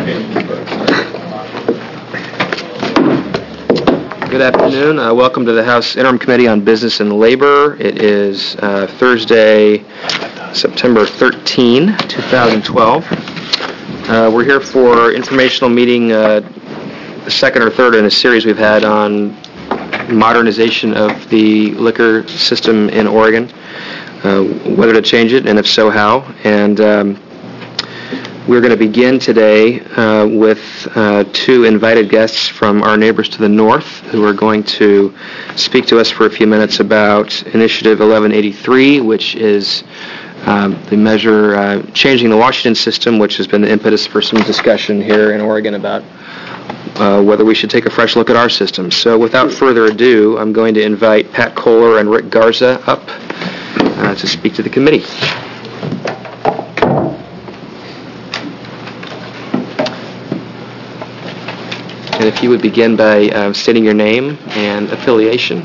Good afternoon. Welcome to the House Interim Committee on Business and Labor. It is Thursday, September 13, 2012. We're here for informational meeting, the second or third in a series we've had on modernization of the liquor system in Oregon, whether to change it, and if so, how. And we're going to begin today with two invited guests from our neighbors to the north who are going to speak to us for a few minutes about Initiative 1183, which is the measure changing the Washington system, which has been the impetus for some discussion here in Oregon about whether we should take a fresh look at our system. So without further ado, I'm going to invite Pat Kohler and Rick Garza up to speak to the committee. And if you would begin by stating your name and affiliation.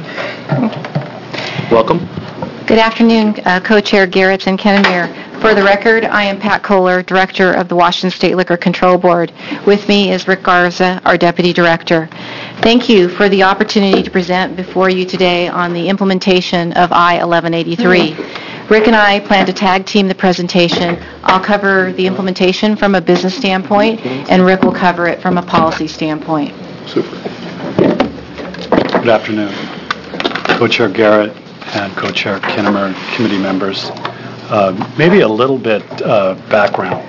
Welcome. Good afternoon, Co-Chair Garrett and Kennemere. For the record, I am Pat Kohler, Director of the Washington State Liquor Control Board. With me is Rick Garza, our Deputy Director. Thank you for the opportunity to present before you today on the implementation of I-1183. Rick and I plan to tag team the presentation. I'll cover the implementation from a business standpoint, and Rick will cover it from a policy standpoint. Super. Good afternoon. Co-Chair Garrett and Co-Chair Kennemere, committee members. Maybe a little bit background,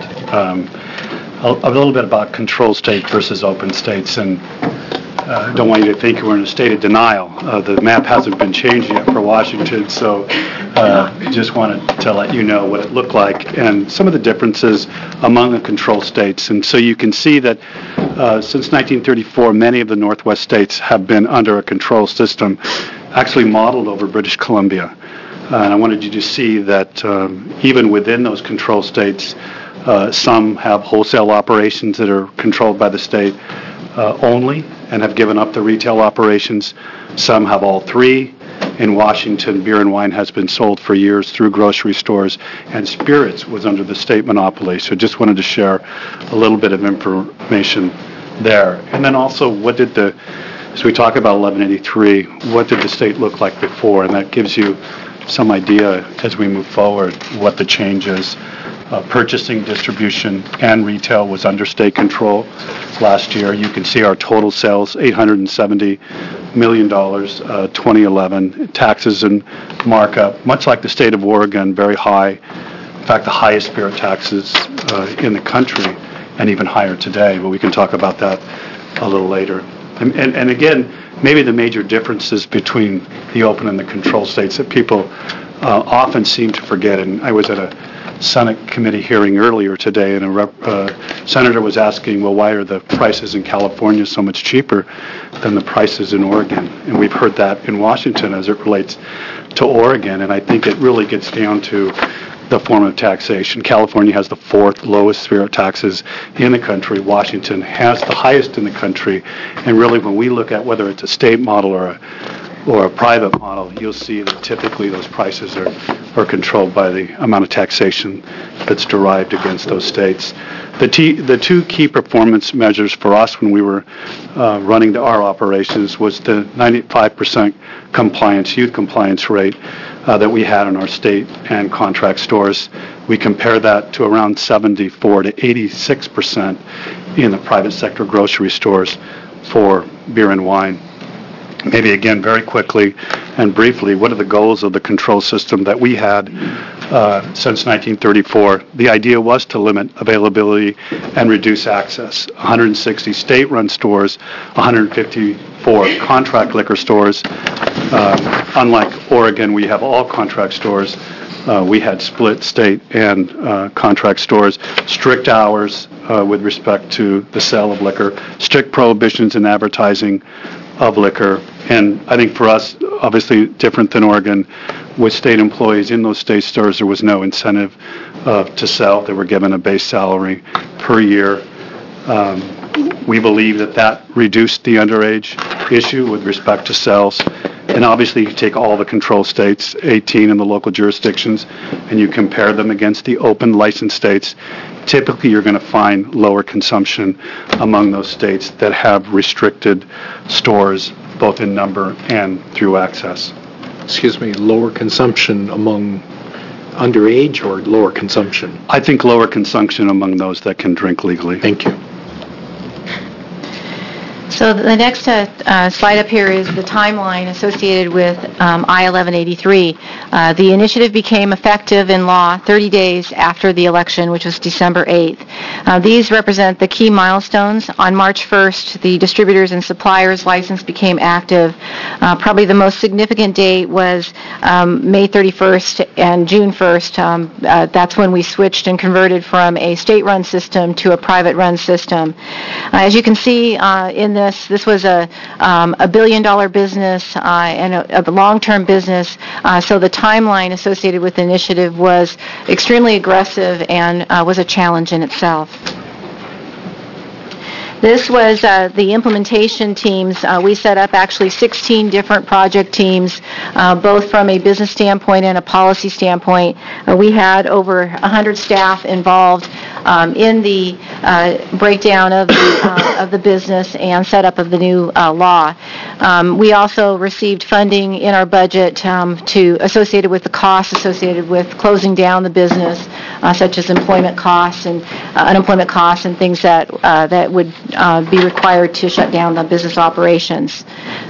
a little bit about control state versus open states, and I don't want you to think we're in a state of denial. The map hasn't been changed yet for Washington, so just wanted to let you know what it looked like and some of the differences among the control states. And so you can see that since 1934, many of the Northwest states have been under a control system, actually modeled over British Columbia. And I wanted you to see that even within those control states, some have wholesale operations that are controlled by the state only and have given up the retail operations. Some have all three. In Washington, beer and wine has been sold for years through grocery stores, and spirits was under the state monopoly. So just wanted to share a little bit of information there. And then also, as we talk about 1183, what did the state look like before? And that gives you some idea as we move forward what the change is. Purchasing, distribution, and retail was under state control last year. You can see our total sales, $870 million, 2011. Taxes and markup, much like the state of Oregon, very high. In fact, the highest spirit taxes in the country, and even higher today. But we can talk about that a little later. And again, maybe the major differences between the open and the control states that people often seem to forget. And I was at a Senate committee hearing earlier today, and a senator was asking, well, why are the prices in California so much cheaper than the prices in Oregon? And we've heard that in Washington as it relates to Oregon, and I think it really gets down to the form of taxation. California has the fourth lowest spirit taxes in the country. Washington has the highest in the country. And really, when we look at whether it's a state model or a private model, you'll see that typically those prices are controlled by the amount of taxation that's derived against those states. The two key performance measures for us when we were running our operations was the 95% youth compliance rate that we had in our state and contract stores. We compare that to around 74 to 86% in the private sector grocery stores for beer and wine. Maybe again, very quickly and briefly, what are the goals of the control system that we had since 1934? The idea was to limit availability and reduce access. 160 state-run stores, 154 contract liquor stores. Unlike Oregon, we have all contract stores. We had split state and contract stores, strict hours with respect to the sale of liquor, strict prohibitions in advertising of liquor. And I think for us, obviously different than Oregon, with state employees in those state stores, there was no incentive to sell. They were given a base salary per year. We believe that reduced the underage issue with respect to sales. And obviously, you take all the control states, 18 in the local jurisdictions, and you compare them against the open licensed states, typically you're going to find lower consumption among those states that have restricted stores, both in number and through access. Excuse me, lower consumption among underage or lower consumption? I think lower consumption among those that can drink legally. Thank you. So the next slide up here is the timeline associated with I-1183. The initiative became effective in law 30 days after the election, which was December 8th. These represent the key milestones. On March 1st, the distributors and suppliers license became active. Probably the most significant date was May 31st and June 1st. That's when we switched and converted from a state-run system to a private-run system. As you can see in this was a billion-dollar business and a long-term business, so the timeline associated with the initiative was extremely aggressive and was a challenge in itself. This was the implementation teams. We set up actually 16 different project teams, both from a business standpoint and a policy standpoint. We had over 100 staff involved in the breakdown of the business and setup of the new law. We also received funding in our budget associated with the costs associated with closing down the business, such as employment costs and unemployment costs and things that would be required to shut down the business operations.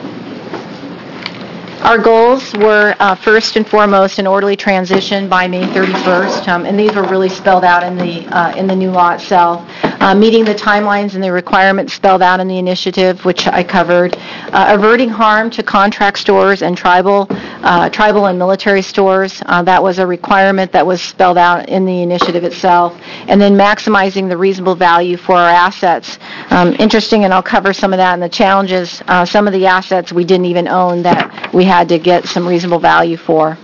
Our goals were, first and foremost, an orderly transition by May 31st, and these were really spelled out in the new law itself. Meeting the timelines and the requirements spelled out in the initiative, which I covered. Averting harm to contract stores and tribal and military stores. That was a requirement that was spelled out in the initiative itself. And then maximizing the reasonable value for our assets. Interesting, and I'll cover some of that in the challenges. Some of the assets we didn't even own that we had to get some reasonable value for.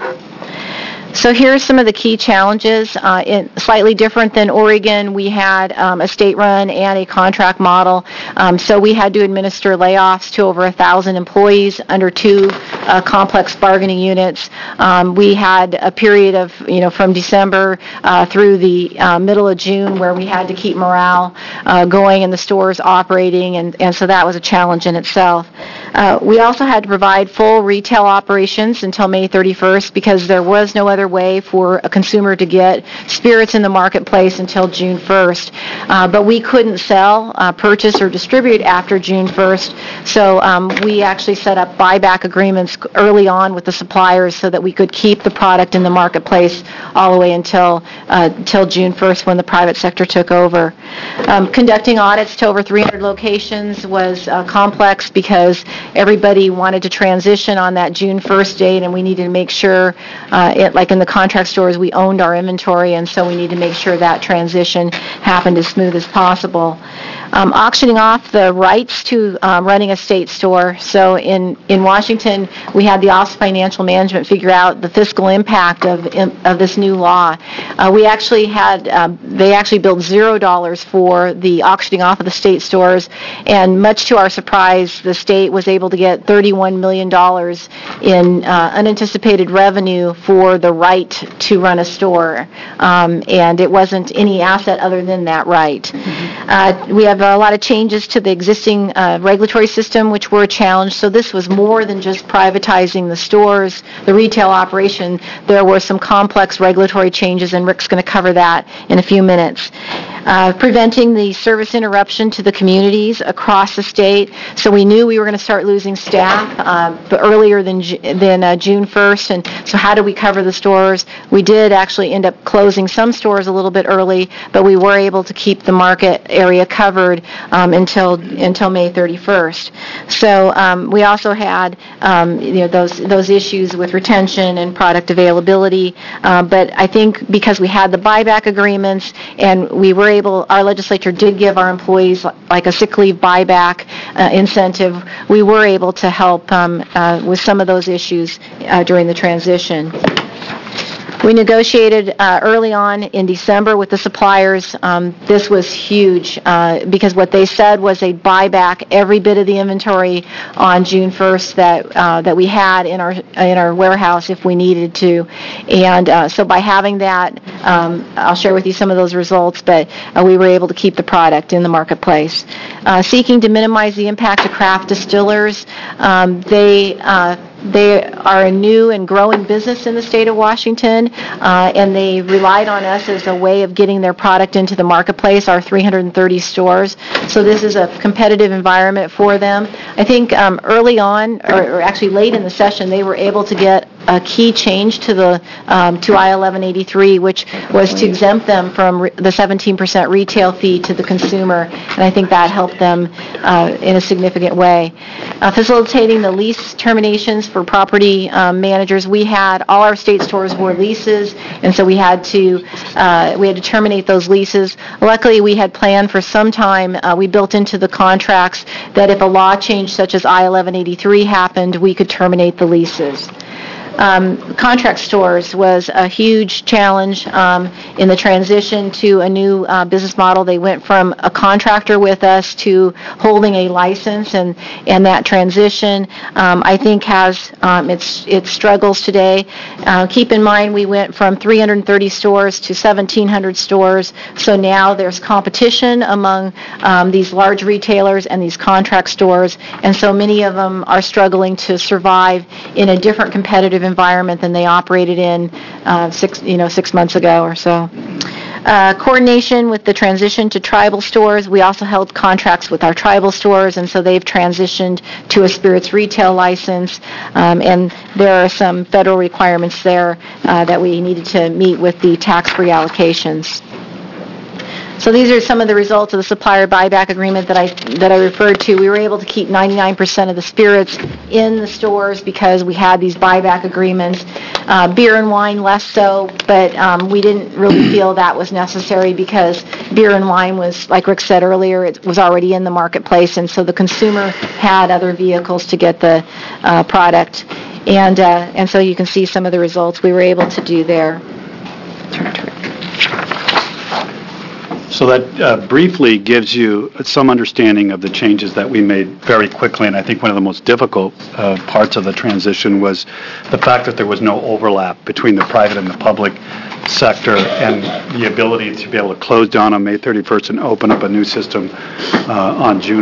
So here's some of the key challenges. Slightly different than Oregon, we had a state-run and a contract model. So we had to administer layoffs to over 1,000 employees under two complex bargaining units. We had a period of, from December through the middle of June where we had to keep morale going and the stores operating, and so that was a challenge in itself. We also had to provide full retail operations until May 31st because there was no other way for a consumer to get spirits in the marketplace until June 1st. But we couldn't sell, purchase, or distribute after June 1st, so we actually set up buyback agreements early on with the suppliers so that we could keep the product in the marketplace all the way until June 1st when the private sector took over. Conducting audits to over 300 locations was complex because everybody wanted to transition on that June 1st date, and we needed to make sure, like in the contract stores, we owned our inventory, and so we needed to make sure that transition happened as smooth as possible. Auctioning off the rights to running a state store. So in Washington, we had the Office of Financial Management figure out the fiscal impact of this new law. They actually billed $0 for the auctioning off of the state stores, and much to our surprise, the state was able to get $31 million in unanticipated revenue for the right to run a store, and it wasn't any asset other than that right. We have a lot of changes to the existing regulatory system, which were a challenge. So this was more than just privatizing the stores, the retail operation. There were some complex regulatory changes, and Rick's going to cover that in a few minutes. Preventing the service interruption to the communities across the state. So we knew we were going to start losing staff earlier than June 1st, and so how do we cover the stores? We did actually end up closing some stores a little bit early, but we were able to keep the market area covered until May 31st. So we also had those issues with retention and product availability, but I think because we had the buyback agreements and our legislature did give our employees like a sick leave buyback incentive, we were able to help with some of those issues during the transition. We negotiated early on in December with the suppliers. This was huge because what they said was they'd buy back every bit of the inventory on June 1st that we had in our warehouse if we needed to. And so by having that, I'll share with you some of those results, but we were able to keep the product in the marketplace. Seeking to minimize the impact of craft distillers, they are a new and growing business in the state of Washington, and they relied on us as a way of getting their product into the marketplace, our 330 stores. So this is a competitive environment for them. I think early on, or actually late in the session, they were able to get a key change to the to I-1183, which was to exempt them from the 17% retail fee to the consumer, and I think that helped them in a significant way. Facilitating the lease terminations for property managers, we had all our state stores were leases, and so we had to terminate those leases. Luckily, we had planned for some time. We built into the contracts that if a law change such as I-1183 happened, we could terminate the leases. Contract stores was a huge challenge in the transition to a new business model. They went from a contractor with us to holding a license, and that transition, I think, has its struggles today. Keep in mind, we went from 330 stores to 1,700 stores, so now there's competition among these large retailers and these contract stores, and so many of them are struggling to survive in a different competitive environment than they operated in 6 months ago or so. Coordination with the transition to tribal stores. We also held contracts with our tribal stores, and so they've transitioned to a spirits retail license, and there are some federal requirements there that we needed to meet with the tax-free allocations. So these are some of the results of the supplier buyback agreement that I referred to. We were able to keep 99% of the spirits in the stores because we had these buyback agreements. Beer and wine less so, but we didn't really feel that was necessary because beer and wine was, like Rick said earlier, it was already in the marketplace, and so the consumer had other vehicles to get the product. And so you can see some of the results we were able to do there. So that briefly gives you some understanding of the changes that we made very quickly, and I think one of the most difficult parts of the transition was the fact that there was no overlap between the private and the public sector, and the ability to be able to close down on May 31st and open up a new system on June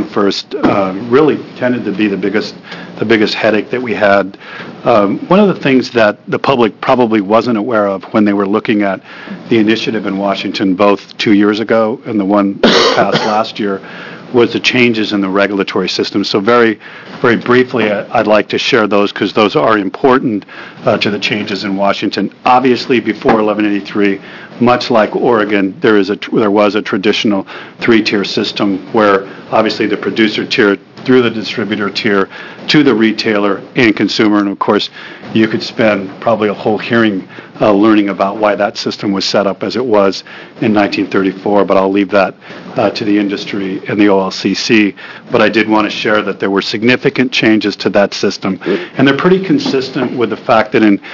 1st really tended to be the biggest headache that we had. One of the things that the public probably wasn't aware of when they were looking at the initiative in Washington both 2 years ago and the one passed last year was the changes in the regulatory system. So very, very briefly, I'd like to share those because those are important to the changes in Washington. Obviously, before 1183, much like Oregon, there was a traditional three-tier system where obviously the producer tier through the distributor tier to the retailer and consumer, and of course you could spend probably a whole hearing learning about why that system was set up as it was in 1934, but I'll leave that to the industry and the OLCC. But I did want to share that there were significant changes to that system, and they're pretty consistent with the fact that in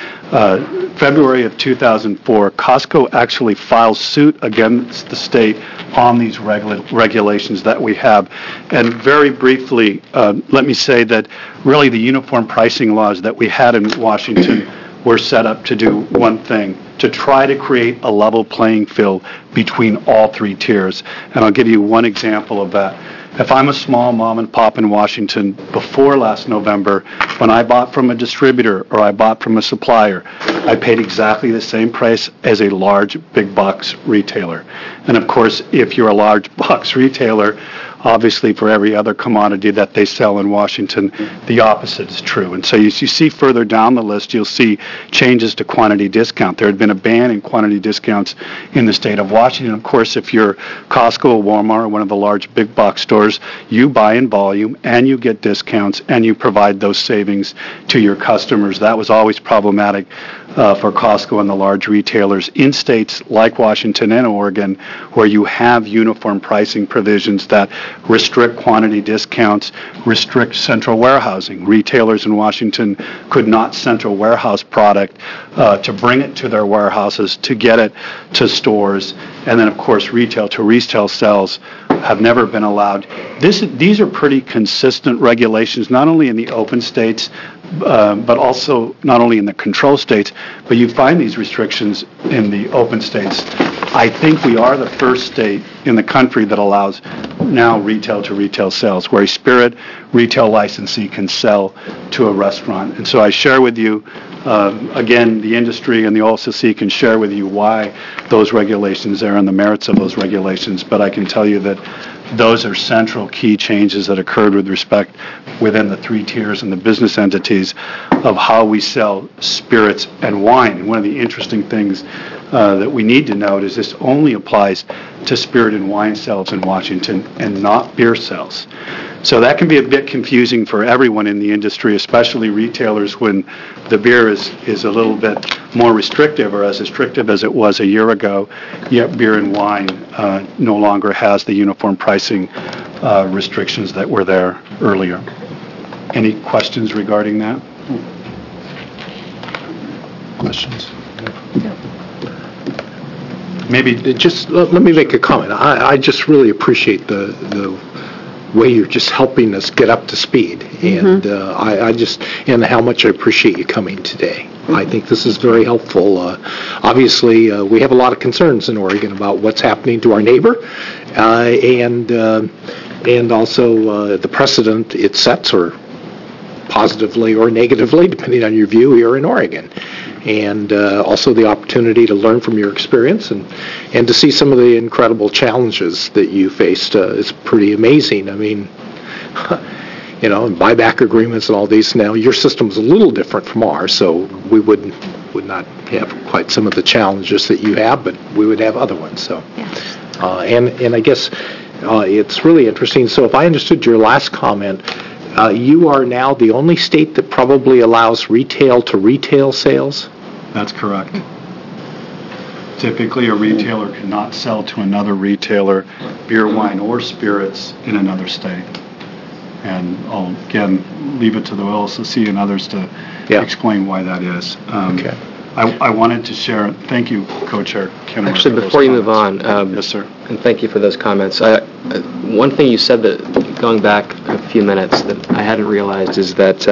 February of 2004, Costco actually filed suit against the state on these regulations that we have. And very briefly, let me say that really the uniform pricing laws that we had in Washington were set up to do one thing, to try to create a level playing field between all three tiers. And I'll give you one example of that. If I'm a small mom and pop in Washington, before last November, when I bought from a distributor or I bought from a supplier, I paid exactly the same price as a large big box retailer. And of course, if you're a large box retailer, obviously for every other commodity that they sell in Washington, the opposite is true. And so you see further down the list, you'll see changes to quantity discount. There had been a ban in quantity discounts in the state of Washington. Of course, if you're Costco or Walmart or one of the large big box stores, you buy in volume and you get discounts and you provide those savings to your customers. That was always problematic for Costco and the large retailers in states like Washington and Oregon, where you have uniform pricing provisions that restrict quantity discounts, restrict central warehousing. Retailers in Washington could not central warehouse product to bring it to their warehouses, to get it to stores. And then, of course, retail-to-retail sales have never been allowed. These are pretty consistent regulations, not only in the open states, but also not only in the control states, but you find these restrictions in the open states. I think we are the first state in the country that allows now retail-to-retail sales, where a spirit retail licensee can sell to a restaurant. And so I share with you, again, the industry and the OLCC can share with you why those regulations are and the merits of those regulations, but I can tell you that those are central key changes that occurred with respect within the three tiers and the business entities of how we sell spirits and wine. And one of the interesting things that we need to note is this only applies to spirit and wine sales in Washington and not beer sales. So that can be a bit confusing for everyone in the industry, especially retailers, when the beer is a little bit more restrictive or as restrictive as it was a year ago, yet beer and wine no longer has the uniform pricing restrictions that were there earlier. Any questions regarding that? Questions? Maybe Just let me make a comment. I just really appreciate the way you're just helping us get up to speed, and and how much I appreciate you coming today. I think this is very helpful. Obviously, we have a lot of concerns in Oregon about what's happening to our neighbor, and also the precedent it sets, or positively or negatively, depending on your view, here in Oregon. And also the opportunity to learn from your experience and to see some of the incredible challenges that you faced is pretty amazing. I mean, buyback agreements and all these now, your system's a little different from ours, so we would not have quite some of the challenges that you have, but we would have other ones. So, and I guess it's really interesting. So if I understood your last comment, you are now the only state that probably allows retail-to-retail sales? That's correct. Typically, a retailer cannot sell to another retailer beer, wine, or spirits in another state. And I'll, again, leave it to the OLCC and others to explain why that is. Okay. I wanted to share, thank you, Co-Chair Kinnemer. Actually, before you move on, yes, sir. And thank you for those comments. One thing you said, that going back a few minutes, that I hadn't realized is that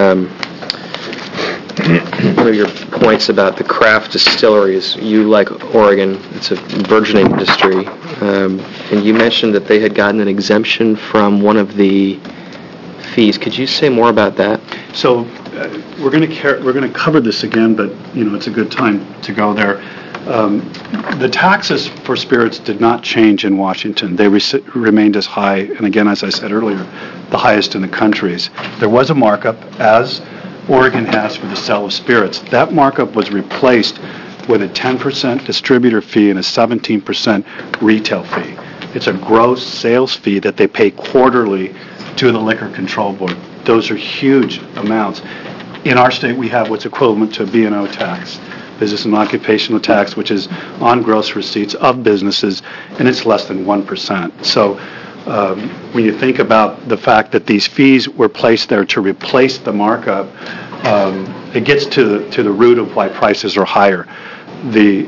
one of your points about the craft distilleries, you, like Oregon, it's a burgeoning industry, and you mentioned that they had gotten an exemption from one of the fees. Could you say more about that? So we're going to cover this again, but it's a good time to go there. The taxes for spirits did not change in Washington. They remained as high, and again, as I said earlier, the highest in the countries. There was a markup, as Oregon has for the sale of spirits. That markup was replaced with a 10% distributor fee and a 17% retail fee. It's a gross sales fee that they pay quarterly to the Liquor Control Board. Those are huge amounts. In our state, we have what's equivalent to a B&O tax, business and occupational tax, which is on gross receipts of businesses, and it's less than 1%. So when you think about the fact that these fees were placed there to replace the markup, it gets to the root of why prices are higher. The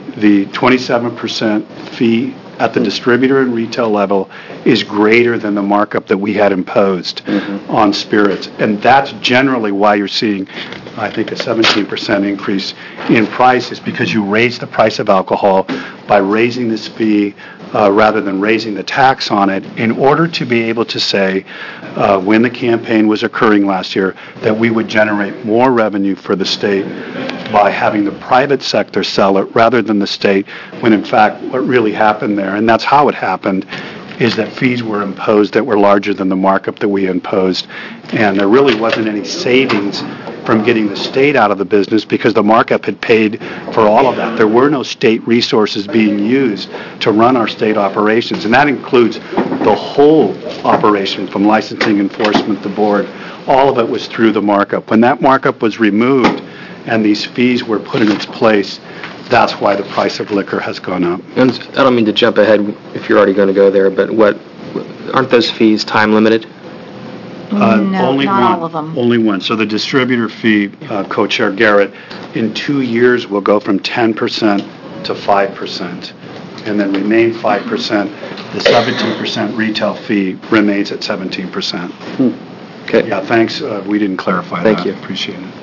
27% fee at the distributor and retail level is greater than the markup that we had imposed on spirits. And that's generally why you're seeing, I think, a 17% increase in price, is because you raise the price of alcohol by raising this fee rather than raising the tax on it, in order to be able to say, when the campaign was occurring last year, that we would generate more revenue for the state by having the private sector sell it rather than the state, when in fact what really happened there, and that's how it happened, is that fees were imposed that were larger than the markup that we imposed. And there really wasn't any savings from getting the state out of the business because the markup had paid for all of that. There were no state resources being used to run our state operations, and that includes the whole operation from licensing, enforcement, the board. All of it was through the markup. When that markup was removed and these fees were put in its place, that's why the price of liquor has gone up. And I don't mean to jump ahead if you're already going to go there, but aren't those fees time limited? No, Only not one. all of them. Only one. So the distributor fee, Co-Chair Garrett, in 2 years will go from 10% to 5%, and then remain 5%. The 17% retail fee remains at 17%. Okay. Yeah, thanks. We didn't clarify that. Thank you. Appreciate it.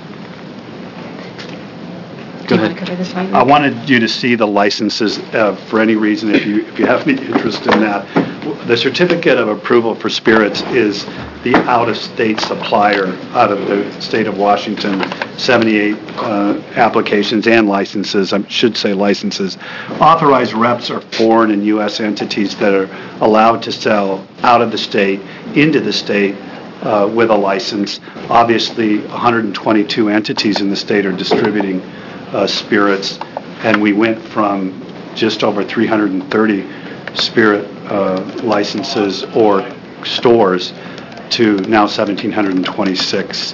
Go ahead. Cover this slide? I wanted you to see the licenses for any reason, if you have any interest in that. The certificate of approval for spirits is the out-of-state supplier out of the state of Washington, 78 applications and licenses, I should say licenses. Authorized reps are foreign and U.S. entities that are allowed to sell out of the state, into the state, with a license. Obviously, 122 entities in the state are distributing spirits, and we went from just over 330 spirit licenses or stores to now 1,726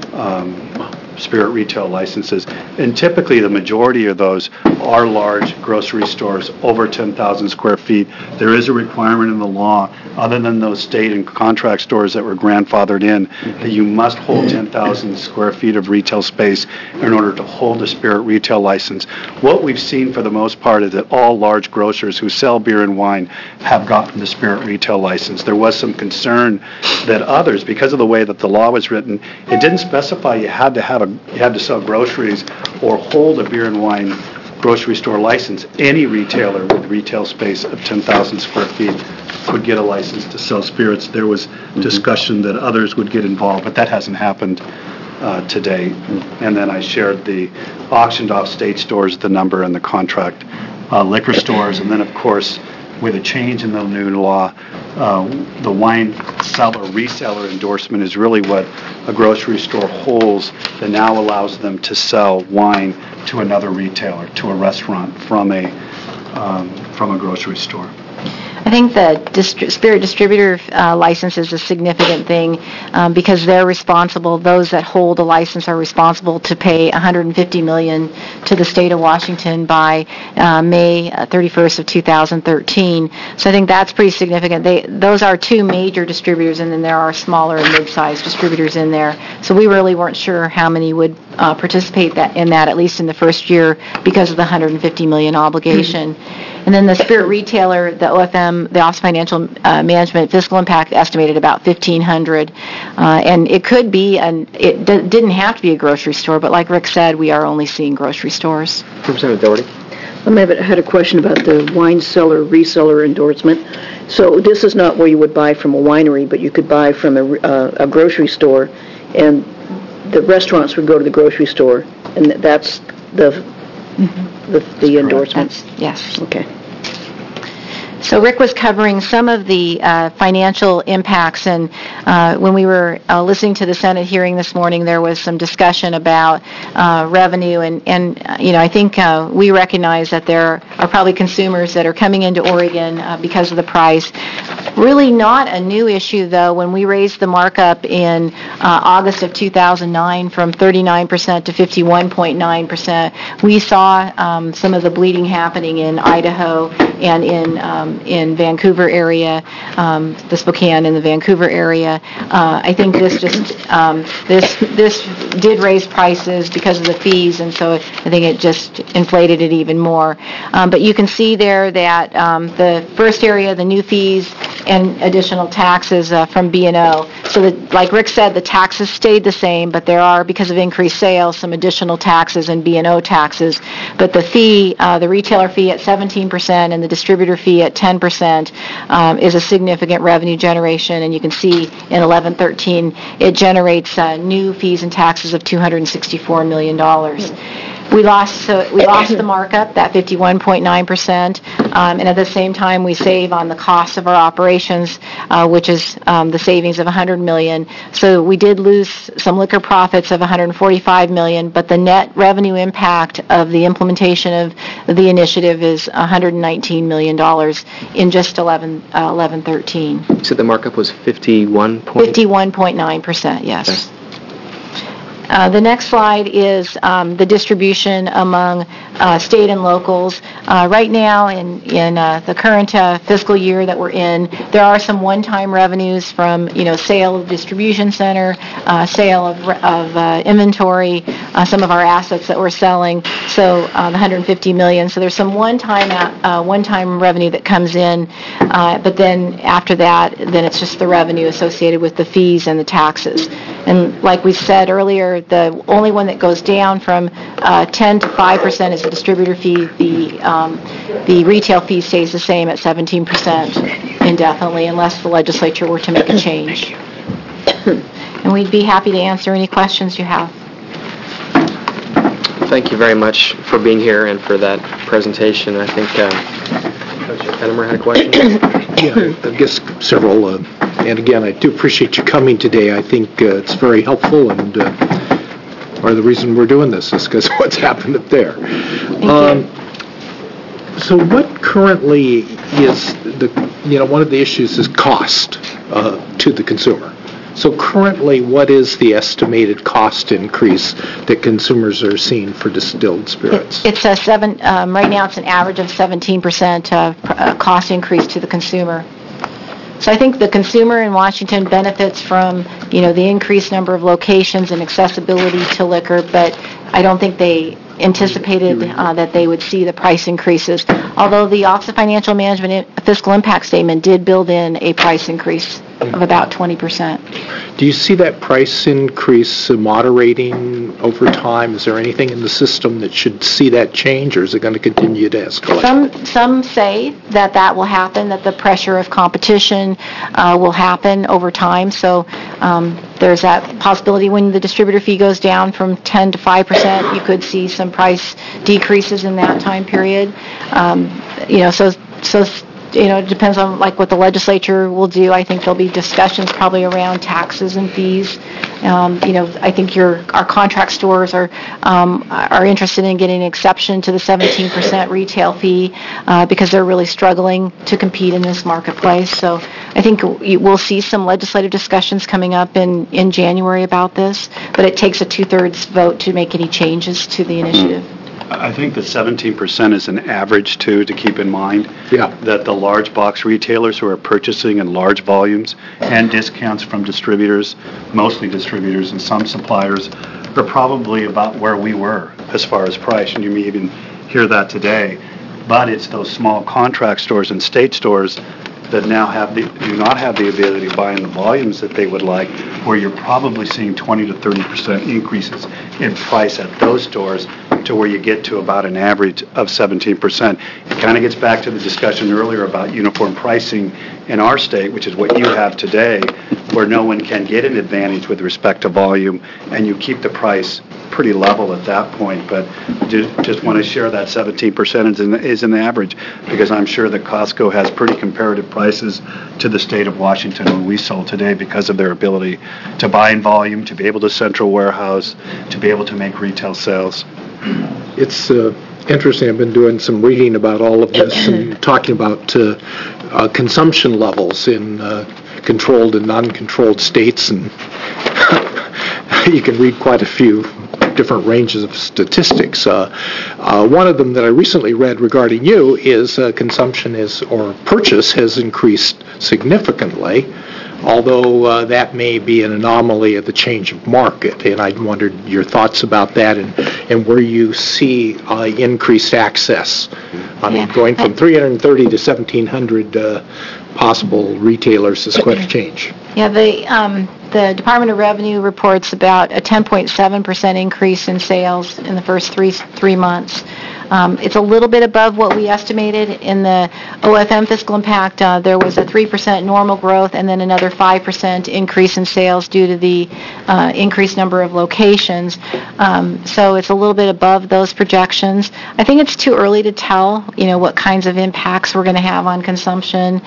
spirit retail licenses. And typically the majority of those are large grocery stores over 10,000 square feet. There is a requirement in the law, other than those state and contract stores that were grandfathered in, that you must hold 10,000 square feet of retail space in order to hold a spirit retail license. What we've seen for the most part is that all large grocers who sell beer and wine have gotten the spirit retail license. There was some concern that others, because of the way that the law was written, it didn't specify you had to sell groceries or hold a beer and wine grocery store license. Any retailer with retail space of 10,000 square feet could get a license to sell spirits. There was discussion that others would get involved, but that hasn't happened to date. And then I shared the auctioned off state stores, the number, and the contract liquor stores. And then, of course, with a change in the new law, the wine seller, reseller endorsement is really what a grocery store holds that now allows them to sell wine to another retailer, to a restaurant from a grocery store. I think the spirit distributor license is a significant thing because they're responsible, those that hold a license are responsible to pay $150 million to the state of Washington by May 31st of 2013. So I think that's pretty significant. Those are two major distributors, and then there are smaller and mid-sized distributors in there. So we really weren't sure how many would participate in that, at least in the first year, because of the $150 million obligation. And then the spirit retailer, the OFM, the Office of Financial Management, fiscal impact estimated about 1,500. And it could be, it didn't have to be a grocery store, but like Rick said, we are only seeing grocery stores. Representative Doherty. I had a question about the wine seller, reseller endorsement. So this is not where you would buy from a winery, but you could buy from a grocery store, and the restaurants would go to the grocery store, and that's the endorsement? Yes. Okay. So Rick was covering some of the financial impacts, and when we were listening to the Senate hearing this morning, there was some discussion about revenue, and I think we recognize that there are probably consumers that are coming into Oregon because of the price. Really not a new issue, though. When we raised the markup in August of 2009 from 39% to 51.9%, we saw some of the bleeding happening in Idaho and in Vancouver area, the Spokane and the Vancouver area. I think this did raise prices because of the fees, and so I think it just inflated it even more. But you can see there that the first area, the new fees and additional taxes from B&O. So like Rick said, the taxes stayed the same, but there are, because of increased sales, some additional taxes and B&O taxes. But the fee, the retailer fee at 17% and the distributor fee at 10% is a significant revenue generation, and you can see in 11-13 it generates new fees and taxes of $264 million. We lost the markup, that 51.9%, and at the same time we save on the cost of our operations, which is the savings of $100 million. So we did lose some liquor profits of $145 million, but the net revenue impact of the implementation of the initiative is $119 million in just 11-13. So the markup was 51.9%, yes. Okay. The next slide is the distribution among state and locals. Right now, in the current fiscal year that we're in, there are some one-time revenues from, sale of distribution center, sale of inventory, some of our assets that we're selling, so the $150 million. So there's some one-time revenue that comes in, but then after that, then it's just the revenue associated with the fees and the taxes. And like we said earlier, the only one that goes down from 10 to 5% is the distributor fee. The retail fee stays the same at 17% indefinitely, unless the legislature were to make a change. And we'd be happy to answer any questions you have. Thank you very much for being here and for that presentation. I think Coach Kennemer had a question. Yeah, I guess several. And again, I do appreciate you coming today. I think it's very helpful, and part of the reason we're doing this is because of what's happened up there. So what currently is one of the issues is cost to the consumer. So currently, what is the estimated cost increase that consumers are seeing for distilled spirits? It's right now it's an average of 17% cost increase to the consumer. So I think the consumer in Washington benefits from, the increased number of locations and accessibility to liquor, but I don't think they anticipated that they would see the price increases, although the Office of Financial Management Fiscal Impact Statement did build in a price increase of about 20%. Do you see that price increase moderating over time? Is there anything in the system that should see that change, or is it going to continue to escalate? Some say that will happen, that the pressure of competition will happen over time. So there's that possibility when the distributor fee goes down from 10 to 5%, you could see some price decreases in that time period. It depends on what the legislature will do. I think there'll be discussions probably around taxes and fees. I think our contract stores are interested in getting an exception to the 17% retail fee because they're really struggling to compete in this marketplace. So I think we'll see some legislative discussions coming up in January about this, but it takes a 2/3 vote to make any changes to the initiative. I think the 17% is an average, too, to keep in mind. Yeah. That the large box retailers who are purchasing in large volumes and discounts from distributors, mostly distributors and some suppliers, are probably about where we were as far as price, and you may even hear that today. But it's those small contract stores and state stores that now do not have the ability to buy in the volumes that they would like, where you're probably seeing 20 to 30% increases in price at those stores to where you get to about an average of 17%. It kind of gets back to the discussion earlier about uniform pricing in our state, which is what you have today, where no one can get an advantage with respect to volume, and you keep the price pretty level at that point. But just want to share that 17% is an average, because I'm sure that Costco has pretty comparative prices to the state of Washington when we sold today because of their ability to buy in volume, to be able to central warehouse, to be able to make retail sales. It's interesting. I've been doing some reading about all of this and talking about consumption levels in controlled and non-controlled states, and you can read quite a few different ranges of statistics. One of them that I recently read regarding you is consumption or purchase has increased significantly, although that may be an anomaly of the change of market. And I wondered your thoughts about that and where you see increased access. I mean, going from 330 to 1,700 possible retailers is quite a change. Yeah, the Department of Revenue reports about a 10.7% increase in sales in the first three months. It's a little bit above what we estimated in the OFM fiscal impact. There was a 3% normal growth and then another 5% increase in sales due to the increased number of locations. So it's a little bit above those projections. I think it's too early to tell, what kinds of impacts we're going to have on consumption.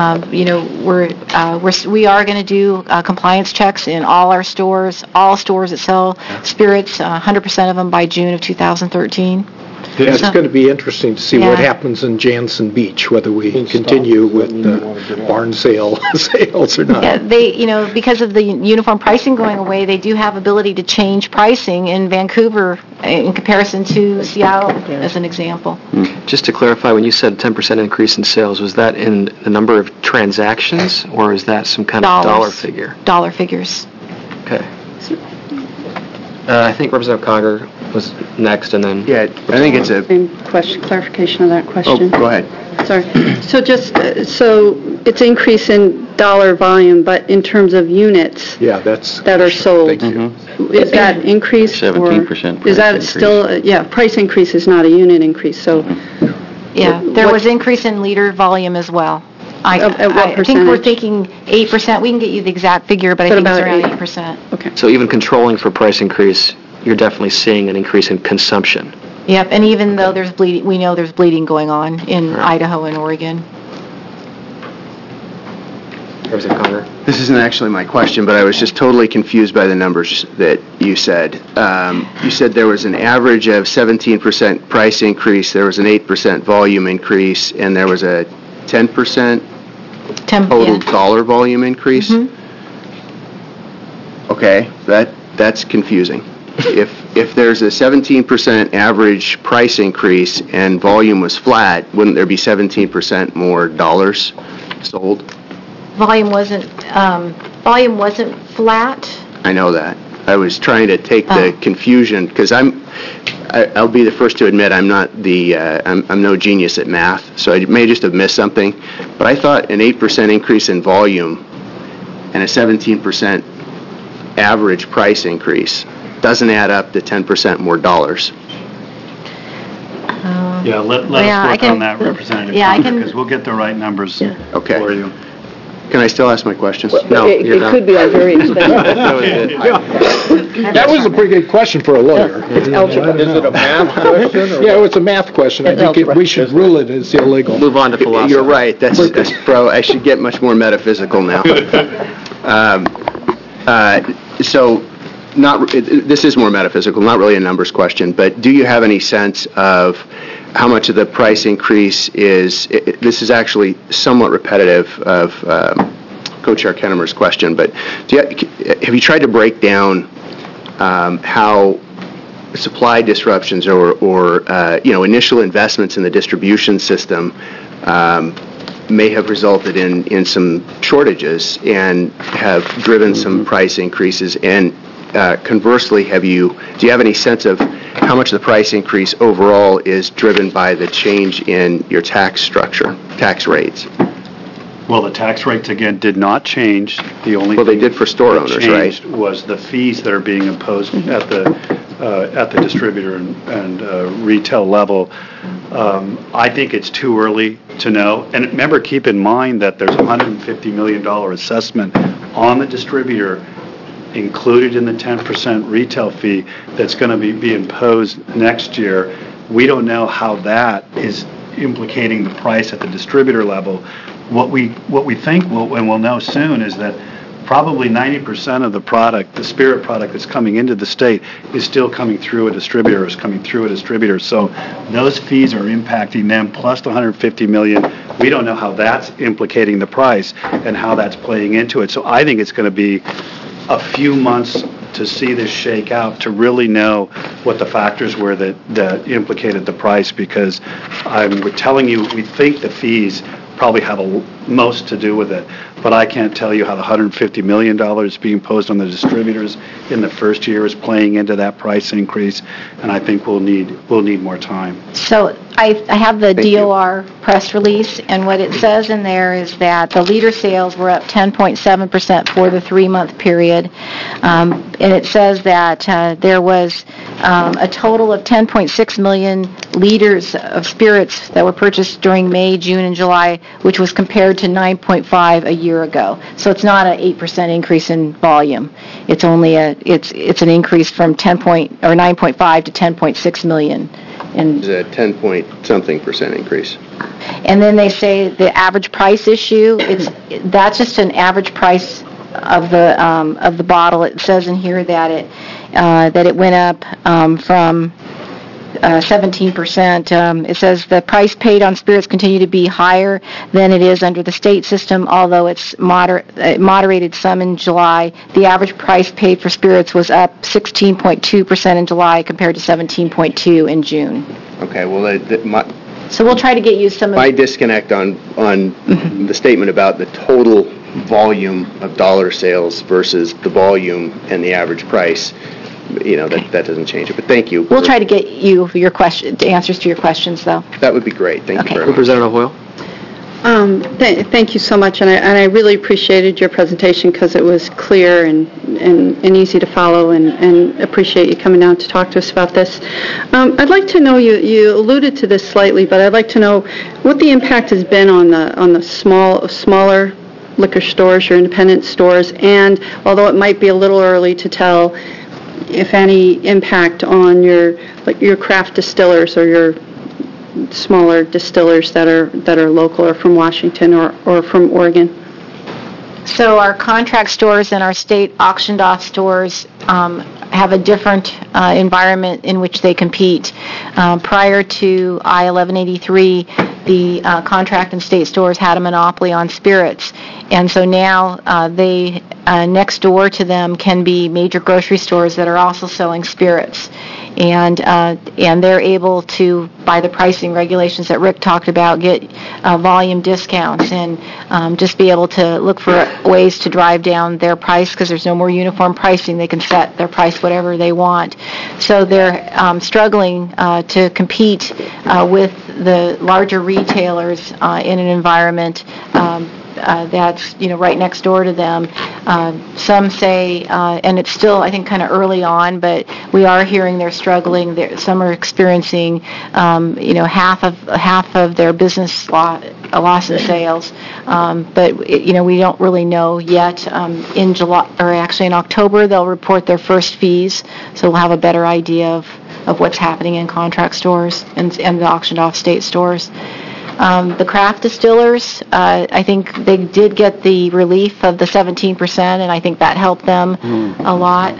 We are going to do compliance checks in all our stores, all stores that sell spirits, 100% of them by June of 2013. It's going to be interesting to see what Yeah. happens in Jansen Beach, whether we continue with the barn sale sales or not. Yeah, because of the uniform pricing going away, they do have ability to change pricing in Vancouver in comparison to Seattle, as an example. Just to clarify, when you said 10% increase in sales, was that in the number of transactions, or is that some kind of dollar figure? Dollar figures. Okay. I think Representative Conger was next, and then... Yeah, I think it's a... Same question, clarification on that Oh, question. go ahead. Sorry. So so it's increase in dollar volume, but in terms of units Yeah, that's... that are sold, Thank you. is that increase? 17% Is that price still, price increase is not a unit increase, so Yeah, there was increase in liter volume as well. At what I think we're percentage? thinking 8%. We can get you the exact figure, but I But think it's about around 8. 8%. okay. So even controlling for price increase, you're definitely seeing an increase in consumption. Yep, and even though there's bleeding, we know there's bleeding going on in Idaho and Oregon. Representative Conger? This isn't actually my question, but I was just totally confused by the numbers that you said. You said there was an average of 17% price increase, there was an 8% volume increase, and there was a 10% total dollar volume increase? Okay, that's confusing. If there's a 17% average price increase and volume was flat, wouldn't there be 17% more dollars sold? Volume wasn't flat. I know that. I was trying to take the confusion, because I'll be the first to admit I'm not I'm no genius at math, so I may just have missed something. But I thought an 8% increase in volume and a 17% average price increase doesn't add up to 10% more dollars. Yeah, let Yeah, us I work can- on that, Representative yeah, I Conger, can- because we'll get the right numbers Okay. for you. Can I still ask my questions? No, It you're done. could be on very expensive. That was good. That was a pretty good question for a lawyer. Algebra. Is it a math question? Yeah, it's a math question. I think we should rule it as illegal. Move on to philosophy. You're right. That's bro. I should get much more metaphysical now. This is more metaphysical, not really a numbers question, but do you have any sense of how much of the price increase is, this is actually somewhat repetitive of Co-Chair Kennemer's question, but have you tried to break down how supply disruptions or initial investments in the distribution system may have resulted in some shortages and have driven some price increases? And conversely, do you have any sense of how much the price increase overall is driven by the change in your tax structure, tax rates? Well, the tax rates, again, did not change. The only Well, they thing did for store that owners, right? changed was the fees that are being imposed at the distributor and retail level. I think it's too early to know. And remember, keep in mind that there's a $150 million assessment on the distributor included in the 10% retail fee that's going to be imposed next year. We don't know how that is implicating the price at the distributor level. What we think, and we'll know soon, is that probably 90% of the product, the spirit product that's coming into the state, is still coming through a distributor, So those fees are impacting them, plus the $150 million. We don't know how that's implicating the price and how that's playing into it. So I think it's going to be a few months to see this shake out, to really know what the factors were that implicated the price, because we're telling you, we think the fees probably have most to do with it, but I can't tell you how the $150 million being imposed on the distributors in the first year is playing into that price increase, and I think we'll need more time. So I have the DOR press release, and what it says in there is that the liter sales were up 10.7% for the 3-month period, and it says that there was a total of 10.6 million liters of spirits that were purchased during May, June, and July, which was compared to 9.5 a year ago. So it's not an 8% increase in volume. It's only it's an increase from 9.5 to 10.6 million. It's a 10-point-something% increase. And then they say the average price issue, that's just an average price of the bottle. It says in here that it went up from 17%. It says the price paid on spirits continue to be higher than it is under the state system, although it's moderated some in July. The average price paid for spirits was up 16.2% in July compared to 17.2% in June. Okay, well, So we'll try to get you some of my disconnect on the statement about the total volume of dollar sales versus the volume and the average price, that doesn't change it. But thank you. We'll try to get you answers to your questions, though. That would be great. Thank you very much. Representative Hoyle? Thank you so much, and I really appreciated your presentation because it was clear and easy to follow, and appreciate you coming down to talk to us about this. I'd like to know, you alluded to this slightly, but I'd like to know what the impact has been on the smaller liquor stores, your independent stores, and although it might be a little early to tell, if any impact on your craft distillers or your smaller distillers that are local or from Washington or from Oregon. So our contract stores and our state auctioned off stores have a different environment in which they compete. Prior to I-1183, the contract and state stores had a monopoly on spirits. And so now they next door to them can be major grocery stores that are also selling spirits. And they're able to, by the pricing regulations that Rick talked about, get volume discounts and just be able to look for ways to drive down their price because there's no more uniform pricing. They can set their price whatever they want. So they're struggling to compete with the larger retailers in an environment that's right next door to them. Some say, and it's still I think kind of early on, but we are hearing they're struggling. Some are experiencing half of their business loss in sales. But we don't really know yet. In July, or actually in October, they'll report their first fees, so we'll have a better idea of what's happening in contract stores and the auctioned off state stores. The craft distillers, I think they did get the relief of the 17%, and I think that helped them a lot.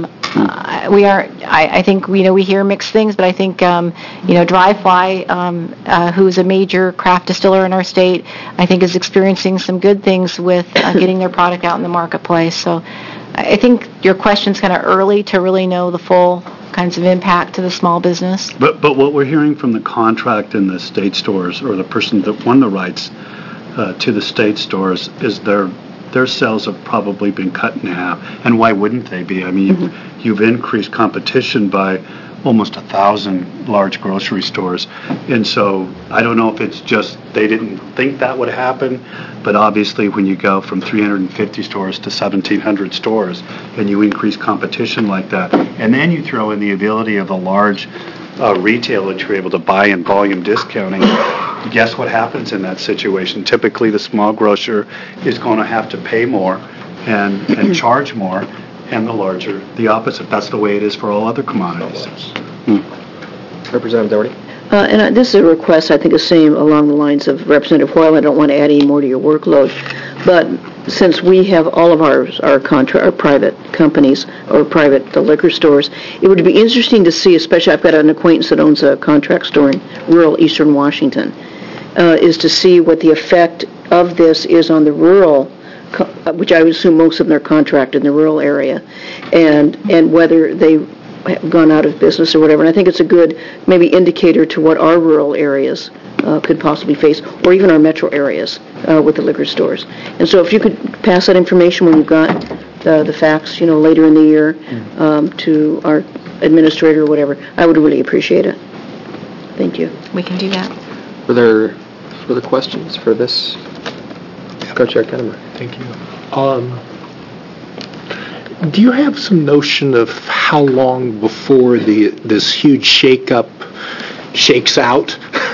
I think we hear mixed things, but I think Dry Fly, who's a major craft distiller in our state, I think is experiencing some good things with getting their product out in the marketplace. So I think your question's kind of early to really know the full kinds of impact to the small business. But what we're hearing from the contract in the state stores, or the person that won the rights to the state stores, is their sales have probably been cut in half. And why wouldn't they be? I mean, you've increased competition by almost 1,000 large grocery stores. And so I don't know if it's just they didn't think that would happen, but obviously when you go from 350 stores to 1,700 stores and you increase competition like that, and then you throw in the ability of the large retailer to be able to buy in volume discounting, guess what happens in that situation? Typically the small grocer is going to have to pay more and charge more, and the larger, the opposite. That's the way it is for all other commodities. Representative Doherty? And this is a request, I think, the same along the lines of Representative Hoyle. I don't want to add any more to your workload. But since we have all of our private companies or private liquor stores, it would be interesting to see, especially I've got an acquaintance that owns a contract store in rural eastern Washington, is to see what the effect of this is on the rural, which I would assume most of them are contracted in the rural area, and whether they have gone out of business or whatever. And I think it's a good maybe indicator to what our rural areas could possibly face, or even our metro areas with the liquor stores. And so if you could pass that information when you've got the facts, later in the year to our administrator or whatever, I would really appreciate it. Thank you. We can do that. Were there further questions for this? Co-Chair Kennemer. Thank you. Do you have some notion of how long before this huge shakeup shakes out?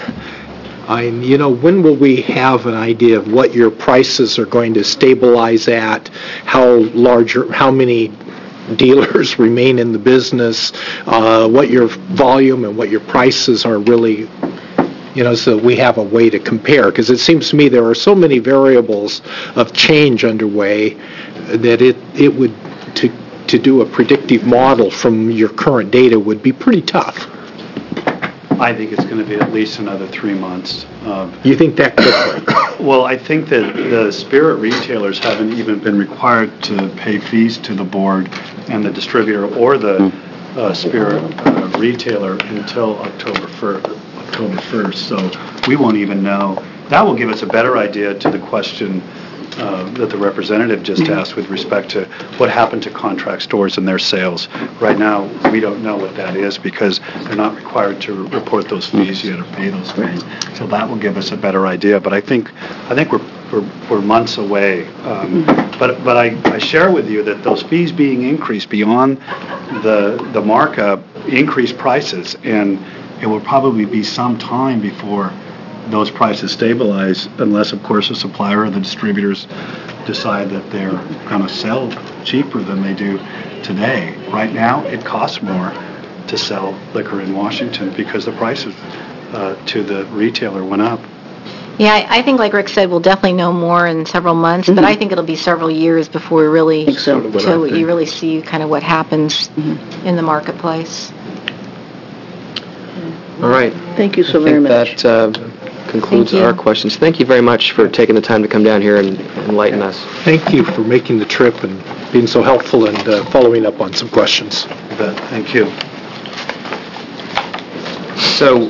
When will we have an idea of what your prices are going to stabilize at, how many dealers remain in the business, what your volume and what your prices are really, so we have a way to compare? Because it seems to me there are so many variables of change underway that it would, to do a predictive model from your current data would be pretty tough. I think it's going to be at least another 3 months. You think that quickly? Well, I think that the spirit retailers haven't even been required to pay fees to the board and the distributor or the spirit retailer until October 1st. So we won't even know. That will give us a better idea to the question that the representative just asked with respect to what happened to contract stores and their sales. Right now, we don't know what that is because they're not required to report those fees yet or pay those fees. So that will give us a better idea. But I think we're months away. But I share with you that those fees being increased beyond the markup increase prices, and it will probably be some time before those prices stabilize, unless, of course, the supplier or the distributors decide that they're going to sell cheaper than they do today. Right now, it costs more to sell liquor in Washington because the prices to the retailer went up. Yeah, I think, like Rick said, we'll definitely know more in several months, but I think it'll be several years before we really, till you really see kind of what happens in the marketplace. All right. Thank you so very much. I think that concludes Thank you. our questions. Thank you very much for taking the time to come down here and enlighten us. Thank you for making the trip and being so helpful and following up on some questions. You bet. Thank you. So,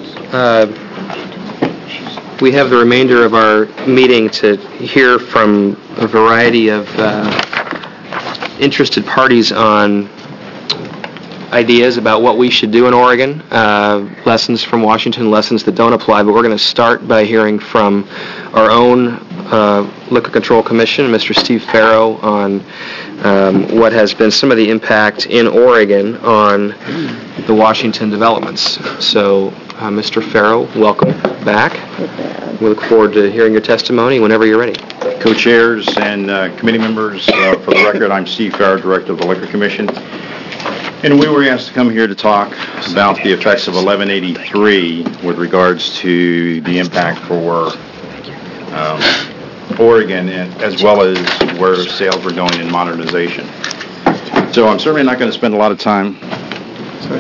we have the remainder of our meeting to hear from a variety of interested parties on ideas about what we should do in Oregon, lessons from Washington, lessons that don't apply, but we're going to start by hearing from our own Liquor Control Commission, Mr. Steve Farrow, on what has been some of the impact in Oregon on the Washington developments. So, Mr. Farrow, welcome back. We look forward to hearing your testimony whenever you're ready. Co-chairs and committee members, for the record, I'm Steve Farrow, Director of the Liquor Commission. And we were asked to come here to talk about the effects of 1183 with regards to the impact for Oregon, as well as where sales were going in modernization. So I'm certainly not going to spend a lot of time. Sorry.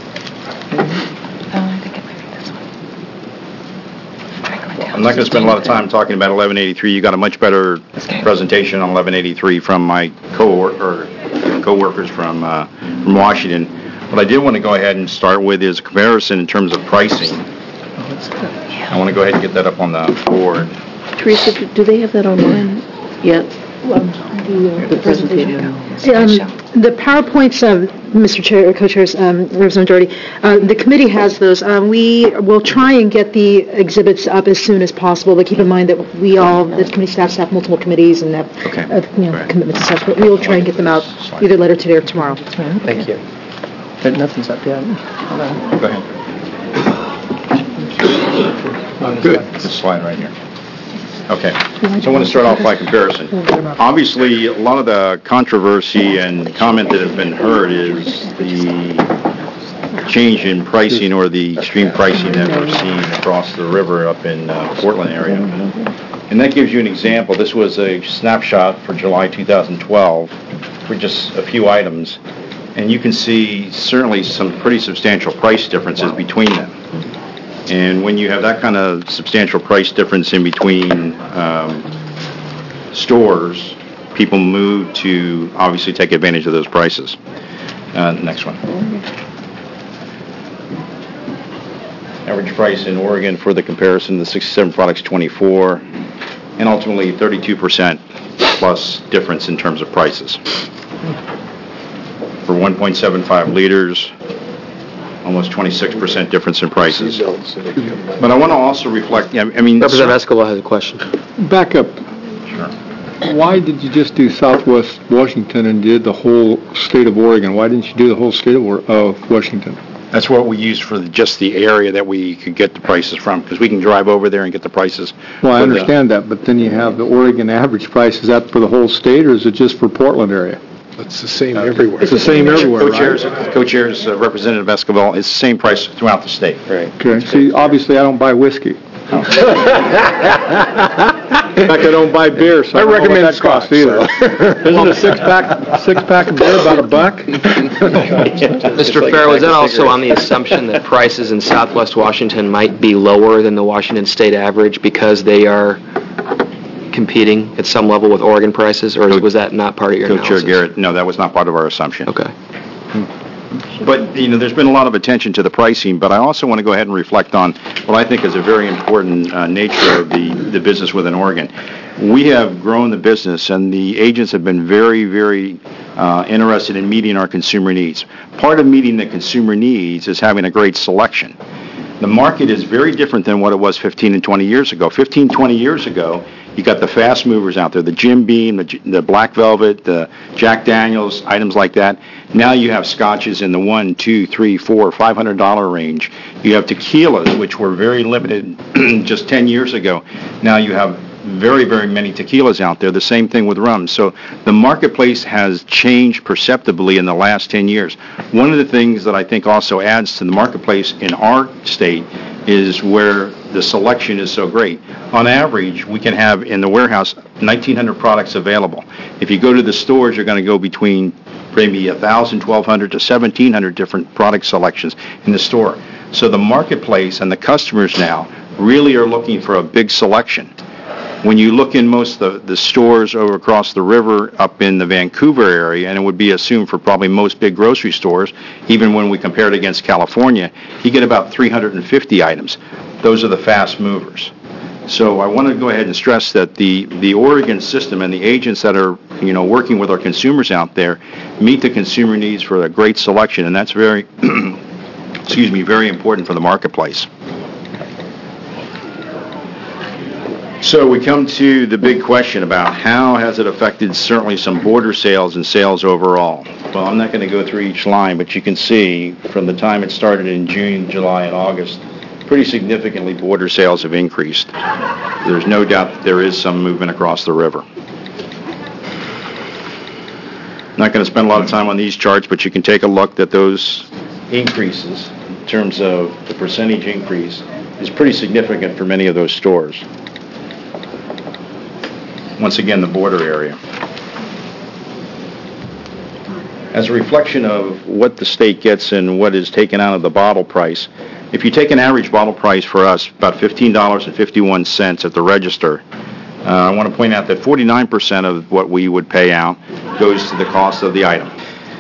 I'm not going to spend a lot of time talking about 1183. You got a much better presentation on 1183 from my co-workers from Washington. What I did want to go ahead and start with is a comparison in terms of pricing. I want to go ahead and get that up on the board. Teresa, do they have that online yet? The presentation? The PowerPoints, Mr. Chair, Co-Chairs, Representative Doherty, the committee has those. We will try and get the exhibits up as soon as possible, but keep in mind that we all, the committee staff multiple committees and have commitments and such, but we will try and get them out either later today or tomorrow. Thank you. Nothing's up yet. Go ahead. Good. This slide right here. Okay, so I want to start off by comparison. Obviously, a lot of the controversy and comment that has been heard is the change in pricing or the extreme pricing that we're seeing across the river up in Portland area. And that gives you an example. This was a snapshot for July 2012 for just a few items. And you can see certainly some pretty substantial price differences between them. And when you have that kind of substantial price difference in between stores, people move to obviously take advantage of those prices. Next one. Average price in Oregon for the comparison, the 67 products, 24, and ultimately 32% plus difference in terms of prices. For 1.75 liters, almost 26% difference in prices. But I want to also reflect, Representative Escobar has a question. Back up. Sure. Why did you just do Southwest Washington and did the whole state of Oregon? Why didn't you do the whole state of Washington? That's what we used for just the area that we could get the prices from, because we can drive over there and get the prices. Well, I understand that, but then you have the Oregon average price. Is that for the whole state, or is it just for Portland area? It's the same everywhere. It's the same everywhere, Co-chairs, Representative Escobar, it's the same price throughout the state. Right. Okay. See, obviously I don't buy whiskey. In fact, I don't buy beer, so I don't know what recommend that costs Scotch, either. Isn't a six-pack of beer about $1? Mr. Farrell, was that also on the assumption that prices in Southwest Washington might be lower than the Washington state average because they are competing at some level with Oregon prices, or was that not part of your analysis? Co-Chair Garrett, no, that was not part of our assumption. Okay. But, there's been a lot of attention to the pricing, but I also want to go ahead and reflect on what I think is a very important nature of the business within Oregon. We have grown the business, and the agents have been very, very interested in meeting our consumer needs. Part of meeting the consumer needs is having a great selection. The market is very different than what it was 15 and 20 years ago. 15, 20 years ago, you got the fast movers out there, the Jim Beam, the Black Velvet, the Jack Daniels, items like that. Now you have scotches in the $100, $200, $300, $400, $500 range. You have tequilas, which were very limited just 10 years ago. Now you have very, very many tequilas out there. The same thing with rum. So the marketplace has changed perceptibly in the last 10 years. One of the things that I think also adds to the marketplace in our state is where the selection is so great. On average, we can have in the warehouse 1,900 products available. If you go to the stores, you're going to go between maybe 1,000, 1,200 to 1,700 different product selections in the store. So the marketplace and the customers now really are looking for a big selection. When you look in most of the stores over across the river up in the Vancouver area, and it would be assumed for probably most big grocery stores, even when we compare it against California, you get about 350 items. Those are the fast movers. So I want to go ahead and stress that the Oregon system and the agents that are working with our consumers out there meet the consumer needs for a great selection, and that's very, very important for the marketplace. So we come to the big question about how has it affected certainly some border sales and sales overall. Well, I'm not going to go through each line, but you can see from the time it started in June, July, and August, pretty significantly border sales have increased. There's no doubt that there is some movement across the river. Not going to spend a lot of time on these charts, but you can take a look at those increases in terms of the percentage increase is pretty significant for many of those stores. Once again, the border area. As a reflection of what the state gets and what is taken out of the bottle price, if you take an average bottle price for us, about $15.51 at the register, I want to point out that 49% of what we would pay out goes to the cost of the item.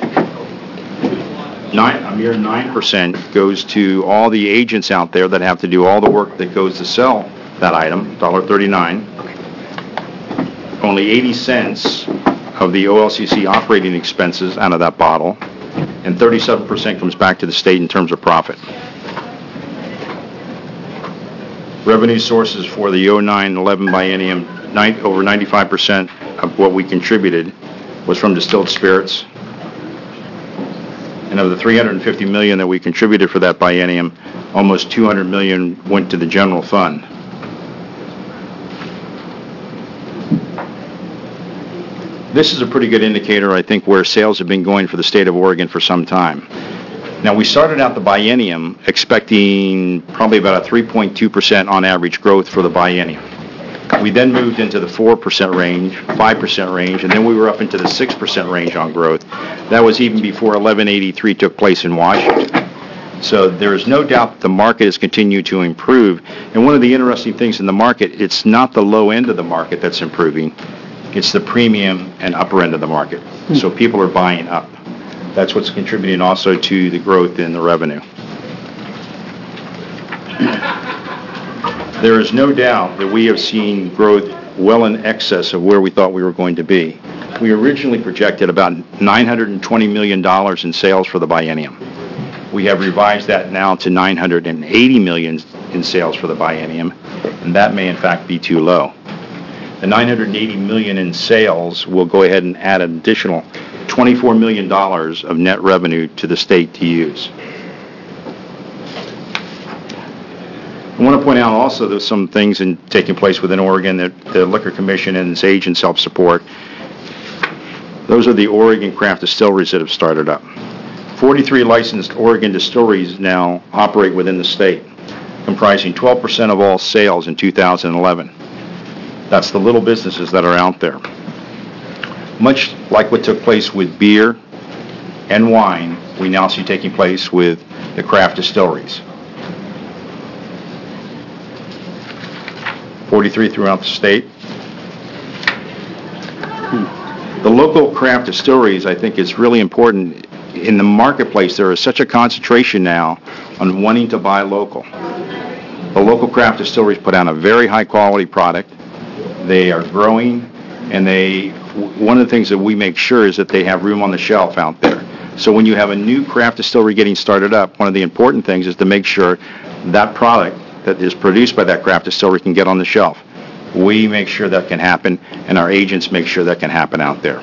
A mere 9% goes to all the agents out there that have to do all the work that goes to sell that item, $1.39. Only 80 cents of the OLCC operating expenses out of that bottle, and 37% comes back to the state in terms of profit. Revenue sources for the 09-11 biennium, over 95% of what we contributed was from distilled spirits. And of the $350 million that we contributed for that biennium, almost $200 million went to the general fund. This is a pretty good indicator, I think, where sales have been going for the state of Oregon for some time. Now, we started out the biennium expecting probably about a 3.2% on average growth for the biennium. We then moved into the 4% range, 5% range, and then we were up into the 6% range on growth. That was even before 1183 took place in Washington. So there is no doubt that the market has continued to improve. And one of the interesting things in the market, it's not the low end of the market that's improving. It's the premium and upper end of the market. So people are buying up. That's what's contributing also to the growth in the revenue. There is no doubt that we have seen growth well in excess of where we thought we were going to be. We originally projected about $920 million in sales for the biennium. We have revised that now to $980 million in sales for the biennium, and that may in fact be too low. The $980 million in sales will go ahead and add an additional $24 million of net revenue to the state to use. I want to point out also there's some things taking place within Oregon that the Liquor Commission and its agents help support. Those are the Oregon craft distilleries that have started up. 43 licensed Oregon distilleries now operate within the state, comprising 12% of all sales in 2011. That's the little businesses that are out there. Much like what took place with beer and wine, we now see taking place with the craft distilleries. 43 throughout the state. The local craft distilleries, I think it's really important. In the marketplace, there is such a concentration now on wanting to buy local. The local craft distilleries put out a very high-quality product. They are growing, and one of the things that we make sure is that they have room on the shelf out there. So when you have a new craft distillery getting started up, one of the important things is to make sure that product that is produced by that craft distillery can get on the shelf. We make sure that can happen, and our agents make sure that can happen out there.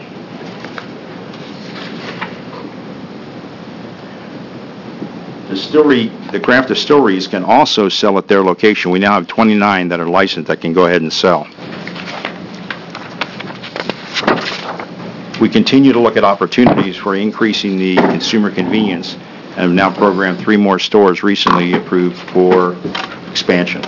The craft distilleries can also sell at their location. We now have 29 that are licensed that can go ahead and sell. We continue to look at opportunities for increasing the consumer convenience and have now programmed 3 more stores recently approved for expansion.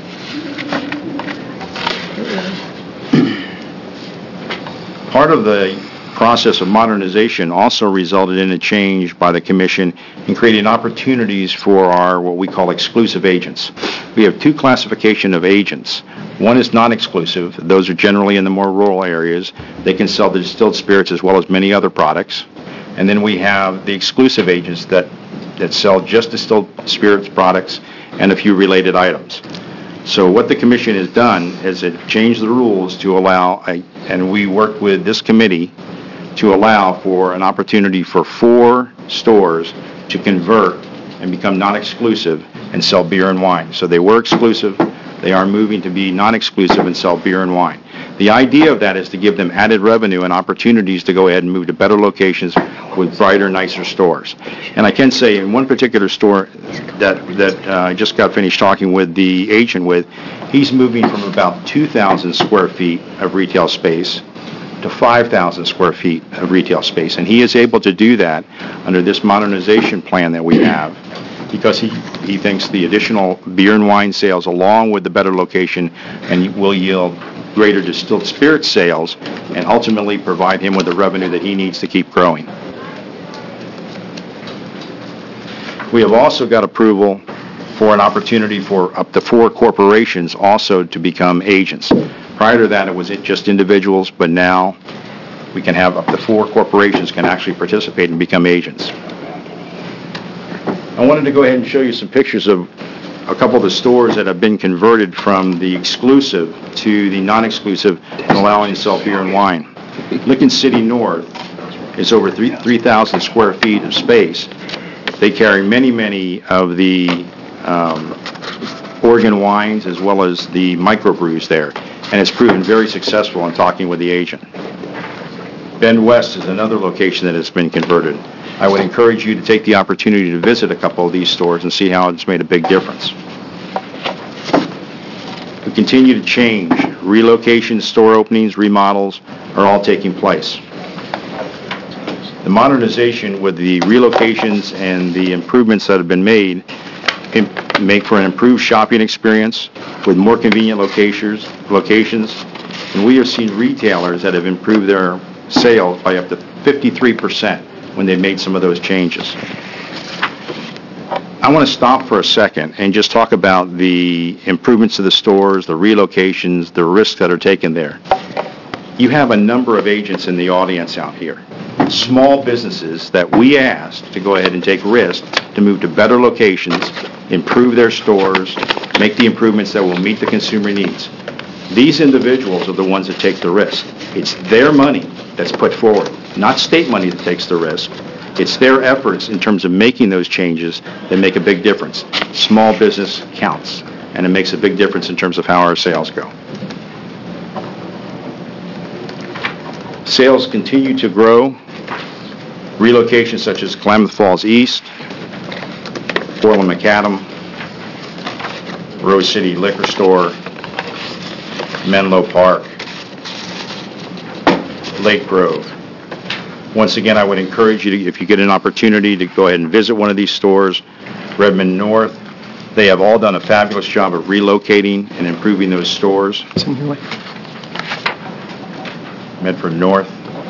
Part of the process of modernization also resulted in a change by the Commission in creating opportunities for our what we call exclusive agents. We have 2 classifications of agents. One is non-exclusive. Those are generally in the more rural areas. They can sell the distilled spirits as well as many other products. And then we have the exclusive agents that sell just distilled spirits products and a few related items. So what the Commission has done is it changed the rules to allow, and we worked with this committee to allow for an opportunity for 4 stores to convert and become non-exclusive and sell beer and wine. So they were exclusive. They are moving to be non-exclusive and sell beer and wine. The idea of that is to give them added revenue and opportunities to go ahead and move to better locations with brighter, nicer stores. And I can say in one particular store that I just got finished talking with the agent with, he's moving from about 2,000 square feet of retail space to 5,000 square feet of retail space. And he is able to do that under this modernization plan that we have because he thinks the additional beer and wine sales along with the better location and will yield greater distilled spirit sales and ultimately provide him with the revenue that he needs to keep growing. We have also got approval for an opportunity for up to 4 corporations also to become agents. Prior to that, it was just individuals, but now we can have up to 4 corporations can actually participate and become agents. I wanted to go ahead and show you some pictures of a couple of the stores that have been converted from the exclusive to the non-exclusive and allowing to sell beer and wine. Lincoln City North is over 3,000 square feet of space. They carry many of the Oregon wines as well as the microbrews there, and it's proven very successful in talking with the agent. Bend West is another location that has been converted. I would encourage you to take the opportunity to visit a couple of these stores and see how it's made a big difference. We continue to change. Relocations, store openings, remodels are all taking place. The modernization with the relocations and the improvements that have been made make for an improved shopping experience with more convenient locations, and we have seen retailers that have improved their sales by up to 53% when they made some of those changes. I want to stop for a second and just talk about the improvements to the stores, the relocations, the risks that are taken there. You have a number of agents in the audience out here, small businesses that we asked to go ahead and take risks to move to better locations, improve their stores, make the improvements that will meet the consumer needs. These individuals are the ones that take the risk. It's their money that's put forward, not state money that takes the risk. It's their efforts in terms of making those changes that make a big difference. Small business counts, and it makes a big difference in terms of how our sales go. Sales continue to grow. Relocations such as Klamath Falls East, Orland Macadam, Rose City Liquor Store, Menlo Park, Lake Grove. Once again, I would encourage you, if you get an opportunity, to go ahead and visit one of these stores. Redmond North, they have all done a fabulous job of relocating and improving those stores. Medford North.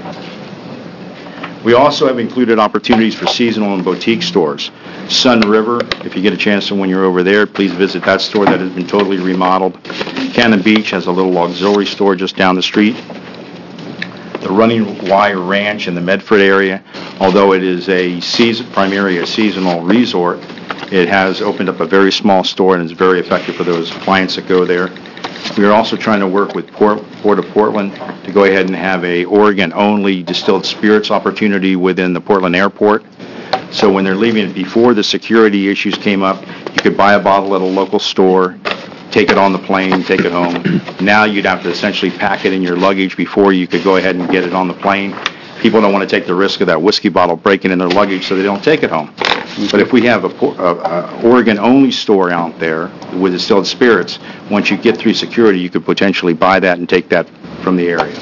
We also have included opportunities for seasonal and boutique stores. Sun River, if you get a chance to when you're over there, please visit that store that has been totally remodeled. Cannon Beach has a little auxiliary store just down the street. The Running Wire Ranch in the Medford area, although it is primarily a seasonal resort, it has opened up a very small store and is very effective for those clients that go there. We are also trying to work with Port of Portland to go ahead and have a Oregon-only distilled spirits opportunity within the Portland airport. So when they're leaving, before the security issues came up, you could buy a bottle at a local store, take it on the plane, take it home. Now you'd have to essentially pack it in your luggage before you could go ahead and get it on the plane. People don't want to take the risk of that whiskey bottle breaking in their luggage, so they don't take it home. But if we have a Oregon-only store out there with distilled spirits, once you get through security, you could potentially buy that and take that from the area.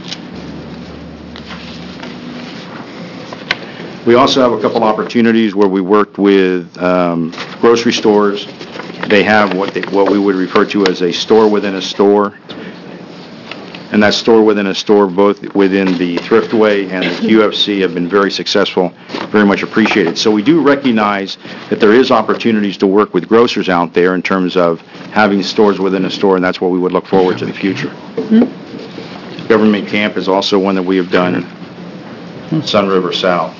We also have a couple opportunities where we worked with grocery stores. They have what we would refer to as a store within a store. And that store within a store, both within the Thriftway and the QFC, have been very successful, very much appreciated. So we do recognize that there is opportunities to work with grocers out there in terms of having stores within a store, and that's what we would look forward to in the future. Mm-hmm. Government Camp is also one that we have done, Sun River South.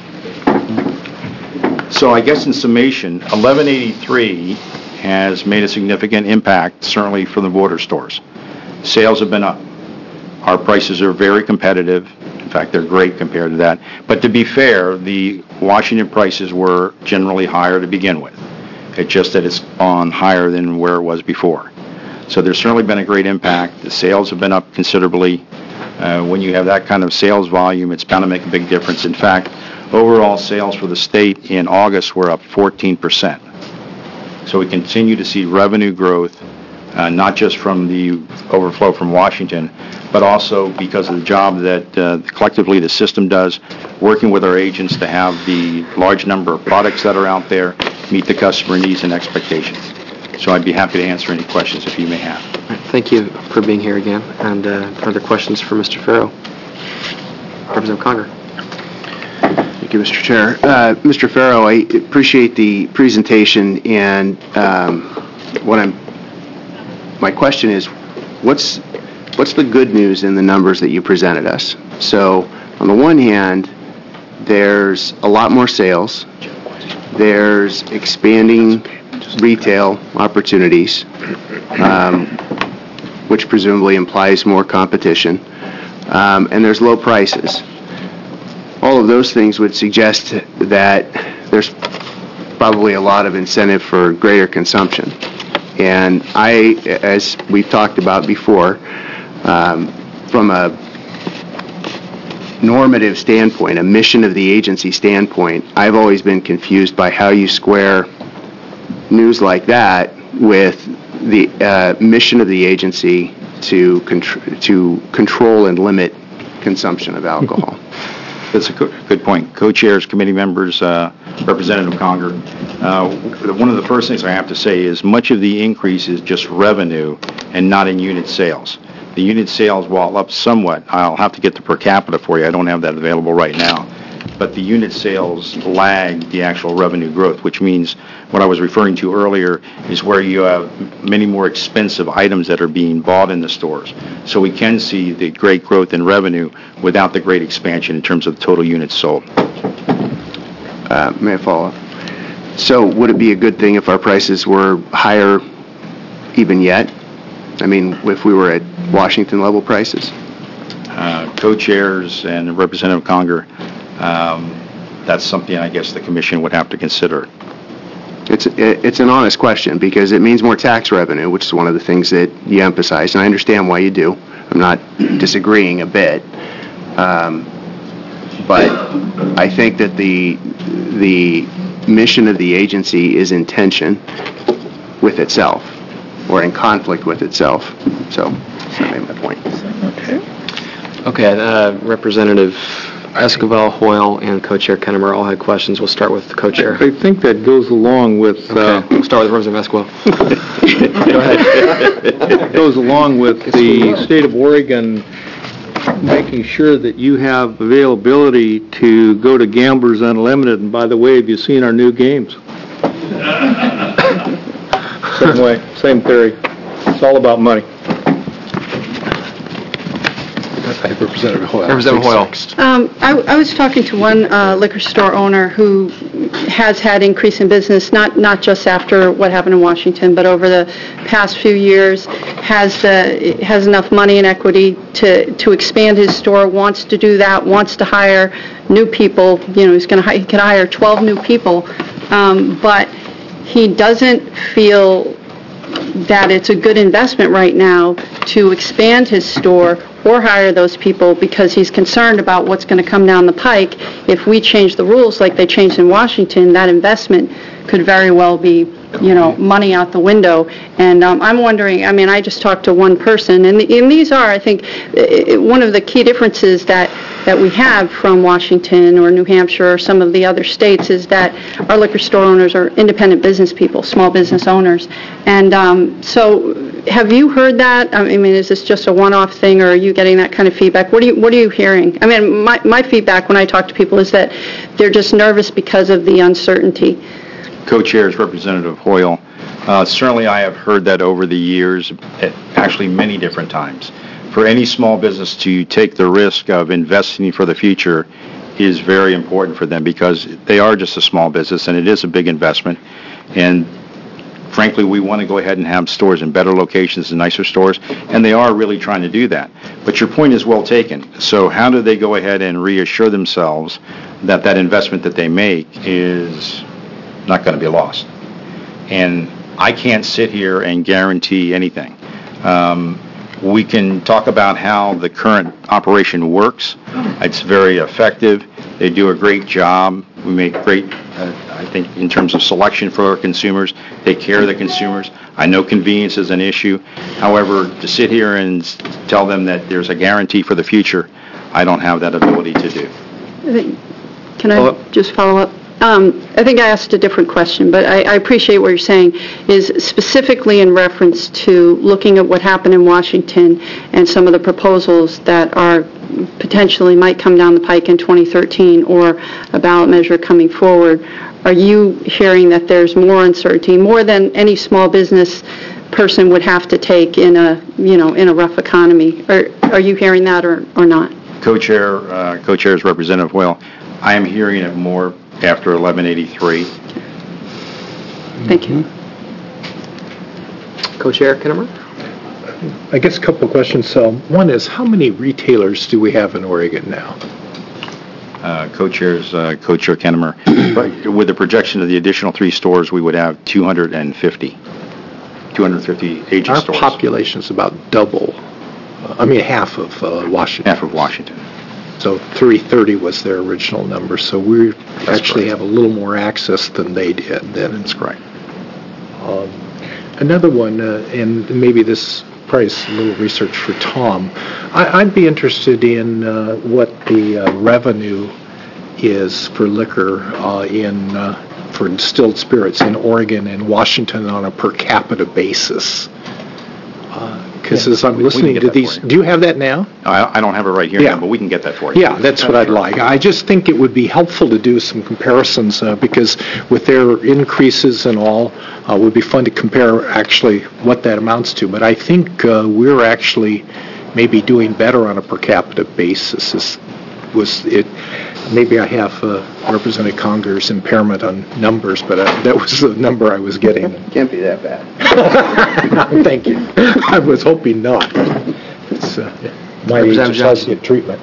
So I guess in summation, 1183 has made a significant impact, certainly for the border stores. Sales have been up. Our prices are very competitive. In fact, they're great compared to that. But to be fair, the Washington prices were generally higher to begin with. It's just that it's gone higher than where it was before. So there's certainly been a great impact. The sales have been up considerably. When you have that kind of sales volume, it's bound to make a big difference. In fact, overall sales for the state in August were up 14%. So we continue to see revenue growth, not just from the overflow from Washington, but also because of the job that collectively the system does, working with our agents to have the large number of products that are out there meet the customer needs and expectations. So I'd be happy to answer any questions if you may have. Thank you for being here again. And other questions for Mr. Farrow? Representative Conger. Thank you, Mr. Chair. Mr. Farrow, I appreciate the presentation, and my question is, what's the good news in the numbers that you presented us? So, on the one hand, there's a lot more sales. There's expanding retail opportunities, which presumably implies more competition, and there's low prices. All of those things would suggest that there's probably a lot of incentive for greater consumption. And as we've talked about before, from a normative standpoint, a mission of the agency standpoint, I've always been confused by how you square news like that with the mission of the agency to control and limit consumption of alcohol. That's a good point. Co-chairs, committee members, Representative Conger. One of the first things I have to say is much of the increase is just revenue and not in unit sales. The unit sales, while up somewhat, I'll have to get the per capita for you. I don't have that available right now. But the unit sales lag the actual revenue growth, which means what I was referring to earlier is where you have many more expensive items that are being bought in the stores. So we can see the great growth in revenue without the great expansion in terms of total units sold. May I follow up? So would it be a good thing if our prices were higher even yet? I mean, if we were at Washington level prices? Co-chairs and Representative Conger, that's something I guess the commission would have to consider. It's an honest question because it means more tax revenue, which is one of the things that you emphasize, and I understand why you do. I'm not disagreeing a bit. But I think that the mission of the agency is in tension with itself or in conflict with itself. So that made my point. Okay, Representative Esquivel, Hoyle, and Co-Chair Kennemer all had questions. We'll start with the Co-Chair. I think that goes along with... Okay, we'll start with Representative Esquivel. Go ahead. It goes along with the state of Oregon making sure that you have availability to go to Gamblers Unlimited, and by the way, have you seen our new games? Same way, same theory. It's all about money. Representative Hoyle. Representative Hoyle. I was talking to one liquor store owner who has had increase in business, not just after what happened in Washington, but over the past few years, has enough money and equity to expand his store, wants to do that, wants to hire new people. He can hire 12 new people, but he doesn't feel that it's a good investment right now to expand his store or hire those people because he's concerned about what's going to come down the pike. If we change the rules like they changed in Washington, that investment could very well be, money out the window. And I'm wondering, I just talked to one person, and these are, I think, one of the key differences that we have from Washington or New Hampshire or some of the other states is that our liquor store owners are independent business people, small business owners. And so have you heard that? Is this just a one-off thing, or are you getting that kind of feedback? What are you hearing? My feedback when I talk to people is that they're just nervous because of the uncertainty. Co-chairs, Representative Hoyle. Certainly I have heard that over the years, actually many different times. For any small business to take the risk of investing for the future is very important for them because they are just a small business and it is a big investment. And frankly, we want to go ahead and have stores in better locations and nicer stores, and they are really trying to do that. But your point is well taken. So how do they go ahead and reassure themselves that that investment that they make is not going to be lost? And I can't sit here and guarantee anything. We can talk about how the current operation works. It's very effective. They do a great job. We make great, I think, in terms of selection for our consumers, take care of the consumers. I know convenience is an issue. However, to sit here and tell them that there's a guarantee for the future, I don't have that ability to do. Can I just follow up? I think I asked a different question, but I appreciate what you're saying, is specifically in reference to looking at what happened in Washington and some of the proposals that are potentially might come down the pike in 2013 or a ballot measure coming forward. Are you hearing that there's more uncertainty, more than any small business person would have to take in a rough economy? Are you hearing that or not? Co-chairs Representative Hoyle, I am hearing it more after 1183. Thank you. Co-chair Kinnemer? I guess a couple of questions. One is, how many retailers do we have in Oregon now? Co-chair Kinnemer. With the projection of the additional 3 stores, we would have 250 agent stores. Our population is about double, half of Washington. Half of Washington. So 330 was their original number, so we actually have a little more access than they did then. That's correct. Another one, and maybe this probably is a little research for Tom, I'd be interested in what the revenue is for liquor for distilled spirits in Oregon and Washington on a per capita basis. Because as I'm listening to these, do you have that now? I don't have it right here now, but we can get that for you. Yeah, that's what I'd like. I just think it would be helpful to do some comparisons because with their increases and all, it would be fun to compare actually what that amounts to. But I think we're actually maybe doing better on a per capita basis. Maybe I have Representative Conger's impairment on numbers, but that was the number I was getting. Can't be that bad. Thank you. I was hoping not. It's my age is how to get treatment.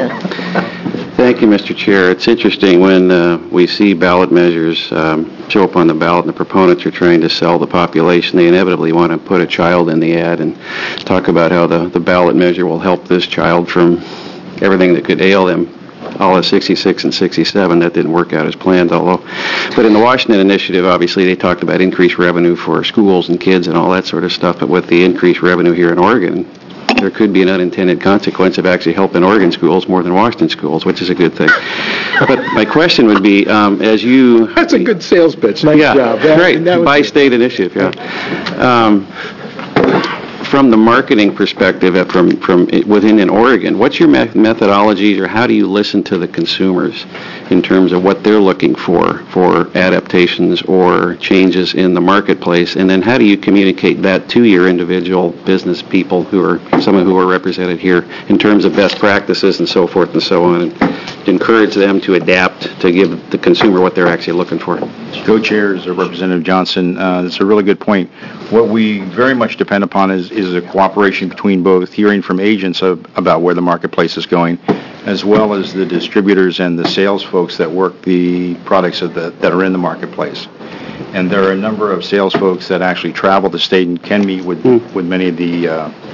Thank you, Mr. Chair. It's interesting when we see ballot measures show up on the ballot and the proponents are trying to sell the population. They inevitably want to put a child in the ad and talk about how the ballot measure will help this child from everything that could ail them. All of 66 and 67, that didn't work out as planned, but in the Washington initiative, obviously, they talked about increased revenue for schools and kids and all that sort of stuff, but with the increased revenue here in Oregon, there could be an unintended consequence of actually helping Oregon schools more than Washington schools, which is a good thing. But my question would be, as you... That's a good sales pitch. Nice job. Great. By-state initiative, from the marketing perspective, from within in Oregon, what's your methodology, or how do you listen to the consumers in terms of what they're looking for adaptations or changes in the marketplace? And then how do you communicate that to your individual business people some who are represented here in terms of best practices and so forth and so on, and encourage them to adapt to give the consumer what they're actually looking for? Co-chairs, Representative Johnson, that's a really good point. What we very much depend upon is a cooperation between both hearing from agents about where the marketplace is going, as well as the distributors and the sales folks that work the products that are in the marketplace. And there are a number of sales folks that actually travel the state and can meet with many of the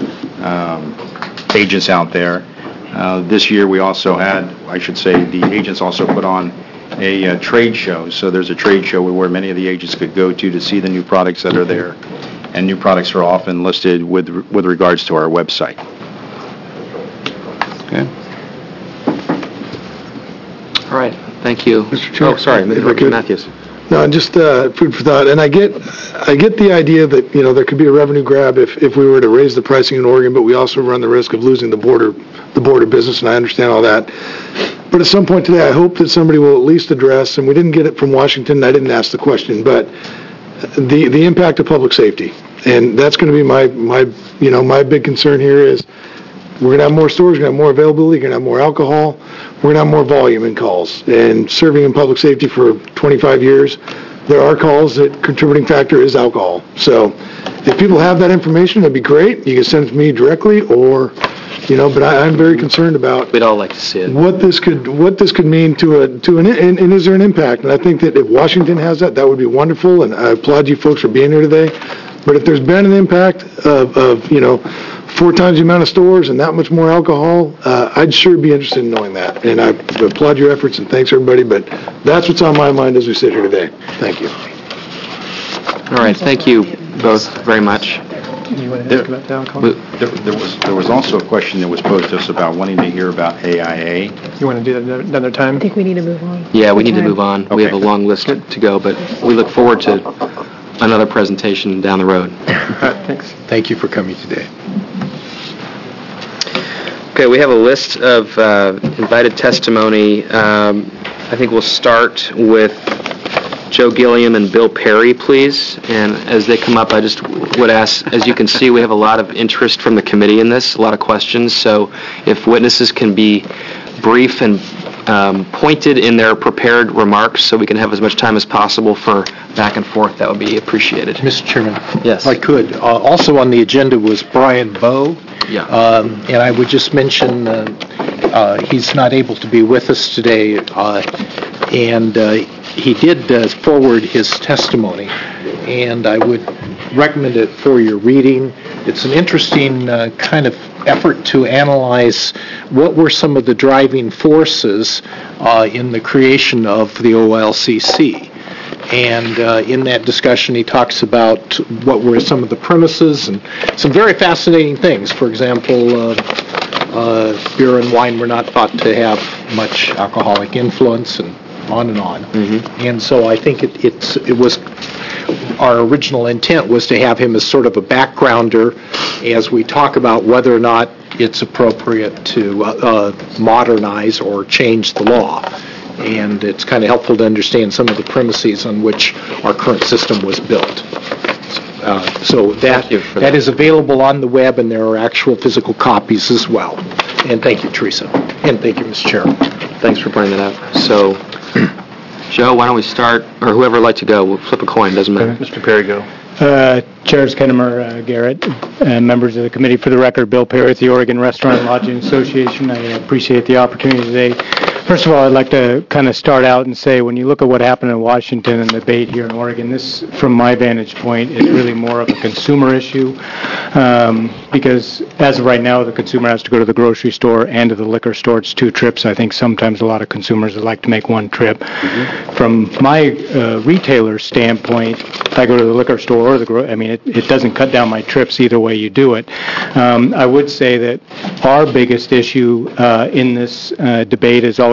agents out there. This year we also had, the agents also put on a trade show. So there's a trade show where many of the agents could go to see the new products that are there. And new products are often listed with regards to our website. Okay. All right, thank you. Mr. Chair, oh, sorry, Mr. Matthews. No, just food for thought. And I get the idea that, there could be a revenue grab if we were to raise the pricing in Oregon, but we also run the risk of losing the border business, and I understand all that. But at some point today, I hope that somebody will at least address, and we didn't get it from Washington, and I didn't ask the question, but the impact of public safety. And that's going to be my big concern here is we're going to have more stores, we're going to have more availability, we're going to have more alcohol, we're going to have more volume in calls. And serving in public safety for 25 years, there are calls that contributing factor is alcohol. So if people have that information, that'd be great. You can send it to me directly or, but I'm very concerned about we'd all like to see it. What this could mean and is there an impact? And I think that if Washington has that would be wonderful, and I applaud you folks for being here today. But if there's been an impact of 4 times the amount of stores and that much more alcohol, I'd sure be interested in knowing that. And I applaud your efforts and thanks everybody, but that's what's on my mind as we sit here today. Thank you. All right, thank you both very much. There was also a question that was posed to us about wanting to hear about AIA. You want to do that another time? I think we need to move on. Yeah, we need to move on. Okay. We have a long list to go, but we look forward to another presentation down the road. All right, thanks. Thank you for coming today. Okay, we have a list of invited testimony. I think we'll start with Joe Gilliam and Bill Perry, please. And as they come up, I just would ask, as you can see, we have a lot of interest from the committee in this, a lot of questions. So if witnesses can be brief and pointed in their prepared remarks so we can have as much time as possible for back and forth, that would be appreciated. Mr. Chairman, yes, if I could. Also on the agenda was Brian Bowe. Yeah. And I would just mention he's not able to be with us today, and he did forward his testimony, and I would recommend it for your reading. It's an interesting kind of effort to analyze what were some of the driving forces in the creation of the OLCC. And in that discussion, he talks about what were some of the premises and some very fascinating things. For example, beer and wine were not thought to have much alcoholic influence, and on and on. Mm-hmm. And so I think it was our original intent was to have him as sort of a backgrounder as we talk about whether or not it's appropriate to modernize or change the law. And it's kind of helpful to understand some of the premises on which our current system was built. So that is available on the web, and there are actual physical copies as well. And thank you, Teresa. And thank you, Mr. Chair. Thanks for bringing that up. So, Joe, why don't we start, or whoever would like to go, we'll flip a coin, doesn't matter. Mr. Perry, go. Chairs Kennemer, Garrett, members of the committee, for the record, Bill Perry with the Oregon Restaurant and Lodging Association. I appreciate the opportunity today. First of all, I'd like to kind of start out and say, when you look at what happened in Washington and the debate here in Oregon, this, from my vantage point, is really more of a consumer issue, because as of right now, the consumer has to go to the grocery store and to the liquor store. It's 2 trips. I think sometimes a lot of consumers would like to make 1 trip. Mm-hmm. From my retailer standpoint, if I go to the liquor store or it doesn't cut down my trips either way you do it. I would say that our biggest issue in this debate has always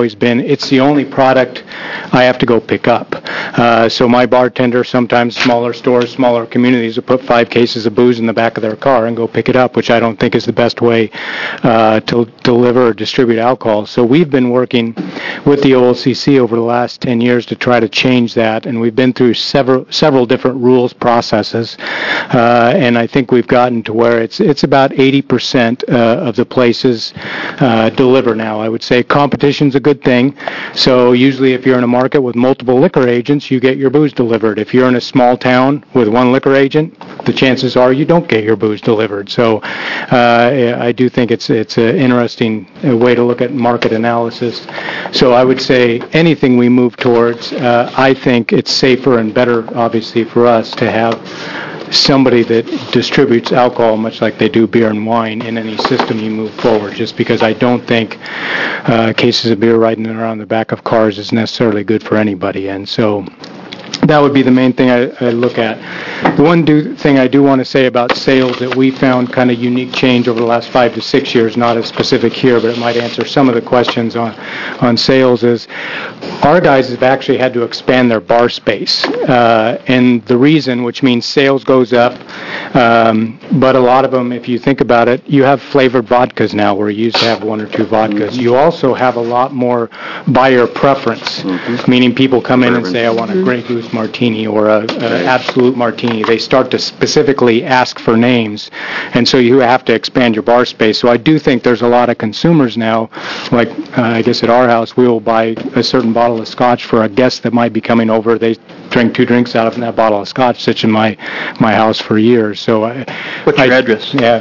always been, it's the only product I have to go pick up. So my bartender, sometimes smaller stores, smaller communities, will put 5 cases of booze in the back of their car and go pick it up, which I don't think is the best way to deliver or distribute alcohol. So we've been working with the OLCC over the last 10 years to try to change that, and we've been through several different rules processes, and I think we've gotten to where it's about 80% of the places deliver now. I would say competition's a good thing. So usually if you're in a market with multiple liquor agents, you get your booze delivered. If you're in a small town with one liquor agent, the chances are you don't get your booze delivered. So I do think it's an interesting way to look at market analysis. So I would say anything we move towards, I think it's safer and better, obviously, for us to have somebody that distributes alcohol, much like they do beer and wine, in any system you move forward, just because I don't think cases of beer riding around the back of cars is necessarily good for anybody. And so that would be the main thing I look at. The one thing I do want to say about sales that we found kind of unique change over the last 5 to 6 years, not as specific here, but it might answer some of the questions on sales, is our guys have actually had to expand their bar space. And the reason, which means sales goes up, but a lot of them, if you think about it, you have flavored vodkas now where you used to have 1 or 2 vodkas. You also have a lot more buyer preference, meaning people come in and say, I want a Grey Goose martini or a absolute martini. They start to specifically ask for names, and so you have to expand your bar space. So I do think there's a lot of consumers now, like I guess at our house, we will buy a certain bottle of scotch for a guest that might be coming over. They drink 2 drinks out of that bottle of scotch, sits in my house for years. So what's your address? Yeah.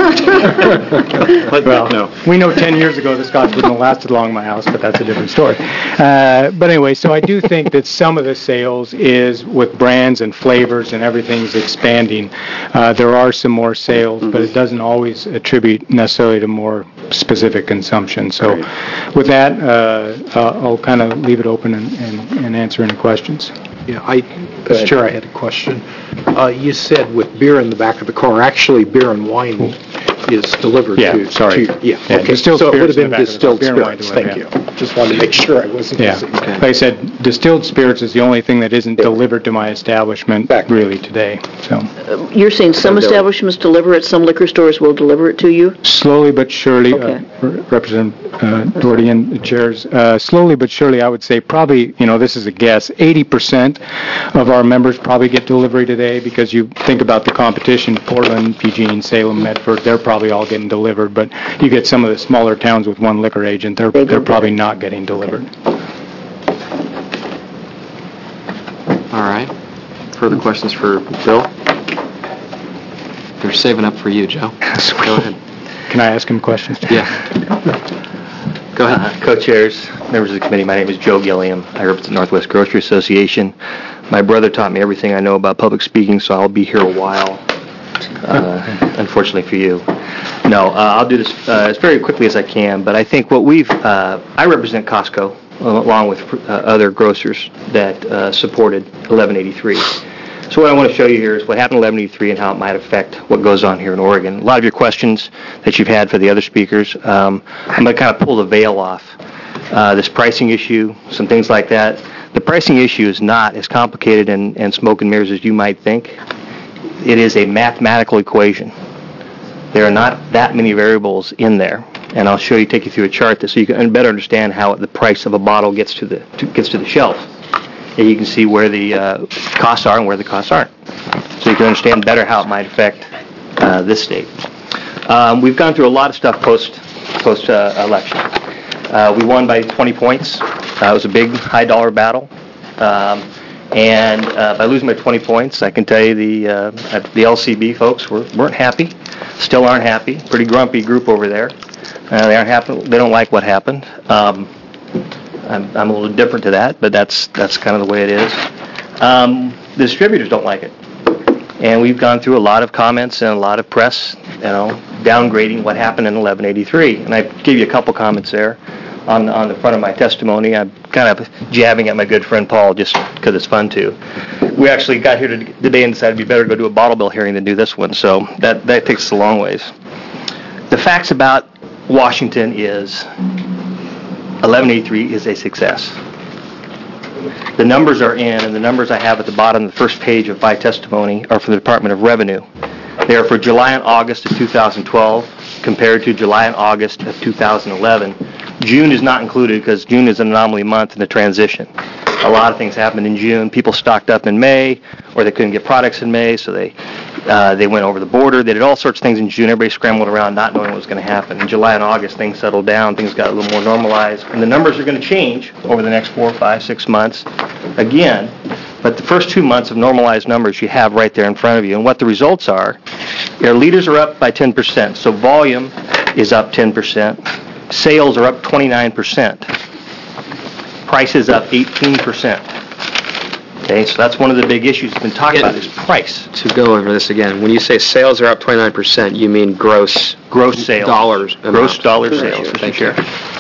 Well, no. We know 10 years ago the scotch wouldn't have lasted long in my house, but that's a different story. But anyway, so I do think that some of the sales is with brands and flavors and everything's expanding. There are some more sales, but it doesn't always attribute necessarily to more specific consumption. So with that, I'll kind of leave it open and answer any questions. Yeah, Mr. Chair, I had a question. You said with beer in the back of the car, actually beer and wine is delivered to... Sorry. Okay, distilled so it would spirits have been distilled beer and wine spirits. delivered, Thank you. Just wanted to make sure I wasn't missing. Like I said, distilled spirits is the only thing that isn't delivered to my establishment really today. So You're saying some establishments deliver it, some liquor stores will deliver it to you? Slowly but surely, Representative Doherty and chairs, slowly but surely, I would say probably, this is a guess, 80% of our members probably get delivery today, because you think about the competition, Portland, Eugene, Salem, Medford, they're probably all getting delivered, but you get some of the smaller towns with one liquor agent, they're probably not getting delivered. All right. Further questions for Bill? They're saving up for you, Joe. Go ahead. Can I ask him questions? Yeah. Go ahead. Co-chairs, members of the committee, my name is Joe Gilliam. I represent Northwest Grocery Association. My brother taught me everything I know about public speaking, so I'll be here a while, unfortunately for you. No, I'll do this as very quickly as I can, but I think what I represent Costco, along with other grocers that supported 1183. So what I want to show you here is what happened in 1183 and how it might affect what goes on here in Oregon. A lot of your questions that you've had for the other speakers, I'm going to kind of pull the veil off. This pricing issue, some things like that. The pricing issue is not as complicated and smoke and mirrors as you might think. It is a mathematical equation. There are not that many variables in there, and I'll take you through a chart so you can better understand how the price of a bottle gets to the shelf. And you can see where the costs are and where the costs aren't, so you can understand better how it might affect this state. We've gone through a lot of stuff post election. We won by 20 points. It was a big high dollar battle. And by losing by 20 points, I can tell you the LCB folks weren't happy, still aren't happy. Pretty grumpy group over there. They aren't happy. They don't like what happened. I'm a little different to that, but that's kind of the way it is. The distributors don't like it, and we've gone through a lot of comments and a lot of press, downgrading what happened in 1183. And I gave you a couple comments there. On the front of my testimony, I'm kind of jabbing at my good friend Paul just because it's fun to. We actually got here today and decided it'd be better to go do a bottle bill hearing than do this one, so that takes us a long ways. The facts about Washington is 1183 is a success. The numbers are in, and the numbers I have at the bottom of the first page of my testimony are from the Department of Revenue. They are for July and August of 2012 compared to July and August of 2011. June is not included because June is an anomaly month in the transition. A lot of things happened in June. People stocked up in May, or they couldn't get products in May, so they went over the border. They did all sorts of things in June. Everybody scrambled around not knowing what was going to happen. In July and August, things settled down. Things got a little more normalized. And the numbers are going to change over the next 4, 5, 6 months again. But the first 2 months of normalized numbers you have right there in front of you. And what the results are, your liters are up by 10%. So volume is up 10%. Sales are up 29%. Prices up 18%. Okay, so that's one of the big issues that's been talked about is price. To go over this again, when you say sales are up 29%, you mean gross sales. Dollars. Gross dollar sales, Mr. Chair.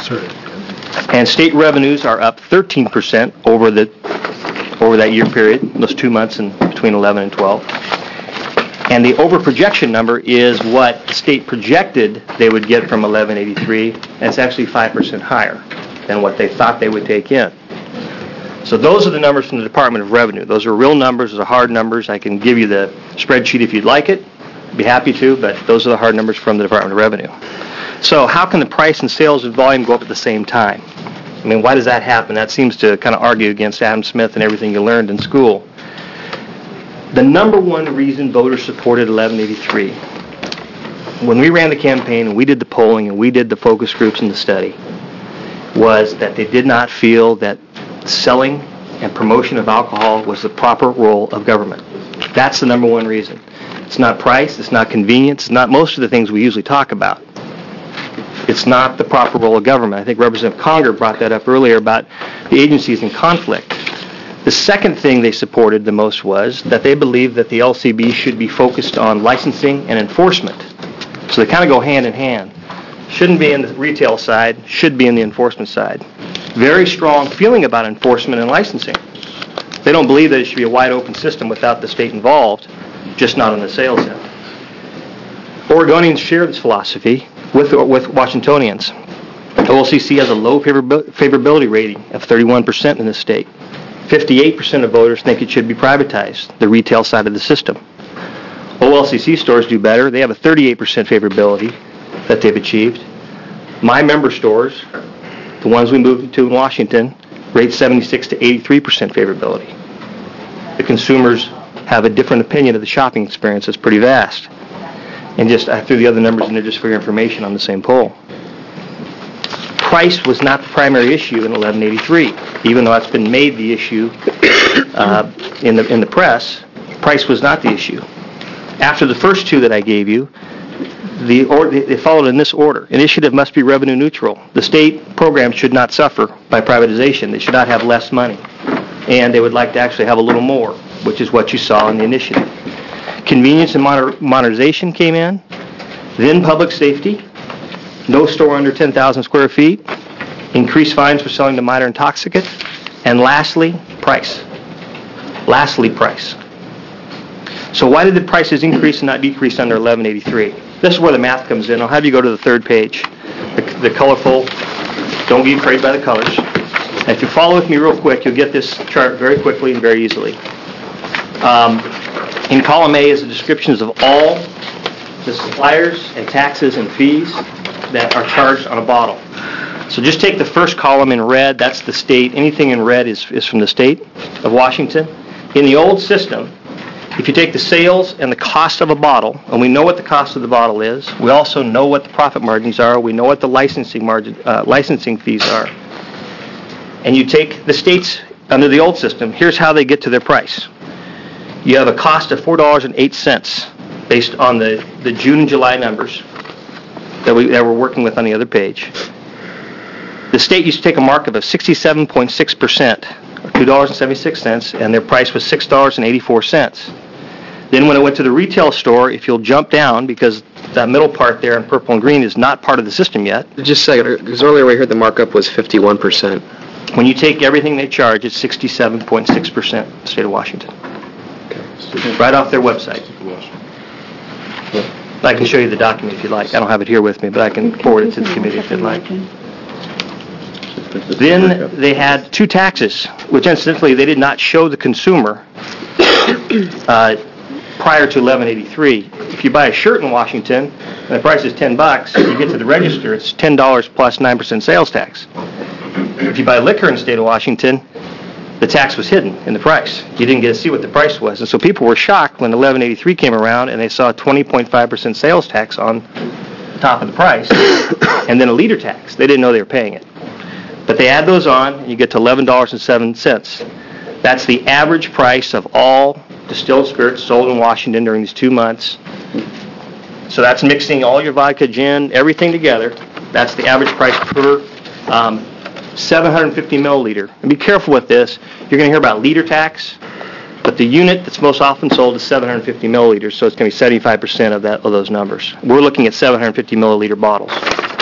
And state revenues are up 13% over that year period, those 2 months in between 11 and 12. And the over-projection number is what the state projected they would get from 1183, and it's actually 5% higher than what they thought they would take in. So those are the numbers from the Department of Revenue. Those are real numbers. Those are hard numbers. I can give you the spreadsheet if you'd like it. I'd be happy to, but those are the hard numbers from the Department of Revenue. So how can the price and sales and volume go up at the same time? I mean, why does that happen? That seems to kind of argue against Adam Smith and everything you learned in school. The number one reason voters supported 1183, when we ran the campaign and we did the polling and we did the focus groups and the study, was that they did not feel that selling and promotion of alcohol was the proper role of government. That's the number one reason. It's not price, it's not convenience, it's not most of the things we usually talk about. It's not the proper role of government. I think Representative Conger brought that up earlier about the agencies in conflict. The second thing they supported the most was that they believed that the LCB should be focused on licensing and enforcement. So they kind of go hand in hand. Shouldn't be in the retail side, should be in the enforcement side. Very strong feeling about enforcement and licensing. They don't believe that it should be a wide open system without the state involved, just not on the sales end. Oregonians share this philosophy with Washingtonians. OLCC has a low favorability rating of 31% in the state. 58% of voters think it should be privatized, the retail side of the system. OLCC stores do better. They have a 38% favorability that they've achieved. My member stores, the ones we moved to in Washington, rate 76 to 83% favorability. The consumers have a different opinion of the shopping experience. It's pretty vast. And just I threw the other numbers in there just for your information on the same poll. Price was not the primary issue in 1183, even though it's been made the issue in the press. Price was not the issue. After the first two that I gave you, they followed in this order. Initiative must be revenue neutral. The state program should not suffer by privatization. They should not have less money. And they would like to actually have a little more, which is what you saw in the initiative. Convenience and modernization came in. Then public safety. No store under 10,000 square feet. Increased fines for selling to minor intoxicants. And lastly, price. Price. So why did the prices increase and not decrease under 1183? This is where the math comes in. I'll have you go to the third page. The colorful, don't be afraid by the colors. And if you follow with me real quick, you'll get this chart very quickly and very easily. In column A is the descriptions of all the suppliers and taxes and fees that are charged on a bottle. So just take the first column in red. That's the state. Anything in red is from the state of Washington. In the old system, if you take the sales and the cost of a bottle, and we know what the cost of the bottle is, we also know what the profit margins are, we know what the licensing fees are, and you take the states under the old system, here's how they get to their price. You have a cost of $4.08 based on the June and July numbers that we're working with on the other page. The state used to take a markup of 67.6%, or $2.76, and their price was $6.84. Then when it went to the retail store, if you'll jump down, because that middle part there in purple and green is not part of the system yet. Just a second, because earlier we heard the markup was 51%. When you take everything they charge, it's 67.6% state of Washington. Okay. Right off their website. I can show you the document if you'd like. I don't have it here with me, but I can forward it to the committee if you'd like. Then they had two taxes, which incidentally they did not show the consumer prior to 1183. If you buy a shirt in Washington and the price is $10, you get to the register, it's $10 plus 9% sales tax. If you buy liquor in the state of Washington, the tax was hidden in the price. You didn't get to see what the price was. And so people were shocked when 1183 came around and they saw a 20.5% sales tax on top of the price and then a liter tax. They didn't know they were paying it. But they add those on and you get to $11.07. That's the average price of all distilled spirits sold in Washington during these 2 months. So that's mixing all your vodka, gin, everything together. That's the average price per 750 milliliter. And be careful with this. You're going to hear about liter tax, but the unit that's most often sold is 750 milliliters, so it's going to be 75% of those numbers. We're looking at 750 milliliter bottles.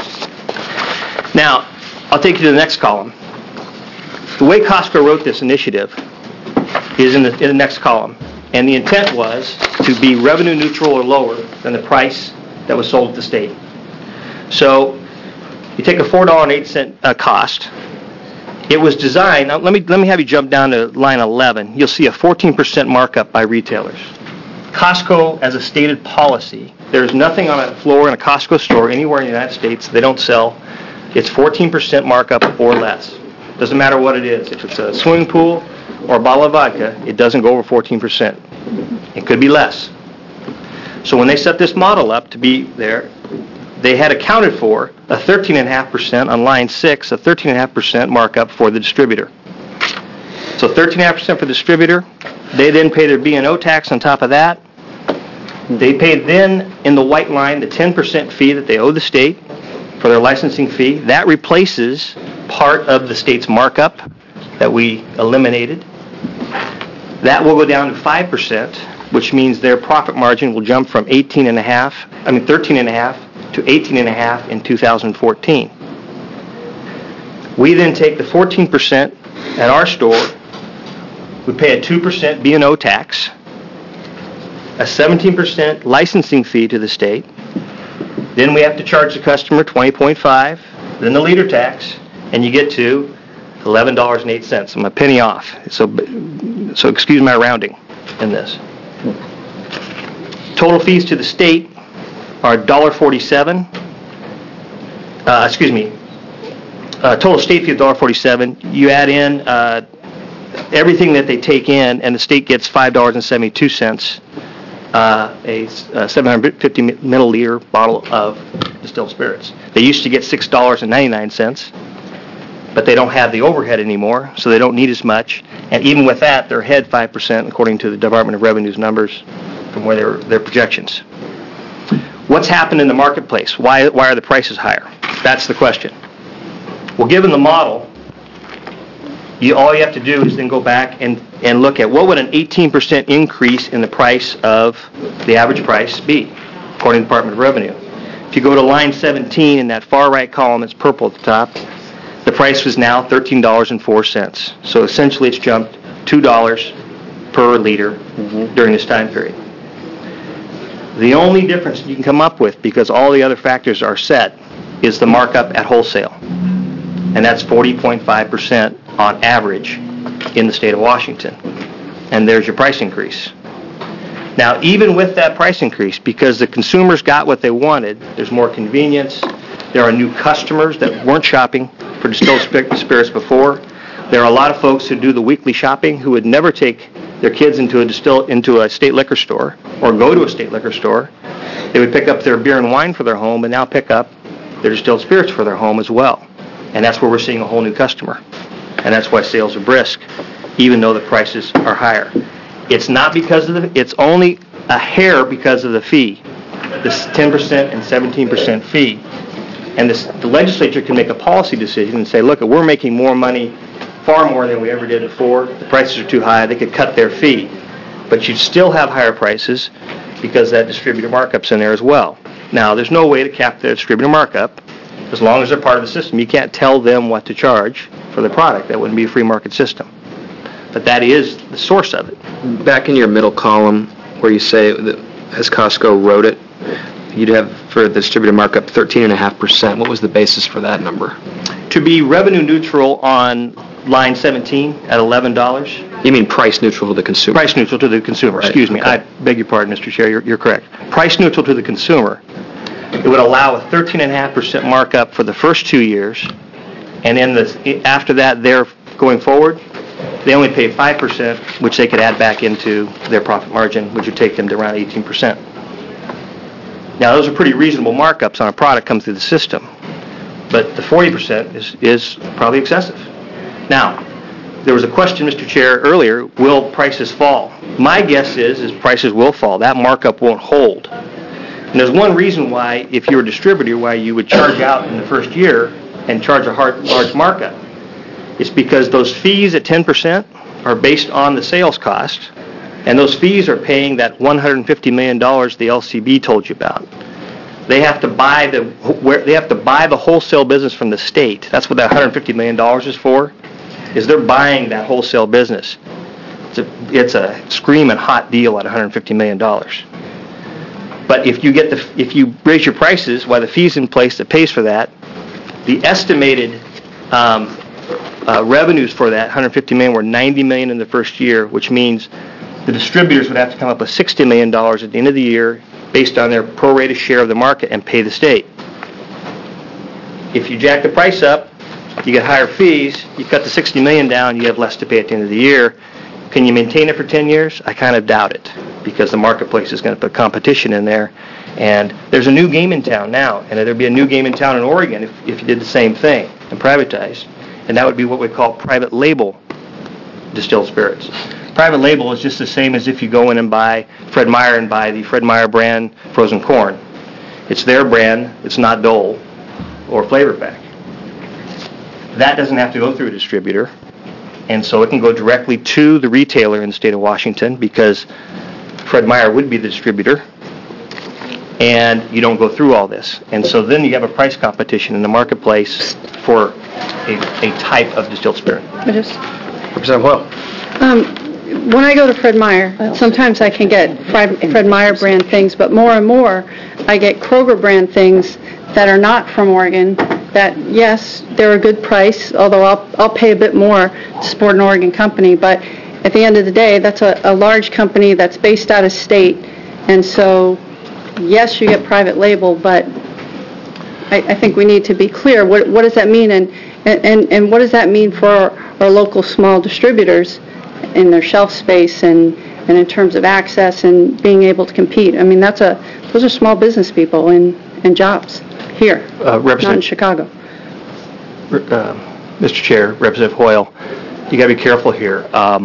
Now, I'll take you to the next column. The way Costco wrote this initiative is in the next column, and the intent was to be revenue neutral or lower than the price that was sold at the state. So you take a $4.08 cost. It was designed, now let me have you jump down to line 11. You'll see a 14% markup by retailers. Costco, as a stated policy, there's nothing on a floor in a Costco store anywhere in the United States they don't sell. It's 14% markup or less. Doesn't matter what it is. If it's a swimming pool or a bottle of vodka, it doesn't go over 14%. It could be less. So when they set this model up to be there, they had accounted for a 13.5% on line 6, a 13.5% markup for the distributor. So 13.5% for the distributor. They then pay their B&O tax on top of that. They paid then in the white line the 10% fee that they owe the state for their licensing fee. That replaces part of the state's markup that we eliminated. That will go down to 5%, which means their profit margin will jump from 13.5 to 18.5 in 2014. We then take the 14% at our store. We pay a 2% B&O tax, a 17% licensing fee to the state. Then we have to charge the customer 20.5, then the liter tax, and you get to $11.08. I'm a penny off. So excuse my rounding in this. Total fees to the state are $1.47. Total state fee of $1.47. You add in everything that they take in, and the state gets $5.72, a 750 milliliter bottle of distilled spirits. They used to get $6.99, but they don't have the overhead anymore, so they don't need as much. And even with that, they're ahead 5%, according to the Department of Revenue's numbers from where their projections. What's happened in the marketplace? Why are the prices higher? That's the question. Well, given the model, all you have to do is then go back and look at what would an 18% increase in the price of the average price be, according to the Department of Revenue. If you go to line 17 in that far right column, it's purple at the top, the price was now $13.04. So essentially it's jumped $2 per liter during this time period. The only difference you can come up with, because all the other factors are set, is the markup at wholesale. And that's 40.5% on average in the state of Washington. And there's your price increase. Now, even with that price increase, because the consumers got what they wanted, there's more convenience, there are new customers that weren't shopping for distilled spirits before. There are a lot of folks who do the weekly shopping who would never take their kids into a state liquor store or go to a state liquor store. They would pick up their beer and wine for their home and now pick up their distilled spirits for their home as well. And that's where we're seeing a whole new customer. And that's why sales are brisk, even though the prices are higher. It's not because of it's only a hair because of the fee, this 10% and 17% fee. And the legislature can make a policy decision and say, look, we're making more money, far more than we ever did before. The prices are too high. They could cut their fee. But you'd still have higher prices because that distributor markup's in there as well. Now, there's no way to cap the distributor markup as long as they're part of the system. You can't tell them what to charge for the product. That wouldn't be a free market system. But that is the source of it. Back in your middle column where you say, that as Costco wrote it, you'd have for the distributor markup 13.5%. What was the basis for that number? 2% to be revenue neutral on line 17 at $11. You mean price neutral to the consumer? Price neutral to the consumer, Right, excuse me. okay. I beg your pardon, Mr. Chair, you're correct. Price neutral to the consumer. It would allow a 13.5% markup for the first 2 years, and then after that, they're going forward, they only pay 5%, which they could add back into their profit margin, which would take them to around 18%. Now, those are pretty reasonable markups on a product comes through the system, but the 40% is probably excessive. Now, there was a question, Mr. Chair, earlier, will prices fall? My guess is prices will fall. That markup won't hold. And there's one reason why, if you're a distributor, why you would charge out in the first year and charge a large markup. It's because those fees at 10% are based on the sales cost, and those fees are paying that $150 million the LCB told you about. They have to buy the wholesale business from the state. That's what that $150 million is for, is they're buying that wholesale business. It's a screaming hot deal at $150 million. But if you raise your prices while the fee's in place that pays for that, the estimated revenues for that $150 million were $90 million in the first year, which means the distributors would have to come up with $60 million at the end of the year based on their prorated share of the market and pay the state. If you jack the price up, you get higher fees, you cut the $60 million down, you have less to pay at the end of the year. Can you maintain it for 10 years? I kind of doubt it, because the marketplace is going to put competition in there. And there's a new game in town now, and there'd be a new game in town in Oregon if you did the same thing and privatized. And that would be what we call private label distilled spirits. Private label is just the same as if you go in and buy Fred Meyer and buy the Fred Meyer brand frozen corn. It's their brand, it's not Dole or Flavor Pack. That doesn't have to go through a distributor, and so it can go directly to the retailer in the state of Washington, because Fred Meyer would be the distributor, and you don't go through all this. And so then you have a price competition in the marketplace for a type of distilled spirit. Representative Hoyle. When I go to Fred Meyer, sometimes I can get Fred Meyer brand things, but more and more I get Kroger brand things that are not from Oregon, that, yes, they're a good price, although I'll pay a bit more to support an Oregon company, but at the end of the day, that's a large company that's based out of state, and so, yes, you get private label, but I think we need to be clear. What does that mean, and what does that mean for our local small distributors in their shelf space and in terms of access and being able to compete? I mean, those are small business people and jobs here, not in Chicago. Mr. Chair, Representative Hoyle, you got to be careful here. I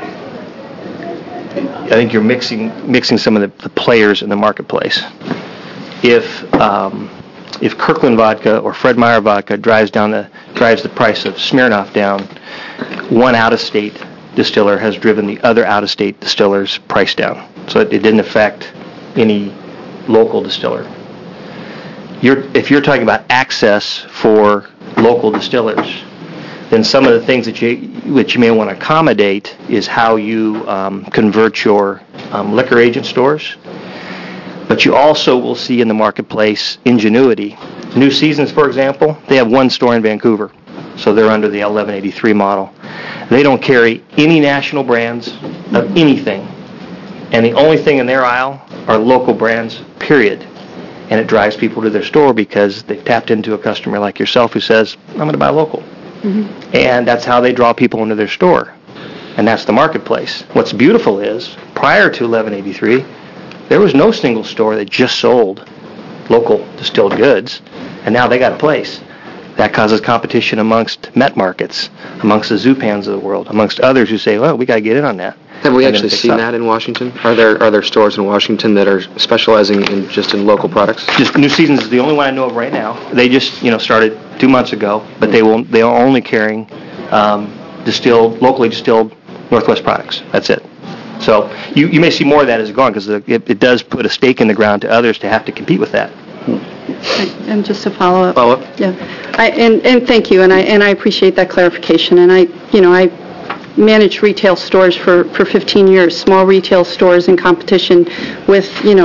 think you're mixing some of the players in the marketplace. If Kirkland vodka or Fred Meyer vodka drives the price of Smirnoff down, one out-of-state distiller has driven the other out-of-state distiller's price down. So it didn't affect any local distiller. If you're talking about access for local distillers, then some of the things that you may want to accommodate is how you convert your liquor agent stores. But you also will see in the marketplace ingenuity. New Seasons, for example, they have one store in Vancouver, so they're under the 1183 model. They don't carry any national brands of anything, and the only thing in their aisle are local brands, period. And it drives people to their store because they've tapped into a customer like yourself who says, I'm going to buy local. Mm-hmm. And that's how they draw people into their store. And that's the marketplace. What's beautiful is, prior to 1183, there was no single store that just sold local distilled goods, and now they got a place. That causes competition amongst Met markets, amongst the Zupans of the world, amongst others who say, well, we got to get in on that. Have we actually seen that in Washington? Are there stores in Washington that are specializing in local products? Just New Seasons is the only one I know of right now. They just started 2 months ago, but they are only carrying locally distilled Northwest products. That's it. So you may see more of that as it goes on, because it does put a stake in the ground to others to have to compete with that. And just to follow up. Yeah. And thank you, and I appreciate that clarification. And I managed retail stores for 15 years, small retail stores in competition with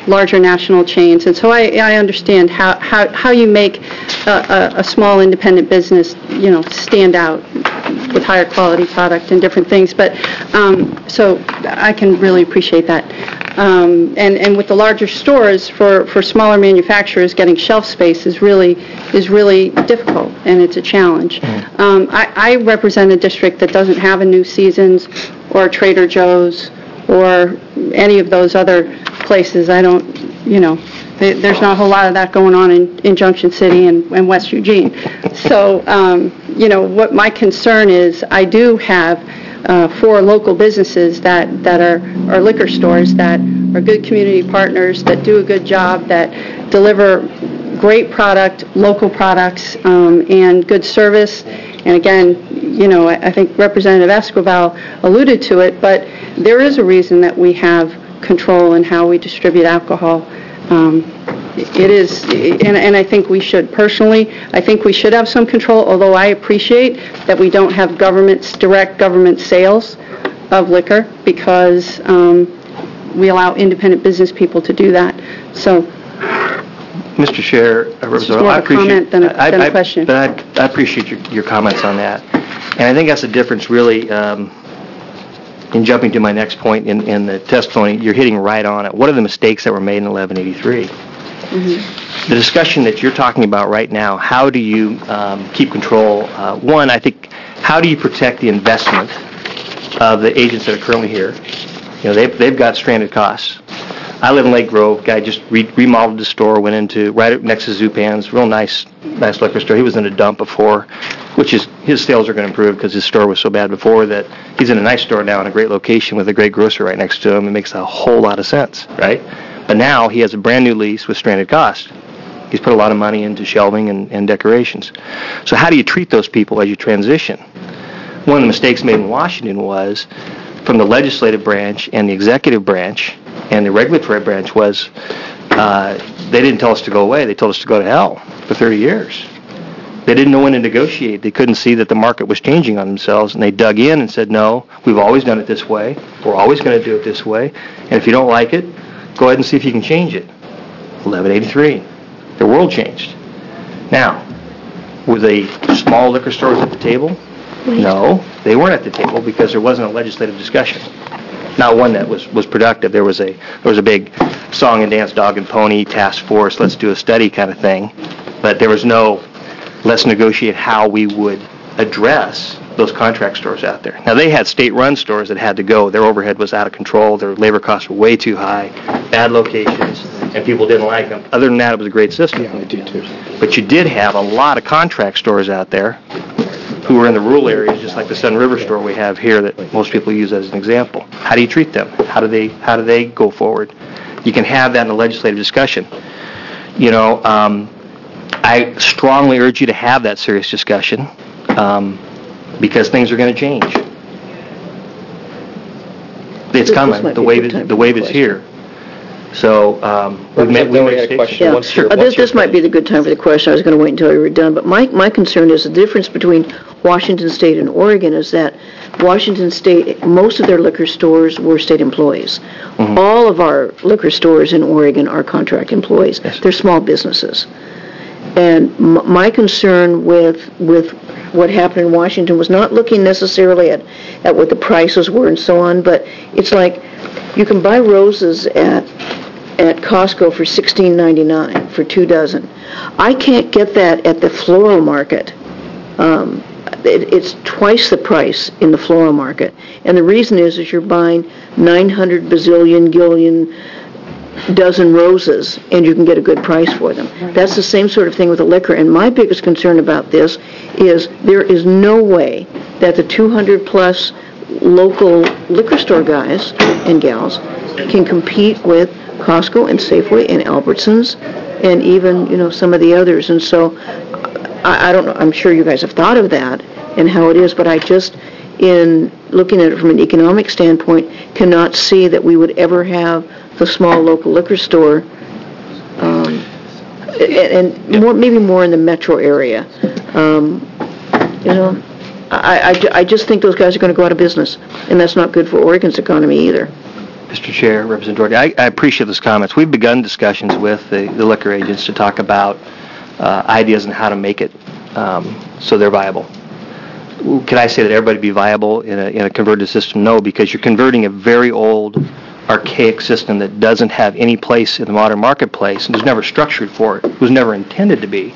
larger national chains. And so I understand how you make a small independent business, stand out with higher quality product and different things. But so I can really appreciate that. And with the larger stores, for smaller manufacturers, getting shelf space is really difficult, and it's a challenge. I represent a district that doesn't have a New Seasons or a Trader Joe's or any of those other places. I don't, there's not a whole lot of that going on in Junction City and West Eugene. So, what my concern is, I do have 4 local businesses that are liquor stores that are good community partners, that do a good job, that deliver great product, local products, and good service. And again, I think Representative Esquivel alluded to it, but there is a reason that we have control in how we distribute alcohol. It is, and I think we should. Personally, I think we should have some control, although I appreciate that we don't have direct government sales of liquor, because we allow independent business people to do that. So, Mr. Chair, it's more of a comment than a question. But I appreciate your comments on that. And I think that's the difference, really, in jumping to my next point in the testimony. You're hitting right on it. What are the mistakes that were made in 1183? The discussion that you're talking about right now, how do you keep control? One, I think, how do you protect the investment of the agents that are currently here? They've got stranded costs. I live in Lake Grove. Guy just remodeled the store, went into right next to Zupan's, real nice liquor store. He was in a dump before, which is his sales are going to improve because his store was so bad before that he's in a nice store now in a great location with a great grocer right next to him. It makes a whole lot of sense, right? But now he has a brand new lease with stranded costs. He's put a lot of money into shelving and decorations. So how do you treat those people as you transition? One of the mistakes made in Washington was from the legislative branch and the executive branch and the regulatory branch was they didn't tell us to go away. They told us to go to hell for 30 years. They didn't know when to negotiate. They couldn't see that the market was changing on themselves, and they dug in and said, no, we've always done it this way. We're always going to do it this way. And if you don't like it, go ahead and see if you can change it. 1183. The world changed. Now, were the small liquor stores at the table? No, they weren't at the table because there wasn't a legislative discussion. Not one that was productive. There was a big song and dance, dog and pony task force, let's do a study kind of thing. But there was no, let's negotiate how we would address those contract stores out there. Now, they had state-run stores that had to go. Their overhead was out of control. Their labor costs were way too high, bad locations, and people didn't like them. Other than that, it was a great system. Yeah, I do too. But you did have a lot of contract stores out there who were in the rural areas, just like the Sun River store we have here that most people use as an example. How do you treat them? How do they go forward? You can have that in a legislative discussion. I strongly urge you to have that serious discussion because things are going to change. It's coming. The wave is here. So we've made a question. Yeah. This might be the good time for the question. I was going to wait until you were done. But my concern is the difference between Washington State and Oregon is that Washington State, most of their liquor stores were state employees. Mm-hmm. All of our liquor stores in Oregon are contract employees. Yes. They're small businesses. And my concern with what happened in Washington was not looking necessarily at what the prices were and so on, but it's like you can buy roses at Costco for $16.99 for 2 dozen. I can't get that at the floral market. It's twice the price in the floral market. And the reason is you're buying 900 bazillion gillion dozen roses, and you can get a good price for them. That's the same sort of thing with the liquor. And my biggest concern about this is there is no way that the 200-plus local liquor store guys and gals can compete with Costco and Safeway and Albertsons and even, some of the others. And so I don't know. I'm sure you guys have thought of that and how it is, but I just, in looking at it from an economic standpoint, cannot see that we would ever have the small local liquor store, maybe more in the metro area. I just think those guys are going to go out of business, and that's not good for Oregon's economy either. Mr. Chair, Representative Doherty, I appreciate those comments. We've begun discussions with the liquor agents to talk about ideas on how to make it so they're viable. Can I say that everybody be viable in a converted system? No, because you're converting a very old, archaic system that doesn't have any place in the modern marketplace and was never structured for it, was never intended to be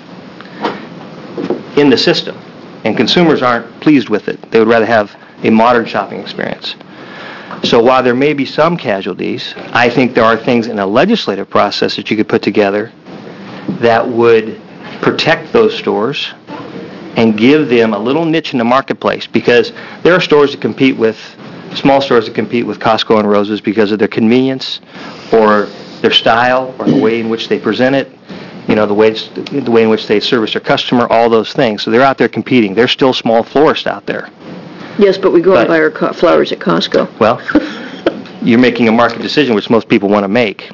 in the system. And consumers aren't pleased with it. They would rather have a modern shopping experience. So while there may be some casualties, I think there are things in a legislative process that you could put together that would protect those stores and give them a little niche in the marketplace, because there are stores that compete with, small stores that compete with Costco and Rose's because of their convenience or their style or the way in which they present it, you know, the way in which they service their customer, all those things. So they're out there competing. They're still small florists out there. Yes, but we go and buy our flowers at Costco. Well, you're making a market decision, which most people want to make.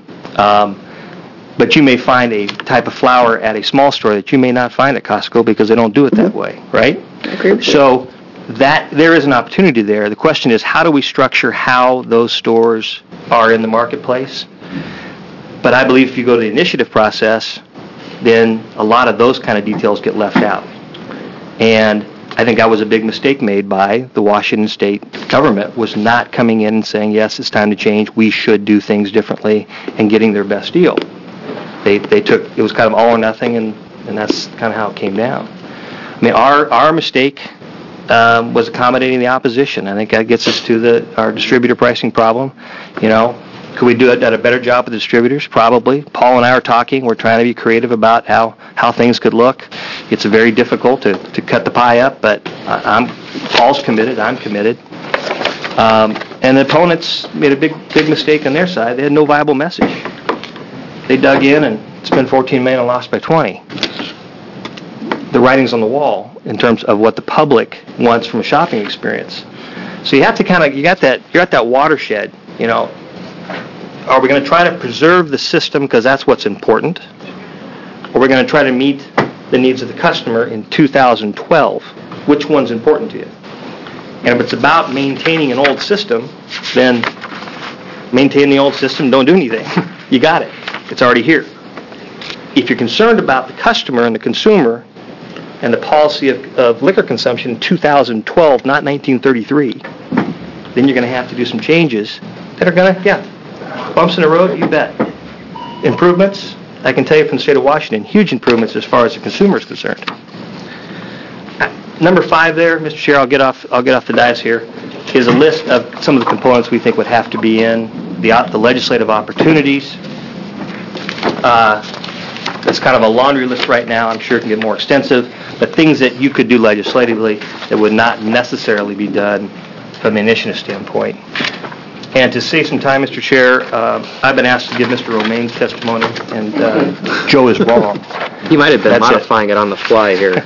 But you may find a type of flower at a small store that you may not find at Costco because they don't do it that way, right? I agree with you. So that there is an opportunity there. The question is, how do we structure how those stores are in the marketplace? But I believe if you go to the initiative process, then a lot of those kind of details get left out. And I think that was a big mistake made by the Washington State government, was not coming in and saying, yes, it's time to change, we should do things differently, and getting their best deal. They took, it was kind of all or nothing, and that's kind of how it came down. I mean, our mistake was accommodating the opposition. I think that gets us to our distributor pricing problem. You know, could we do it at a better job with the distributors? Probably. Paul and I are talking. We're trying to be creative about how things could look. It's very difficult to cut the pie up, but Paul's committed. I'm committed. And the opponents made a big mistake on their side. They had no viable message. They dug in and spent $14 million and lost by 20. The writing's on the wall in terms of what the public wants from a shopping experience. So you have to you're at that watershed, you know. Are we going to try to preserve the system because that's what's important? Or are we going to try to meet the needs of the customer in 2012? Which one's important to you? And if it's about maintaining an old system, then maintain the old system, don't do anything. You got it. It's already here. If you're concerned about the customer and the consumer and the policy of liquor consumption in 2012, not 1933, then you're going to have to do some changes that are going to, bumps in the road, you bet. Improvements, I can tell you from the state of Washington, huge improvements as far as the consumer is concerned. Number 5 there, Mr. Chair, I'll get off the dais here, is a list of some of the components we think would have to be in the legislative opportunities. It's kind of a laundry list right now. I'm sure it can get more extensive, but things that you could do legislatively that would not necessarily be done from an initiative standpoint. And to save some time, Mr. Chair, I've been asked to give Mr. Romaine's testimony, and Joe is wrong. He might have been modifying it on the fly here.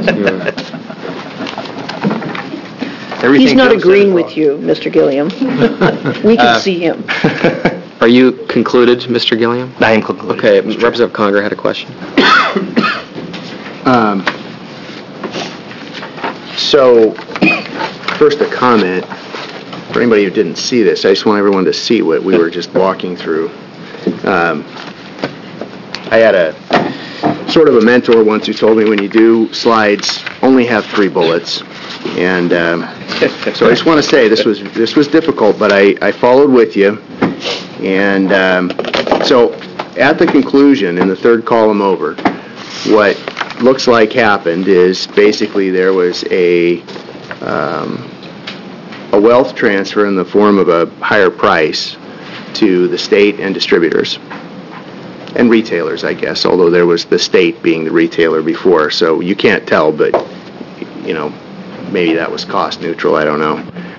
He's not agreeing with you, Mr. Gilliam. We can see him. Are you concluded, Mr. Gilliam? I am concluded. Okay, Representative Conger had a question. So, first a comment. For anybody who didn't see this, I just want everyone to see what we were just walking through. I had a sort of a mentor once who told me when you do slides, only have 3 bullets. And so I just want to say this was difficult, but I followed with you. And so at the conclusion, in the third column over, what looks like happened is basically there was a wealth transfer in the form of a higher price to the state and distributors and retailers, I guess, although there was the state being the retailer before. So you can't tell, but, you know, maybe that was cost neutral. I don't know.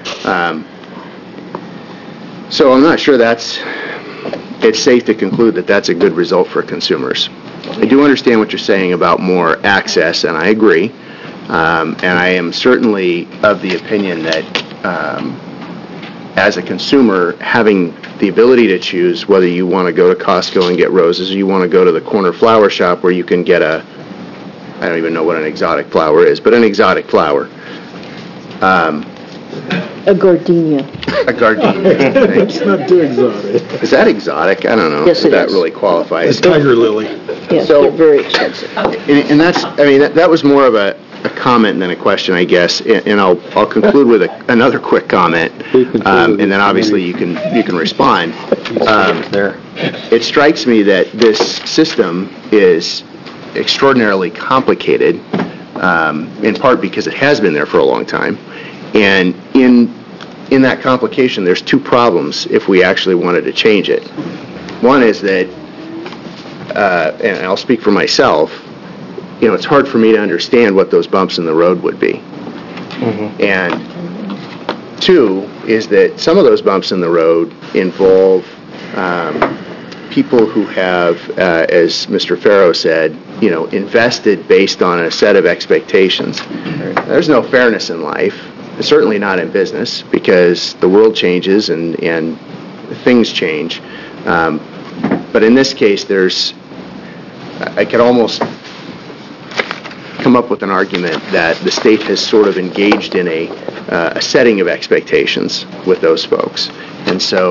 So I'm not sure it's safe to conclude that that's a good result for consumers. I do understand what you're saying about more access, and I agree. And I am certainly of the opinion that as a consumer, having the ability to choose whether you want to go to Costco and get roses or you want to go to the corner flower shop where you can get I don't even know what an exotic flower is, but an exotic flower. A gardenia. A gardenia. It's not too exotic. Is that exotic? I don't know Yes, if it that is. really qualifies. A tiger lily. Yes, So- they're very expensive. And that's, I mean, that was more of a comment than a question, I guess, and I'll conclude with another quick comment, and then obviously you can respond. It strikes me that this system is extraordinarily complicated, in part because it has been there for a long time, and in that complication, there's two problems if we actually wanted to change it. One is that, and I'll speak for myself, it's hard for me to understand what those bumps in the road would be. And two is that some of those bumps in the road involve people who have, as Mr. Farrow said, invested based on a set of expectations. There's no fairness in life, certainly not in business, because the world changes and things change. But in this case, I could almost come up with an argument that the state has sort of engaged in a setting of expectations with those folks. And so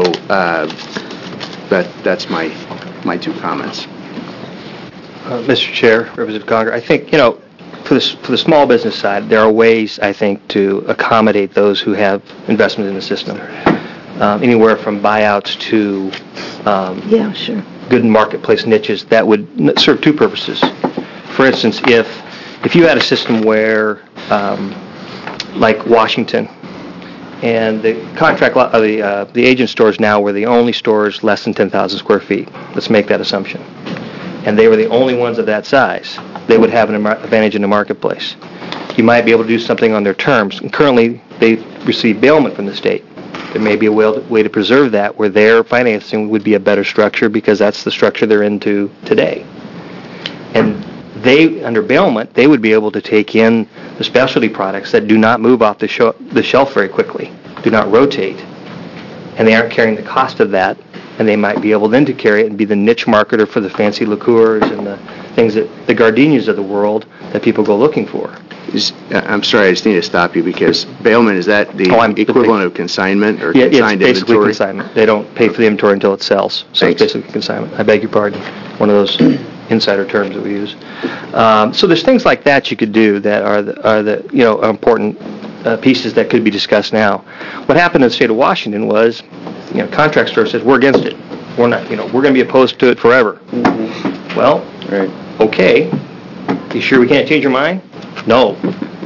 that's my two comments. Mr. Chair, Representative Conger, I think, for the small business side, there are ways, I think, to accommodate those who have investment in the system. Anywhere from buyouts to Yeah, sure. good marketplace niches that would serve two purposes. For instance, if you had a system where, like Washington, and the contract, the agent stores now were the only stores less than 10,000 square feet. Let's make that assumption. And they were the only ones of that size. They would have an advantage in the marketplace. You might be able to do something on their terms. And currently, they receive bailment from the state. There may be a way to preserve that where their financing would be a better structure because that's the structure they're into today. And under bailment, they would be able to take in the specialty products that do not move off the shelf very quickly, do not rotate, and they aren't carrying the cost of that, and they might be able then to carry it and be the niche marketer for the fancy liqueurs and the things that the gardenias of the world that people go looking for. I'm sorry, I just need to stop you because bailment, is that the equivalent of consignment or consigned it's basically inventory? consignment. They don't pay for the inventory until it sells. So Thanks. It's basically consignment. I beg your pardon. One of those insider terms that we use. So there's things like that you could do that are the important pieces that could be discussed now. What happened in the state of Washington was, contract store says we're against it. We're not, we're going to be opposed to it forever. Well, okay. You sure we can't change your mind? No.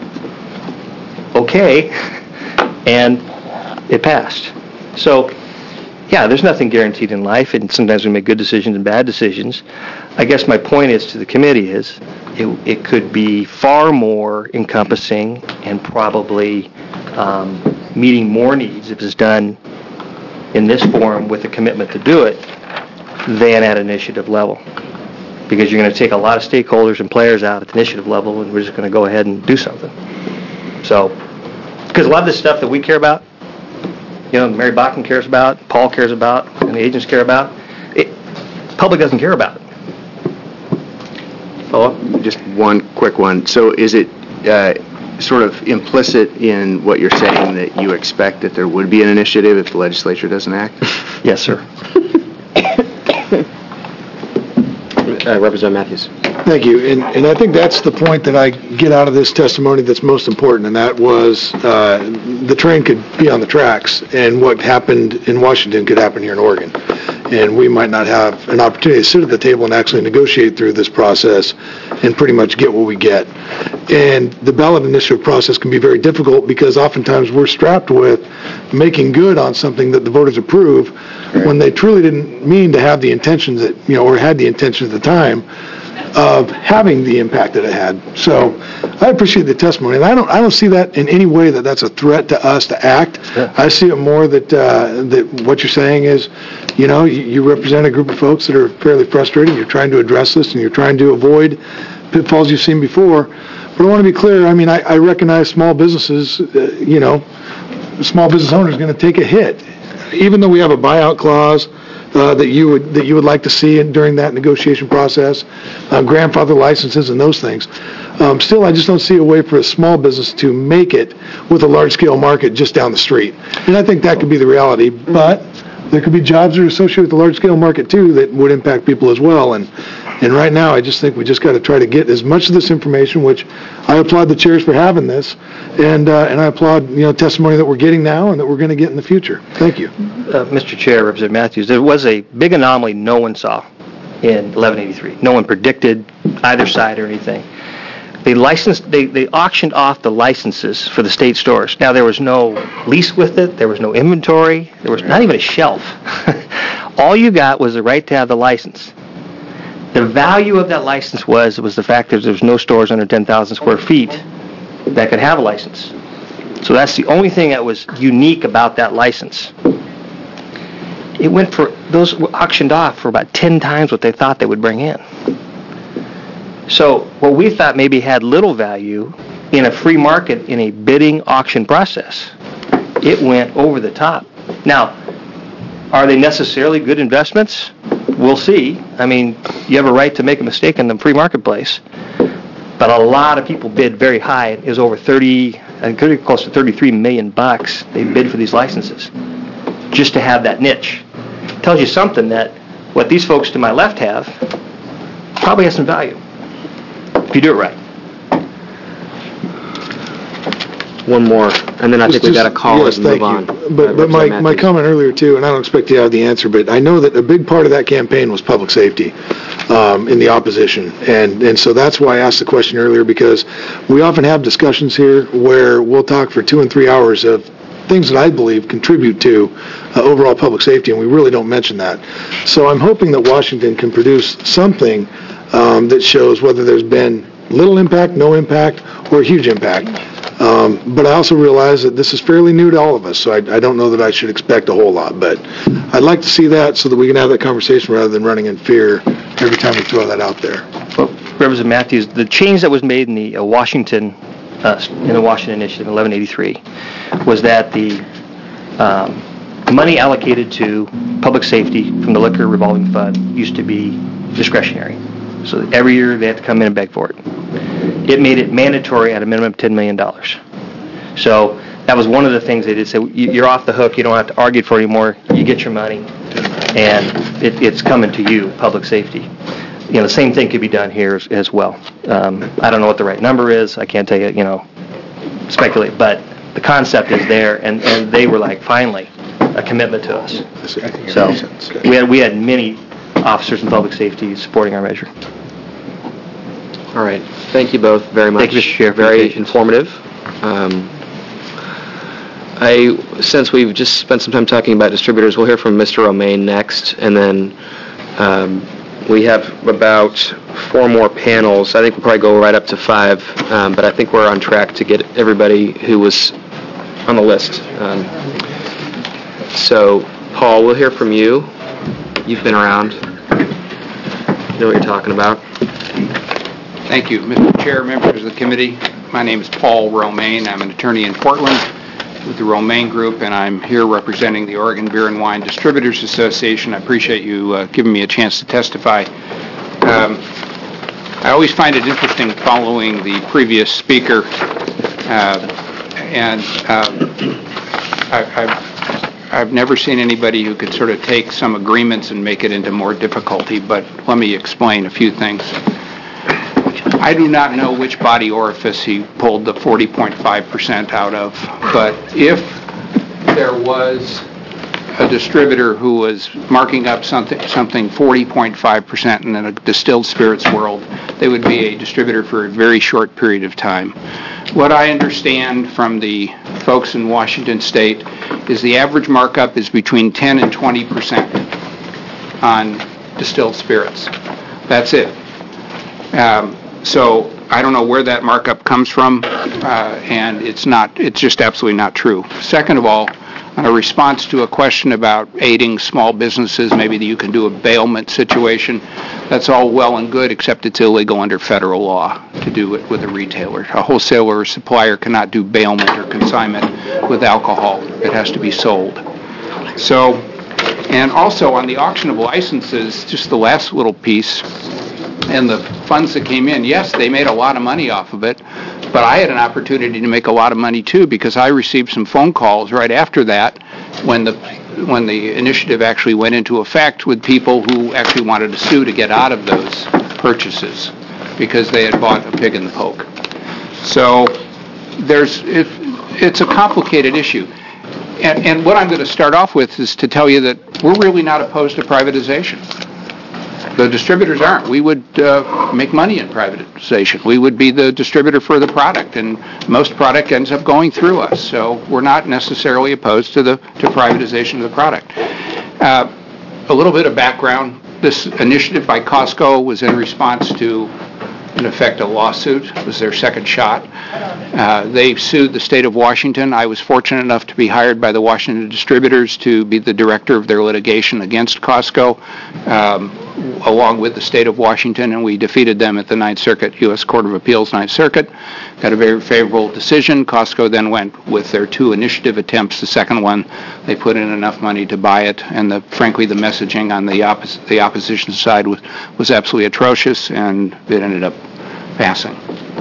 Okay. And it passed. So, yeah, there's nothing guaranteed in life, and sometimes we make good decisions and bad decisions. I guess my point is to the committee is it could be far more encompassing and probably meeting more needs if it's done in this forum with a commitment to do it than at initiative level. Because you're going to take a lot of stakeholders and players out at the initiative level, and we're just going to go ahead and do something. So, because a lot of this stuff that we care about, Mary Bachman cares about, Paul cares about, and the agents care about, public doesn't care about it. Follow-up? Just one quick one. So is it sort of implicit in what you're saying that you expect that there would be an initiative if the legislature doesn't act? Yes, sir. Representative Matthews. Thank you. And I think that's the point that I get out of this testimony that's most important, and that was the train could be on the tracks, and what happened in Washington could happen here in Oregon. And we might not have an opportunity to sit at the table and actually negotiate through this process and pretty much get what we get. And the ballot initiative process can be very difficult because oftentimes we're strapped with making good on something that the voters approve when they truly didn't mean to have the intentions that, or had the intention at the time of having the impact that it had. So I appreciate the testimony, and I don't see that in any way that that's a threat to us to act. Yeah. I see it more that what you're saying is, you represent a group of folks that are fairly frustrated. You're trying to address this, and you're trying to avoid pitfalls you've seen before. But I want to be clear. I mean, I recognize small businesses. Small business owners are going to take a hit, even though we have a buyout clause. that you would like to see during that negotiation process, grandfather licenses and those things. Still, I just don't see a way for a small business to make it with a large-scale market just down the street. And I think that could be the reality, but there could be jobs that are associated with the large-scale market, too, that would impact people as well. And right now, I just think we just got to try to get as much of this information, which I applaud the chairs for having this, and I applaud, testimony that we're getting now and that we're going to get in the future. Thank you. Mr. Chair, Representative Matthews, there was a big anomaly no one saw in 1183. No one predicted either side or anything. They auctioned off the licenses for the state stores. Now, there was no lease with it. There was no inventory. There was not even a shelf. All you got was the right to have the license. The value of that license was the fact that there was no stores under 10,000 square feet that could have a license. So that's the only thing that was unique about that license. Those were auctioned off for about 10 times what they thought they would bring in. So what we thought maybe had little value in a free market in a bidding auction process, it went over the top. Now, are they necessarily good investments? We'll see. I mean, you have a right to make a mistake in the free marketplace. But a lot of people bid very high. It was over close to $33 million they bid for these licenses just to have that niche. It tells you something that what these folks to my left have probably has some value if you do it right. One more, and then I think we got to call it and move on. But my comment earlier, too, and I don't expect you to have the answer, but I know that a big part of that campaign was public safety in the opposition. And so that's why I asked the question earlier, because we often have discussions here where we'll talk for 2 and 3 hours of things that I believe contribute to overall public safety, and we really don't mention that. So I'm hoping that Washington can produce something that shows whether there's been little impact, no impact, or a huge impact. But I also realize that this is fairly new to all of us, so I don't know that I should expect a whole lot. But I'd like to see that so that we can have that conversation rather than running in fear every time we throw that out there. Well, Representative Matthews, the change that was made in the Washington Initiative in 1183 was that the money allocated to public safety from the liquor revolving fund used to be discretionary. So every year they had to come in and beg for it. It made it mandatory at a minimum of $10 million. So that was one of the things they did say, you're off the hook, you don't have to argue for it anymore, you get your money, and it's coming to you, public safety. The same thing could be done here as well. I don't know what the right number is, I can't tell you, speculate, but the concept is there, and they were like, finally, a commitment to us. So we had many officers in public safety supporting our measure. All right. Thank you both very much. Thank you, Mr. Chair. Very informative. Since we've just spent some time talking about distributors, we'll hear from Mr. Romaine next, and then we have about 4 more panels. I think we'll probably go right up to 5, but I think we're on track to get everybody who was on the list. So, Paul, we'll hear from you. You've been around. You know what you're talking about. Thank you. Mr. Chair, members of the committee, my name is Paul Romaine. I'm an attorney in Portland with the Romaine Group, and I'm here representing the Oregon Beer and Wine Distributors Association. I appreciate you giving me a chance to testify. I always find it interesting following the previous speaker, and I've never seen anybody who could sort of take some agreements and make it into more difficulty, but let me explain a few things. I do not know which body orifice he pulled the 40.5% out of, but if there was a distributor who was marking up something 40.5% in a distilled spirits world, they would be a distributor for a very short period of time. What I understand from the folks in Washington State is the average markup is between 10 and 20% on distilled spirits. That's it. So I don't know where that markup comes from, and it's just absolutely not true. Second of all, on a response to a question about aiding small businesses, maybe that you can do a bailment situation, that's all well and good, except it's illegal under federal law to do it with a retailer. A wholesaler or supplier cannot do bailment or consignment with alcohol. It has to be sold. So And also on the auction of licenses, just the last little piece, and the funds that came in, yes, they made a lot of money off of it, but I had an opportunity to make a lot of money too, because I received some phone calls right after that when the initiative actually went into effect with people who actually wanted to sue to get out of those purchases because they had bought a pig in the poke. So it's a complicated issue. And what I'm going to start off with is to tell you that we're really not opposed to privatization. The distributors aren't. We would make money in privatization. We would be the distributor for the product, and most product ends up going through us. So we're not necessarily opposed to privatization of the product. A little bit of background. This initiative by Costco was in response to, in effect, a lawsuit. It was their second shot. They sued the state of Washington. I was fortunate enough to be hired by the Washington distributors to be the director of their litigation against Costco, along with the state of Washington, and we defeated them at the Ninth Circuit, U.S. Court of Appeals, Ninth Circuit. Got a very favorable decision. Costco then went with their two initiative attempts. The second one, they put in enough money to buy it, and frankly, the messaging on the opposition side was absolutely atrocious, and it ended up passing.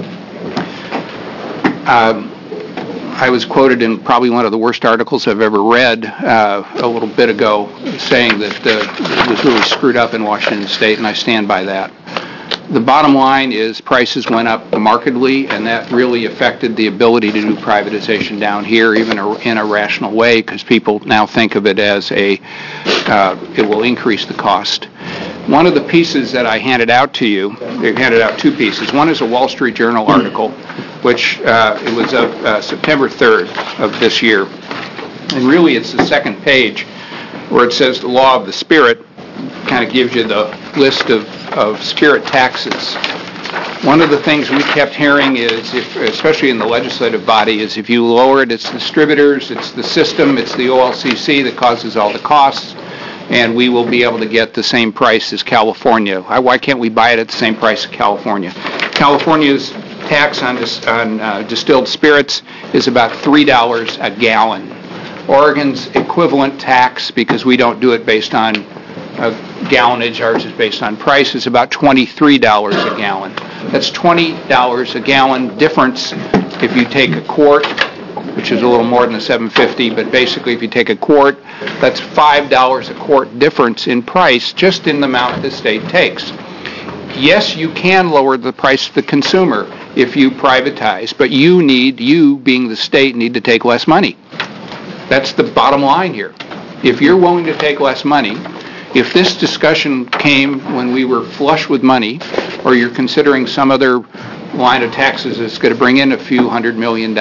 I was quoted in probably one of the worst articles I've ever read a little bit ago, saying that it was really screwed up in Washington State, and I stand by that. The bottom line is prices went up markedly, and that really affected the ability to do privatization down here, even in a rational way, because people now think of it as it will increase the cost. One of the pieces that I handed out to you, they handed out two pieces. One is a Wall Street Journal article, which it was of September 3rd of this year. And really it's the second page where it says the law of the spirit, kind of gives you the list of spirit taxes. One of the things we kept hearing is, especially in the legislative body, is if you lower it, it's distributors, it's the system, it's the OLCC that causes all the costs, and we will be able to get the same price as California. Why can't we buy it at the same price as California? California's tax on distilled spirits is about $3 a gallon. Oregon's equivalent tax, because we don't do it based on gallonage, ours is based on price, is about $23 a gallon. That's $20 a gallon difference if you take a quart, which is a little more than the $7.50, but basically if you take a quart, that's $5 a quart difference in price just in the amount the state takes. Yes, you can lower the price to the consumer if you privatize, but you being the state, need to take less money. That's the bottom line here. If you're willing to take less money, if this discussion came when we were flush with money, or you're considering some other line of taxes that's going to bring in a few $100 million,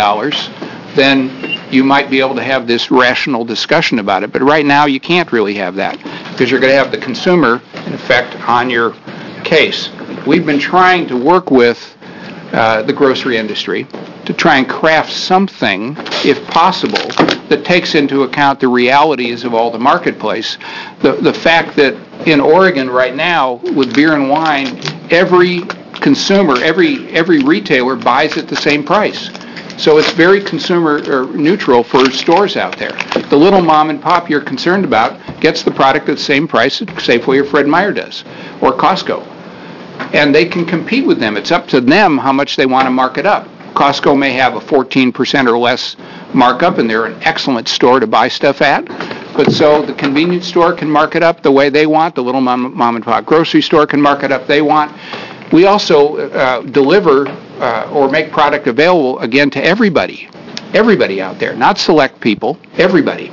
then you might be able to have this rational discussion about it. But right now you can't really have that, because you're going to have the consumer, in effect, on your case. We've been trying to work with the grocery industry to try and craft something, if possible, that takes into account the realities of all the marketplace. The fact that in Oregon right now, with beer and wine, every consumer, every retailer buys at the same price. So it's very consumer neutral for stores out there. The little mom and pop you're concerned about gets the product at the same price that Safeway or Fred Meyer does, or Costco. And they can compete with them. It's up to them how much they want to mark it up. Costco may have a 14% or less markup, and they're an excellent store to buy stuff at. But so the convenience store can mark it up the way they want. The little mom and pop grocery store can mark it up they want. We also deliver or make product available, again, to everybody. Everybody out there, not select people, everybody.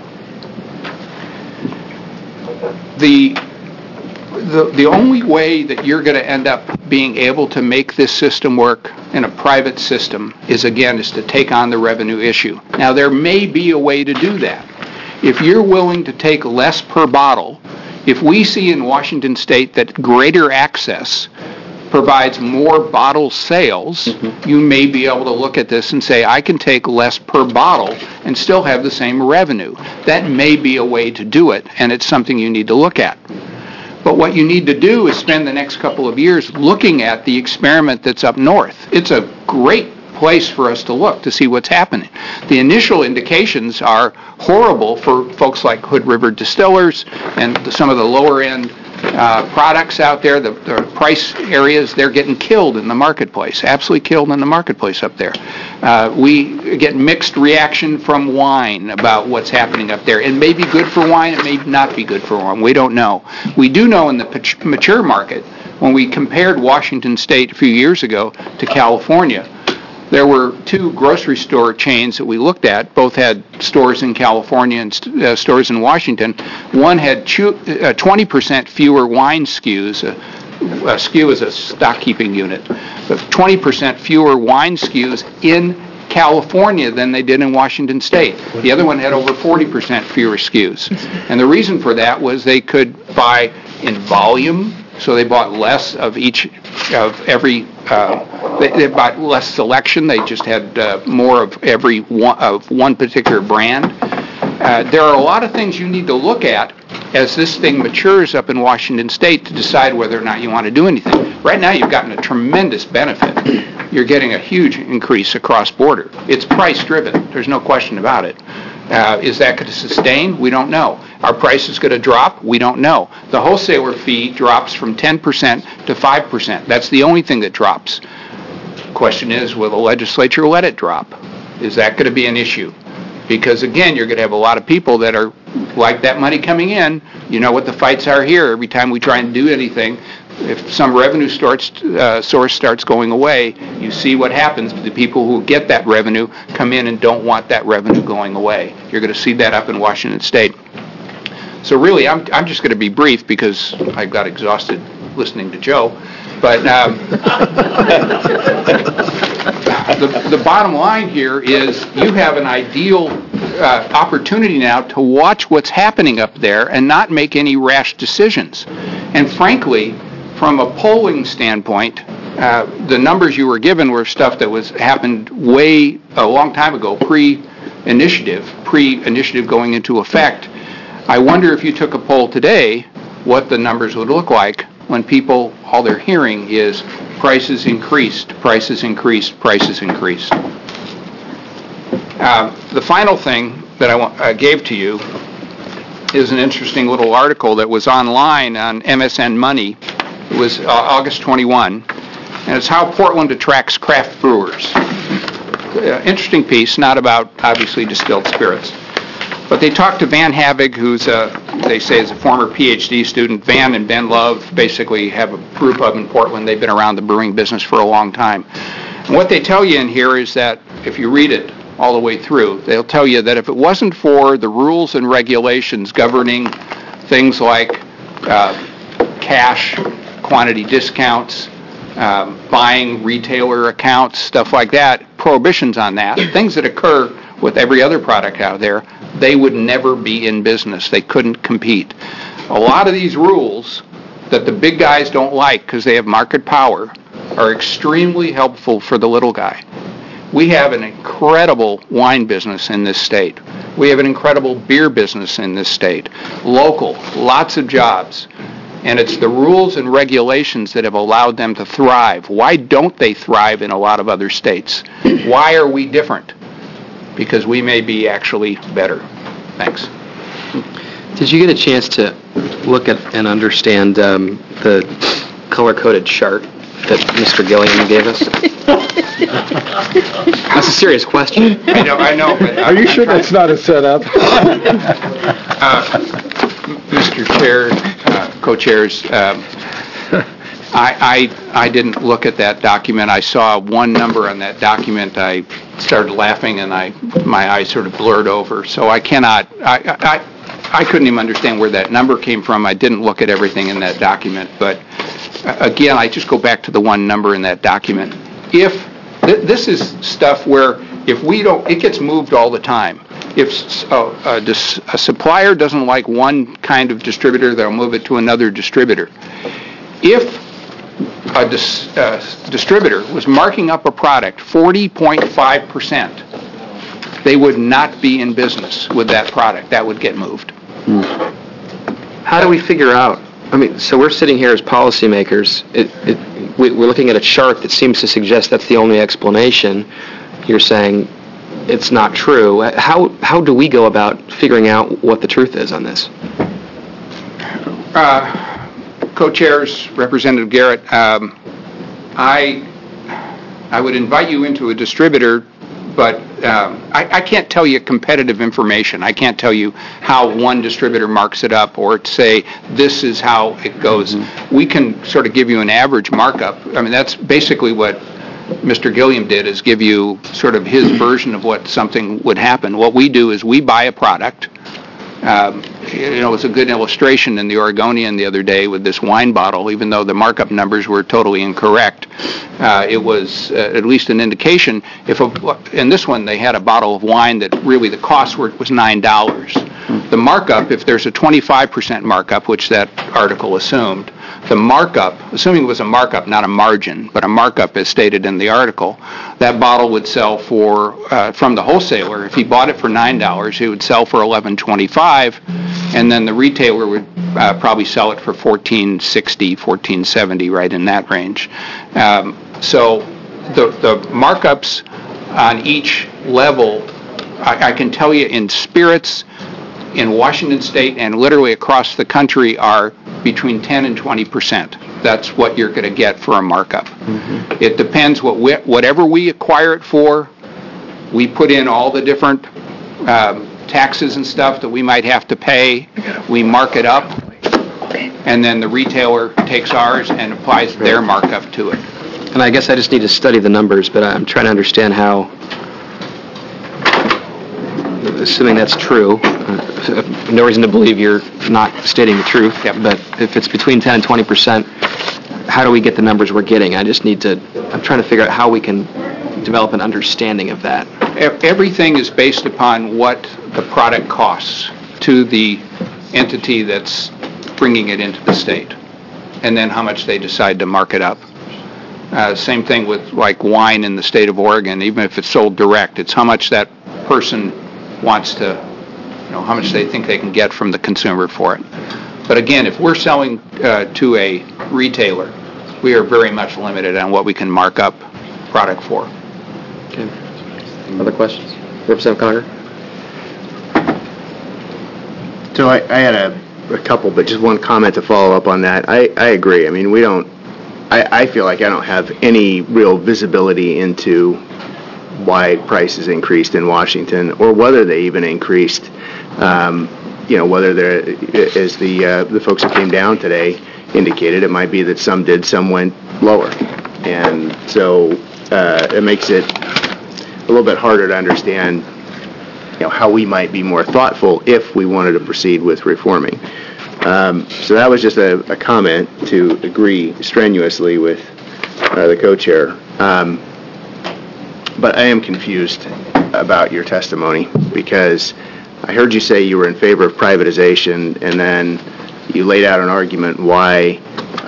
The only way that you're going to end up being able to make this system work in a private system is to take on the revenue issue. Now, there may be a way to do that. If you're willing to take less per bottle, if we see in Washington State that greater access provides more bottle sales, you may be able to look at this and say, I can take less per bottle and still have the same revenue. That may be a way to do it, and it's something you need to look at. But what you need to do is spend the next couple of years looking at the experiment that's up north. It's a great place for us to look to see what's happening. The initial indications are horrible for folks like Hood River Distillers and some of the lower-end products out there, the price areas. They're getting killed in the marketplace, absolutely killed in the marketplace up there. We get mixed reaction from wine about what's happening up there. It may be good for wine, it may not be good for wine. We don't know. We do know in the mature market, when we compared Washington State a few years ago to California, there were two grocery store chains that we looked at. Both had stores in California and stores in Washington. One had 20% fewer wine SKUs. A SKU is a stock-keeping unit. But 20% fewer wine SKUs in California than they did in Washington State. The other one had over 40% fewer SKUs. And the reason for that was they could buy in volume, so they bought less of every. They bought less selection. They just had more of every one particular brand. There are a lot of things you need to look at as this thing matures up in Washington State to decide whether or not you want to do anything. Right now, you've gotten a tremendous benefit. You're getting a huge increase across border. It's price driven. There's no question about it. Is that going to sustain? We don't know. Our price is going to drop? We don't know. The wholesaler fee drops from 10% to 5%. That's the only thing that drops. Question is, will the legislature let it drop? Is that going to be an issue? Because, again, you're going to have a lot of people that are like that money coming in. You know what the fights are here. Every time we try and do anything, if some revenue source starts going away, you see what happens. The people who get that revenue come in and don't want that revenue going away. You're going to see that up in Washington State. So really, I'm just going to be brief because I got exhausted listening to Joe. But the bottom line here is you have an ideal opportunity now to watch what's happening up there and not make any rash decisions. And frankly, from a polling standpoint, the numbers you were given were stuff that happened way a long time ago, pre-initiative going into effect. I wonder if you took a poll today, what the numbers would look like when people, all they're hearing is prices increased, prices increased, prices increased. The final thing that I gave to you is an interesting little article that was online on MSN Money. It was August 21, and it's how Portland attracts craft brewers. Interesting piece, not about, obviously, distilled spirits. But they talked to Van Havig, who's they say is a former PhD student. Van and Ben Love basically have a brew pub in Portland. They've been around the brewing business for a long time. And what they tell you in here is that if you read it all the way through, they'll tell you that if it wasn't for the rules and regulations governing things like cash, quantity discounts, buying retailer accounts, stuff like that, prohibitions on that, things that occur with every other product out there, they would never be in business. They couldn't compete. A lot of these rules that the big guys don't like because they have market power are extremely helpful for the little guy. We have an incredible wine business in this state. We have an incredible beer business in this state. Local, lots of jobs. And it's the rules and regulations that have allowed them to thrive. Why don't they thrive in a lot of other states? Why are we different? Because we may be actually better. Thanks. Did you get a chance to look at and understand the color-coded chart that Mr. Gilliam gave us? That's a serious question. I know. But Are you sure that's not a setup? Mr. Chair, co-chairs, I didn't look at that document. I saw one number on that document. I started laughing and my eyes sort of blurred over. So I couldn't even understand where that number came from. I didn't look at everything in that document. But again, I just go back to the one number in that document. If this is stuff where if we don't, it gets moved all the time. If a supplier doesn't like one kind of distributor, they'll move it to another distributor. If a distributor was marking up a product 40.5%, they would not be in business with that product. That would get moved. How do we figure out? I mean, so we're sitting here as policymakers. we're looking at a chart that seems to suggest that's the only explanation. You're saying it's not true. How do we go about figuring out what the truth is on this? Co-chairs, Representative Garrett, I would invite you into a distributor, but I can't tell you competitive information. I can't tell you how one distributor marks it up or say this is how it goes. We can sort of give you an average markup. I mean, that's basically what Mr. Gilliam did, is give you sort of his version of what something would happen. What we do is we buy a product. It was a good illustration in the Oregonian the other day with this wine bottle. Even though the markup numbers were totally incorrect, it was at least an indication. In this one, they had a bottle of wine that really the cost was $9. The markup, if there's a 25% markup, which that article assumed, the markup, assuming it was a markup, not a margin, but a markup as stated in the article, that bottle would sell for, from the wholesaler, if he bought it for $9, it would sell for $11.25, and then the retailer would probably sell it for $14.60, $14.70, right in that range. So the markups on each level, I can tell you in spirits, in Washington State and literally across the country are between 10 and 20%. That's what you're going to get for a markup. It depends whatever we acquire it for. We put in all the different taxes and stuff that we might have to pay. We mark it up, and then the retailer takes ours and applies their markup to it. And I guess I just need to study the numbers, but I'm trying to understand how, assuming that's true, no reason to believe you're not stating the truth, but if it's between 10 and 20%, how do we get the numbers we're getting? I'm trying to figure out how we can develop an understanding of that. Everything is based upon what the product costs to the entity that's bringing it into the state, and then how much they decide to mark it up. Same thing with like wine in the state of Oregon. Even if it's sold direct, it's how much that person wants to, how much they think they can get from the consumer for it. But again, if we're selling to a retailer, we are very much limited on what we can mark up product for. Okay. Other questions? Representative Conger? So I had a couple, but just one comment to follow up on that. I agree. I mean, I feel like I don't have any real visibility into why prices increased in Washington, or whether they even increased. Whether they're, as the folks who came down today indicated, it might be that some did, some went lower, and so it makes it a little bit harder to understand, how we might be more thoughtful if we wanted to proceed with reforming. So that was just a comment to agree strenuously with the co-chair. But I am confused about your testimony, because I heard you say you were in favor of privatization, and then you laid out an argument why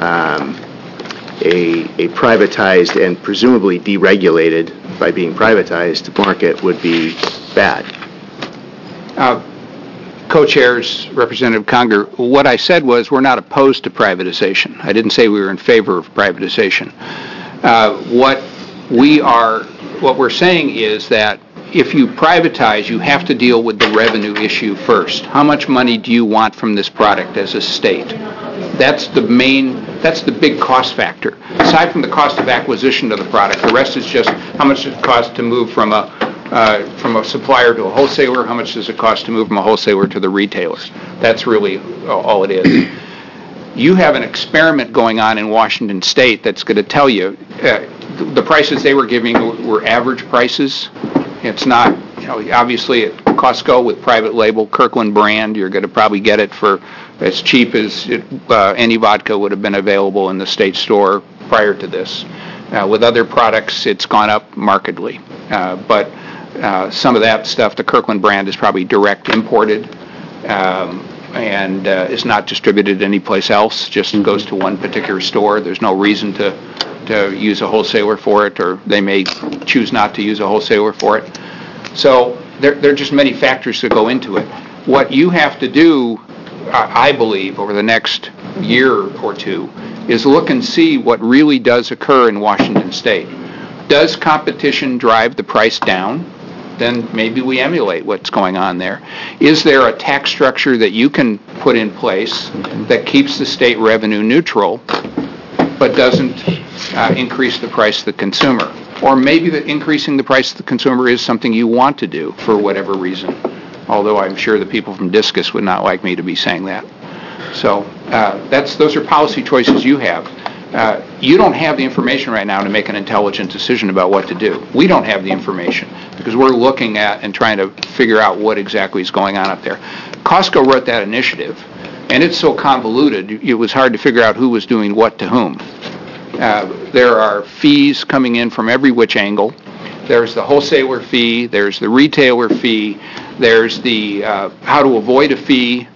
a privatized and presumably deregulated by being privatized market would be bad. Co-chairs, Representative Conger, what I said was we're not opposed to privatization. I didn't say we were in favor of privatization. What we're saying is that if you privatize, you have to deal with the revenue issue first. How much money do you want from this product as a state? That's the big cost factor. Aside from the cost of acquisition of the product, the rest is just how much it costs to move from a supplier to a wholesaler, how much does it cost to move from a wholesaler to the retailer. That's really all it is. You have an experiment going on in Washington State that's going to tell you the prices they were giving were average prices. It's not, obviously at Costco with private label, Kirkland brand, you're going to probably get it for as cheap as any vodka would have been available in the state store prior to this. With other products, it's gone up markedly. But some of that stuff, the Kirkland brand, is probably direct imported and is not distributed anyplace else, just goes to one particular store. There's no reason to use a wholesaler for it, or they may choose not to use a wholesaler for it. So there are just many factors that go into it. What you have to do, I believe, over the next year or two, is look and see what really does occur in Washington State. Does competition drive the price down? Then maybe we emulate what's going on there. Is there a tax structure that you can put in place that keeps the state revenue neutral but doesn't increase the price to the consumer? Or maybe increasing the price to the consumer is something you want to do for whatever reason, although I'm sure the people from Discus would not like me to be saying that. So those are policy choices you have. You don't have the information right now to make an intelligent decision about what to do. We don't have the information because we're looking at and trying to figure out what exactly is going on up there. Costco wrote that initiative, and it's so convoluted, it was hard to figure out who was doing what to whom. There are fees coming in from every which angle. There's the wholesaler fee, there's the retailer fee, there's the how to avoid a fee,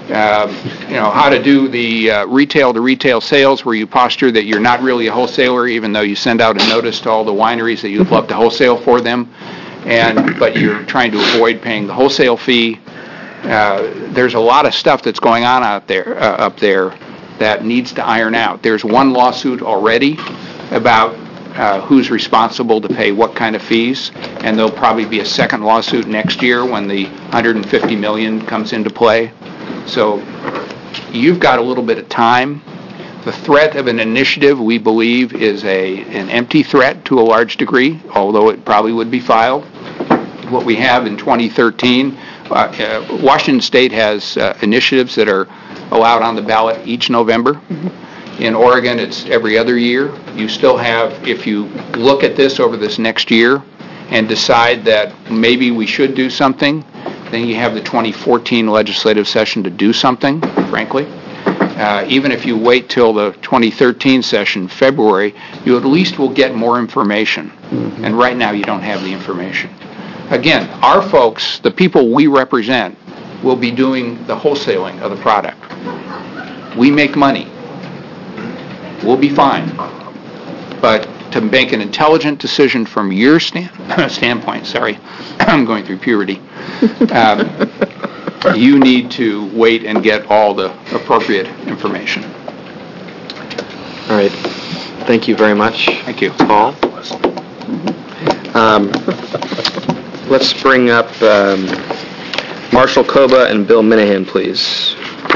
how to do the retail-to-retail sales where you posture that you're not really a wholesaler even though you send out a notice to all the wineries that you'd love to wholesale for them, but you're trying to avoid paying the wholesale fee. There's a lot of stuff that's going on up there that needs to iron out. There's one lawsuit already about who's responsible to pay what kind of fees, and there'll probably be a second lawsuit next year when the $150 million comes into play. So you've got a little bit of time. The threat of an initiative, we believe, is an empty threat to a large degree, although it probably would be filed. What we have in 2013, Washington State has initiatives that are allowed on the ballot each November. In Oregon, it's every other year. You still have, if you look at this over this next year and decide that maybe we should do something, then you have the 2014 legislative session to do something, frankly. Even if you wait till the 2013 session, February, you at least will get more information. And right now you don't have the information. Again, our folks, the people we represent, will be doing the wholesaling of the product. We make money. We'll be fine. But to make an intelligent decision from your standpoint, sorry, I'm going through puberty, you need to wait and get all the appropriate information. All right. Thank you very much. Thank you. Paul. Let's bring up Marshall Koba and Bill Minahan, please.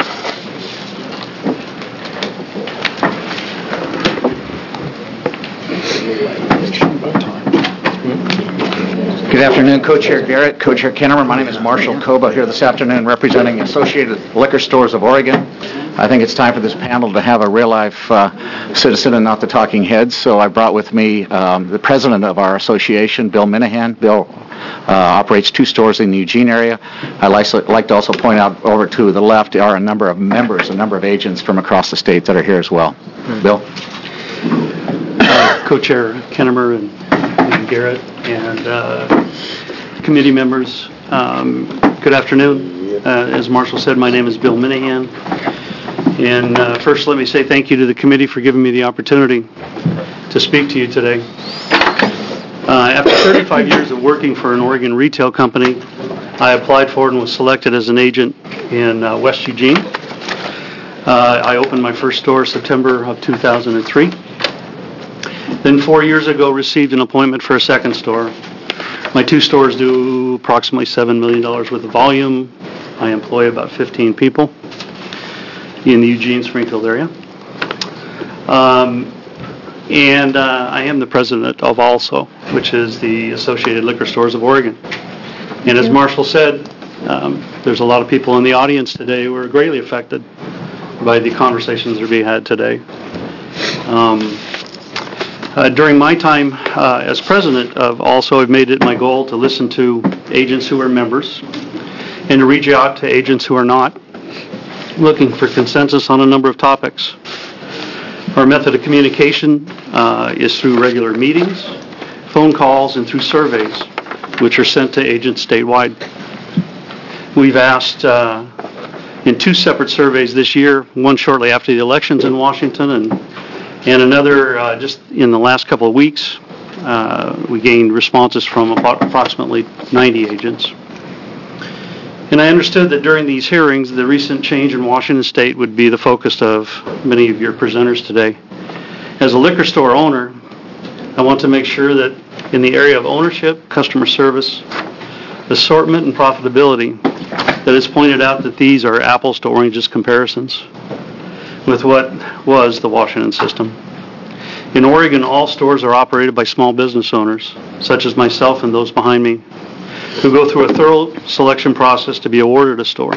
Good afternoon, Co-Chair Garrett, Co-Chair Kinnemer. My name is Marshall Koba here this afternoon representing Associated Liquor Stores of Oregon. I think it's time for this panel to have a real-life citizen and not the talking heads, so I brought with me the president of our association, Bill Minahan. Bill operates 2 stores in the Eugene area. I'd like to also point out over to the left are a number of members, a number of agents from across the state that are here as well. Bill? Co-Chair Kinnemer and Garrett and committee members, good afternoon. As Marshall said, my name is Bill Minahan. And first, let me say thank you to the committee for giving me the opportunity to speak to you today. After 35 years of working for an Oregon retail company, I applied for and was selected as an agent in West Eugene. I opened my first store September of 2003. Then 4 years ago, received an appointment for a second store. My 2 stores do approximately $7 million worth of volume. I employ about 15 people in the Eugene-Springfield area. And I am the president of ALSO, which is the Associated Liquor Stores of Oregon. And as Marshall said, there's a lot of people in the audience today who are greatly affected by the conversations that are being had today. During my time as president of ALSO, I've made it my goal to listen to agents who are members and to reach out to agents who are not, looking for consensus on a number of topics. Our method of communication is through regular meetings, phone calls, and through surveys, which are sent to agents statewide. We've asked in 2 separate surveys this year, one shortly after the elections in Washington and another just in the last couple of weeks. We gained responses from about approximately 90 agents. And I understood that during these hearings, the recent change in Washington State would be the focus of many of your presenters today. As a liquor store owner, I want to make sure that in the area of ownership, customer service, assortment, and profitability, that it's pointed out that these are apples to oranges comparisons with what was the Washington system. In Oregon, all stores are operated by small business owners, such as myself and those behind me, who go through a thorough selection process to be awarded a store.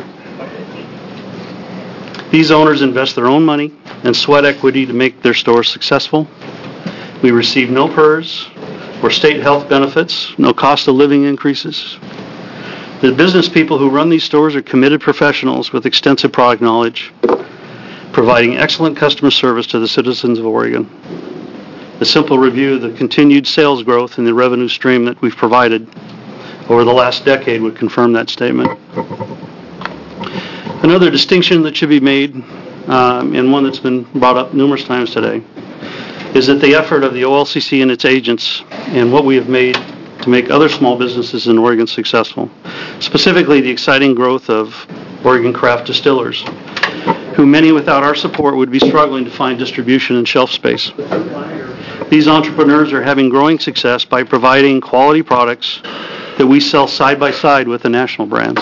These owners invest their own money and sweat equity to make their stores successful. We receive no PERS or state health benefits, no cost of living increases. The business people who run these stores are committed professionals with extensive product knowledge, providing excellent customer service to the citizens of Oregon. A simple review of the continued sales growth and the revenue stream that we've provided over the last decade would confirm that statement. Another distinction that should be made, and one that's been brought up numerous times today, is that the effort of the OLCC and its agents and what we have made to make other small businesses in Oregon successful, specifically the exciting growth of Oregon craft distillers, who many without our support would be struggling to find distribution and shelf space. These entrepreneurs are having growing success by providing quality products that we sell side by side with the national brands.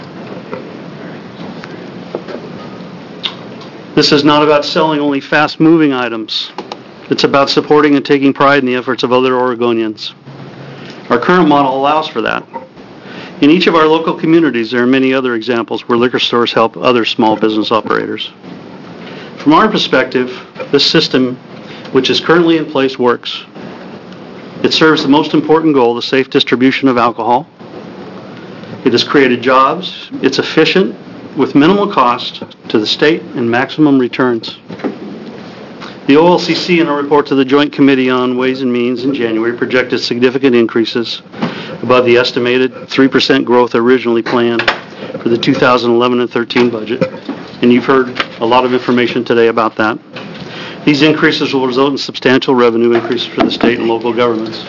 This is not about selling only fast-moving items. It's about supporting and taking pride in the efforts of other Oregonians. Our current model allows for that. In each of our local communities, there are many other examples where liquor stores help other small business operators. From our perspective, this system, which is currently in place, works. It serves the most important goal, the safe distribution of alcohol. It has created jobs. It's efficient with minimal cost to the state and maximum returns. The OLCC, in a report to the Joint Committee on Ways and Means in January, projected significant increases above the estimated 3% growth originally planned for the 2011 and 13 budget. And you've heard a lot of information today about that. These increases will result in substantial revenue increases for the state and local governments.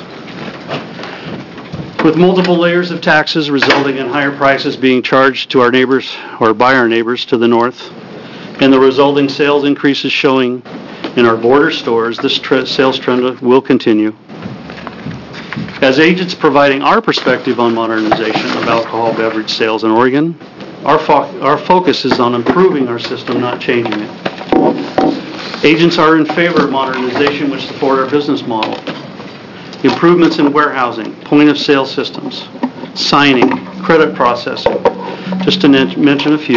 With multiple layers of taxes resulting in higher prices being charged to our neighbors or by our neighbors to the north, and the resulting sales increases showing in our border stores, this sales trend will continue. As agents providing our perspective on modernization of alcohol beverage sales in Oregon, our focus is on improving our system, not changing it. Agents are in favor of modernization which support our business model. Improvements in warehousing, point-of-sale systems, signing, credit processing, just to mention a few.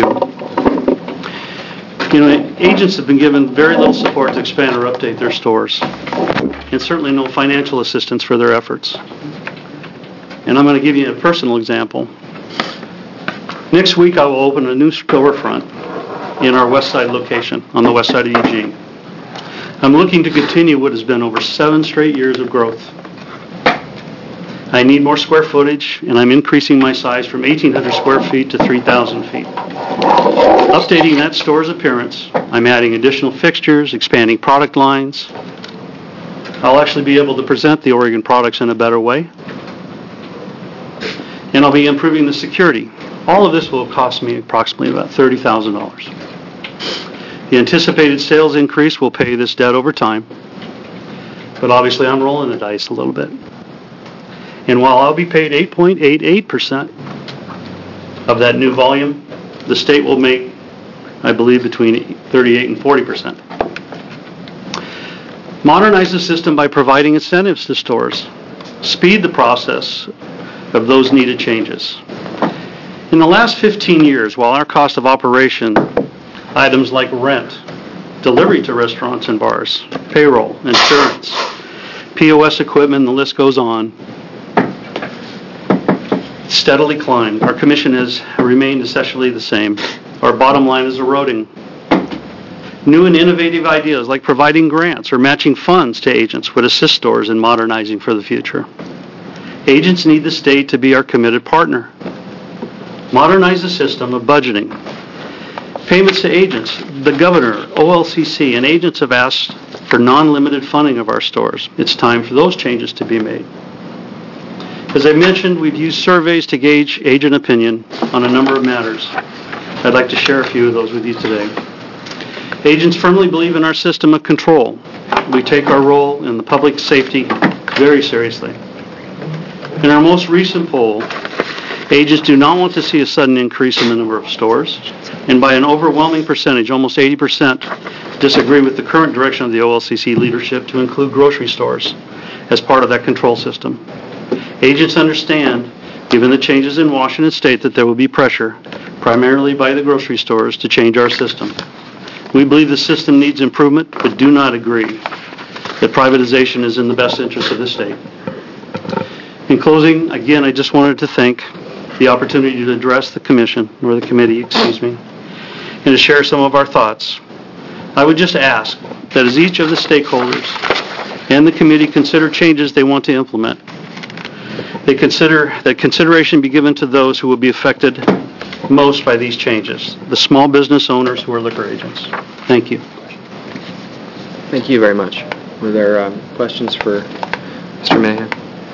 Agents have been given very little support to expand or update their stores, and certainly no financial assistance for their efforts. And I'm going to give you a personal example. Next week, I will open a new storefront in our west side location, on the west side of Eugene. I'm looking to continue what has been over 7 straight years of growth. I need more square footage, and I'm increasing my size from 1,800 square feet to 3,000 feet. Updating that store's appearance, I'm adding additional fixtures, expanding product lines. I'll actually be able to present the Oregon products in a better way. And I'll be improving the security. All of this will cost me approximately about $30,000. The anticipated sales increase will pay this debt over time, but obviously I'm rolling the dice a little bit. And while I'll be paid 8.88% of that new volume, the state will make, I believe, between 38 and 40%. Modernize the system by providing incentives to stores. Speed the process of those needed changes. In the last 15 years, while our cost of operation, items like rent, delivery to restaurants and bars, payroll, insurance, POS equipment, and the list goes on, steadily climbed. Our commission has remained essentially the same. Our bottom line is eroding. New and innovative ideas like providing grants or matching funds to agents would assist stores in modernizing for the future. Agents need the state to be our committed partner. Modernize the system of budgeting. Payments to agents. The governor, OLCC, and agents have asked for non-limited funding of our stores. It's time for those changes to be made. As I mentioned, we've used surveys to gauge agent opinion on a number of matters. I'd like to share a few of those with you today. Agents firmly believe in our system of control. We take our role in the public safety very seriously. In our most recent poll, agents do not want to see a sudden increase in the number of stores, and by an overwhelming percentage, almost 80%, disagree with the current direction of the OLCC leadership to include grocery stores as part of that control system. Agents understand, given the changes in Washington State, that there will be pressure, primarily by the grocery stores, to change our system. We believe the system needs improvement, but do not agree that privatization is in the best interest of the state. In closing, again, I just wanted to thank the opportunity to address the commission, or the committee, and to share some of our thoughts. I would just ask that as each of the stakeholders and the committee consider changes they want to implement, they consider that consideration be given to those who will be affected most by these changes, the small business owners who are liquor agents. Thank you. Thank you very much. Were there questions for Mr. Minahan?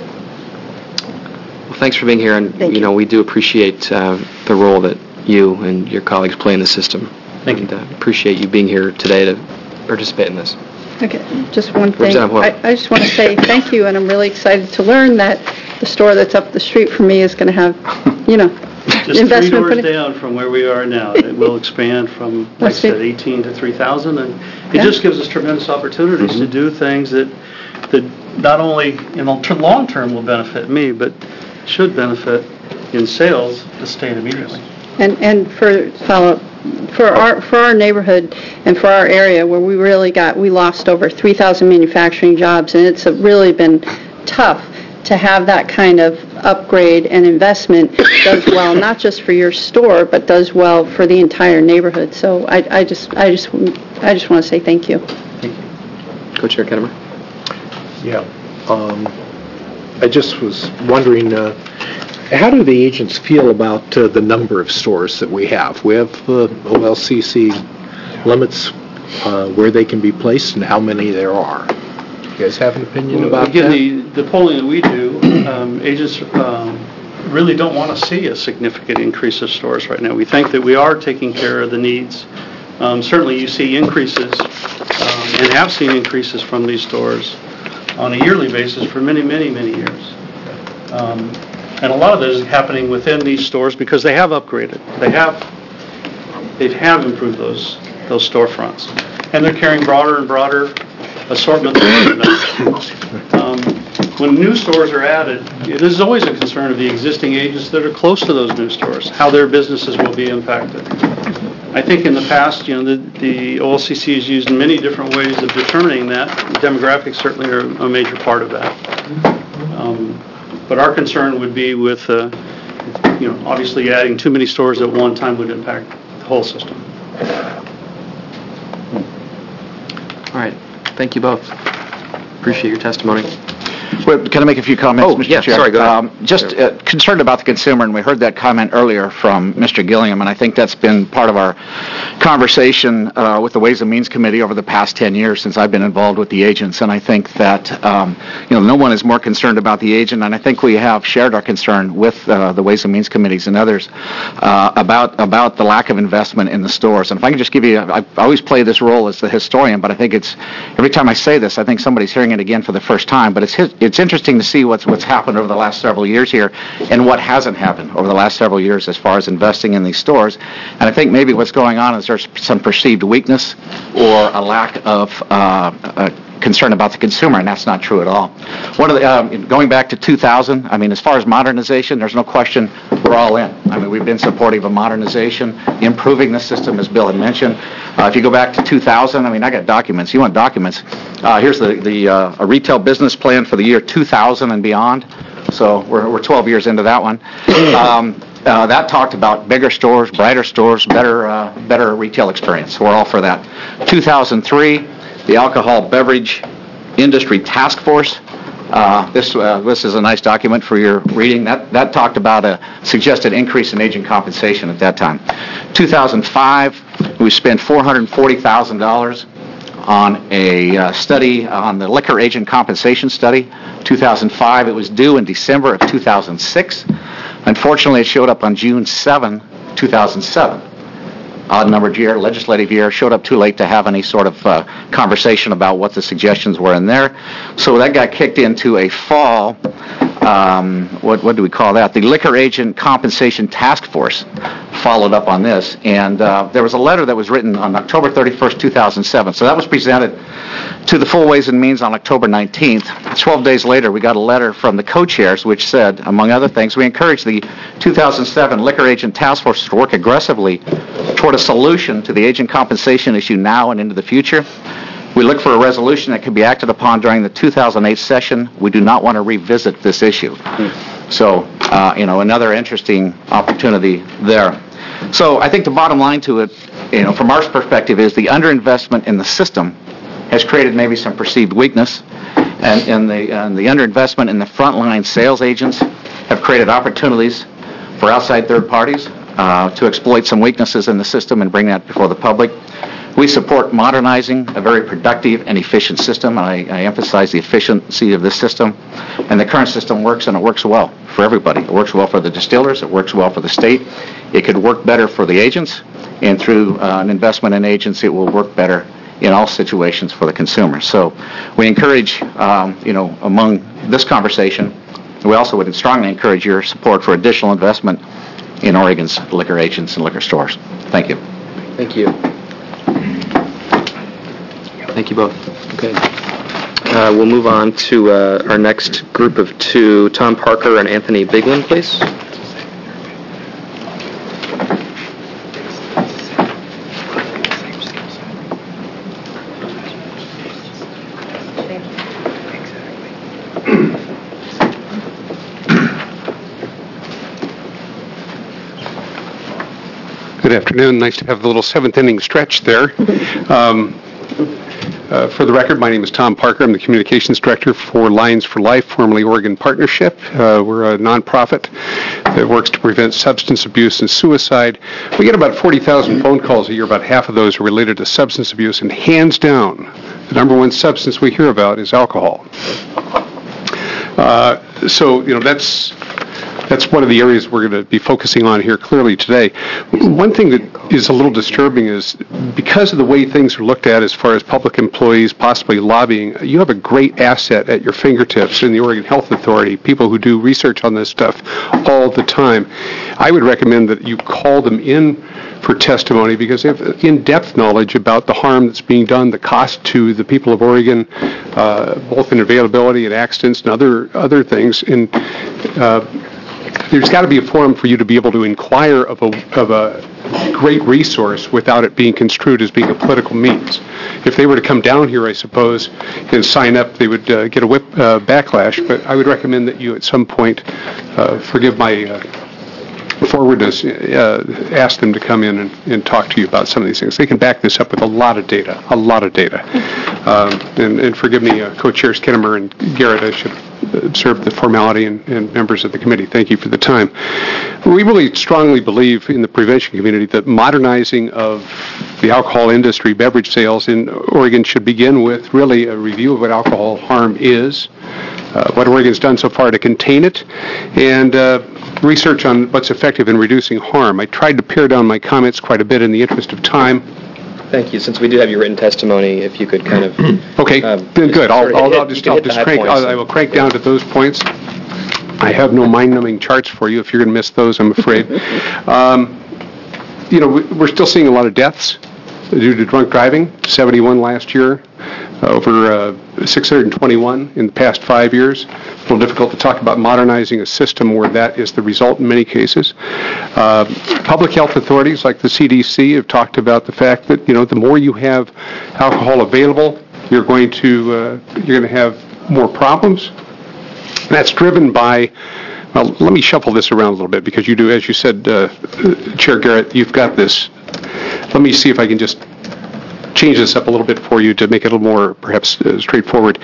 Well, thanks for being here, and we do appreciate the role that you and your colleagues play in the system. Thank you. And appreciate you being here today to participate in this. Okay, just one thing. Representative Hoyle. I just want to say thank you, and I'm really excited to learn that the store that's up the street from me is going to have, Just investment. 3 doors down from where we are now. It will expand from, like I said, 18 to 3,000, and it just gives us tremendous opportunities to do things that not only in the long term will benefit me, but should benefit in sales the state immediately. And for follow-up, for our neighborhood and for our area where we lost over 3,000 manufacturing jobs, and it's really been tough to have that kind of upgrade and investment does well, not just for your store, but does well for the entire neighborhood. So I just want to say thank you. Thank you. Co-Chair Kettemer. Yeah. I just was wondering, how do the agents feel about the number of stores that we have? We have OLCC limits where they can be placed and how many there are. You guys have an opinion about that? Again, the polling that we do, agents really don't want to see a significant increase of stores right now. We think that we are taking care of the needs. Certainly you see increases and have seen increases from these stores on a yearly basis for many, many, many years. And a lot of this is happening within these stores because they have upgraded. They have improved those storefronts. And they're carrying broader and broader assortment. When new stores are added, it is always a concern of the existing agents that are close to those new stores, how their businesses will be impacted. I think in the past, the OLCC has used many different ways of determining that. Demographics certainly are a major part of that. But our concern would be with, obviously adding too many stores at one time would impact the whole system. All right. Thank you both. Appreciate your testimony. Well, can I make a few comments, Mr. Chair? Sorry, go ahead. Just concerned about the consumer, and we heard that comment earlier from Mr. Gilliam, and I think that's been part of our conversation with the Ways and Means Committee over the past 10 years since I've been involved with the agents, and I think that, no one is more concerned about the agent, and I think we have shared our concern with the Ways and Means Committees and others about the lack of investment in the stores. And if I can just give you, I always play this role as the historian, but I think every time I say this, I think somebody's hearing it again for the first time, but it's interesting to see what's happened over the last several years here and what hasn't happened over the last several years as far as investing in these stores. And I think maybe what's going on is there's some perceived weakness or a lack of concern about the consumer, and that's not true at all. One of the, going back to 2000, as far as modernization, there's no question we're all in. We've been supportive of modernization, improving the system, as Bill had mentioned. If you go back to 2000, I got documents. You want documents? Here's a retail business plan for the year 2000 and beyond. So we're 12 years into that one. That talked about bigger stores, brighter stores, better retail experience. We're all for that. 2003. The Alcohol Beverage Industry Task Force. This is a nice document for your reading. That talked about a suggested increase in agent compensation at that time. 2005, we spent $440,000 on a study on the liquor agent compensation study, 2005. It was due in December of 2006. Unfortunately, it showed up on June 7, 2007. Odd-numbered year, legislative year, showed up too late to have any sort of conversation about what the suggestions were in there. So that got kicked into a fall, what do we call that? The Liquor Agent Compensation Task Force followed up on this. And there was a letter that was written on October 31st, 2007. So that was presented to the Full Ways and Means on October 19th. 12 days later, we got a letter from the co-chairs which said, among other things, we encourage the 2007 Liquor Agent Task Force to work aggressively toward a solution to the agent compensation issue now and into the future. We look for a resolution that can be acted upon during the 2008 session. We do not want to revisit this issue. So, another interesting opportunity there. So I think the bottom line to it, from our perspective, is the underinvestment in the system has created maybe some perceived weakness, and the underinvestment in the frontline sales agents have created opportunities for outside third parties to exploit some weaknesses in the system and bring that before the public. We support modernizing a very productive and efficient system, and I emphasize the efficiency of this system. And the current system works, and it works well for everybody. It works well for the distillers. It works well for the state. It could work better for the agents, and through an investment in agents, it will work better in all situations for the consumer. So we encourage, among this conversation, we also would strongly encourage your support for additional investment in Oregon's liquor agents and liquor stores. Thank you. Thank you. Thank you both. Okay. We'll move on to our next group of two, Tom Parker and Anthony Biglin, please. Good afternoon. Nice to have the little seventh inning stretch there. For the record, my name is Tom Parker. I'm the Communications Director for Lions for Life, formerly Oregon Partnership. We're a nonprofit that works to prevent substance abuse and suicide. We get about 40,000 phone calls a year. About half of those are related to substance abuse, and hands down, the number one substance we hear about is alcohol. That's one of the areas we're going to be focusing on here clearly today. One thing that is a little disturbing is because of the way things are looked at as far as public employees possibly lobbying, you have a great asset at your fingertips in the Oregon Health Authority, people who do research on this stuff all the time. I would recommend that you call them in for testimony because they have in-depth knowledge about the harm that's being done, the cost to the people of Oregon, both in availability and accidents and other things. And there's got to be a forum for you to be able to inquire of a great resource without it being construed as being a political means. If they were to come down here, I suppose, and sign up, they would get a backlash. But I would recommend that you at some point, forgive my forwardness, ask them to come in and talk to you about some of these things. They can back this up with a lot of data. And forgive me, co-chairs Kinnemer and Garrett, I should observe the formality and members of the committee. Thank you for the time. We really strongly believe in the prevention community that modernizing of the alcohol industry, beverage sales in Oregon should begin with really a review of what alcohol harm is, what Oregon's done so far to contain it, and research on what's effective in reducing harm. I tried to pare down my comments quite a bit in the interest of time. Thank you. Since we do have your written testimony, if you could kind of... Okay, then good. I will crank down to those points. I have no mind-numbing charts for you if you're going to miss those, I'm afraid. We're still seeing a lot of deaths due to drunk driving, 71 last year, over 621 in the past 5 years. A little difficult to talk about modernizing a system where that is the result in many cases. Public health authorities like the CDC have talked about the fact that, the more you have alcohol available, you're going to have more problems. And that's driven by, well, let me shuffle this around a little bit because you do, as you said, Chair Garrett, you've got this. Let me see if I can just change this up a little bit for you to make it a little more, perhaps, straightforward.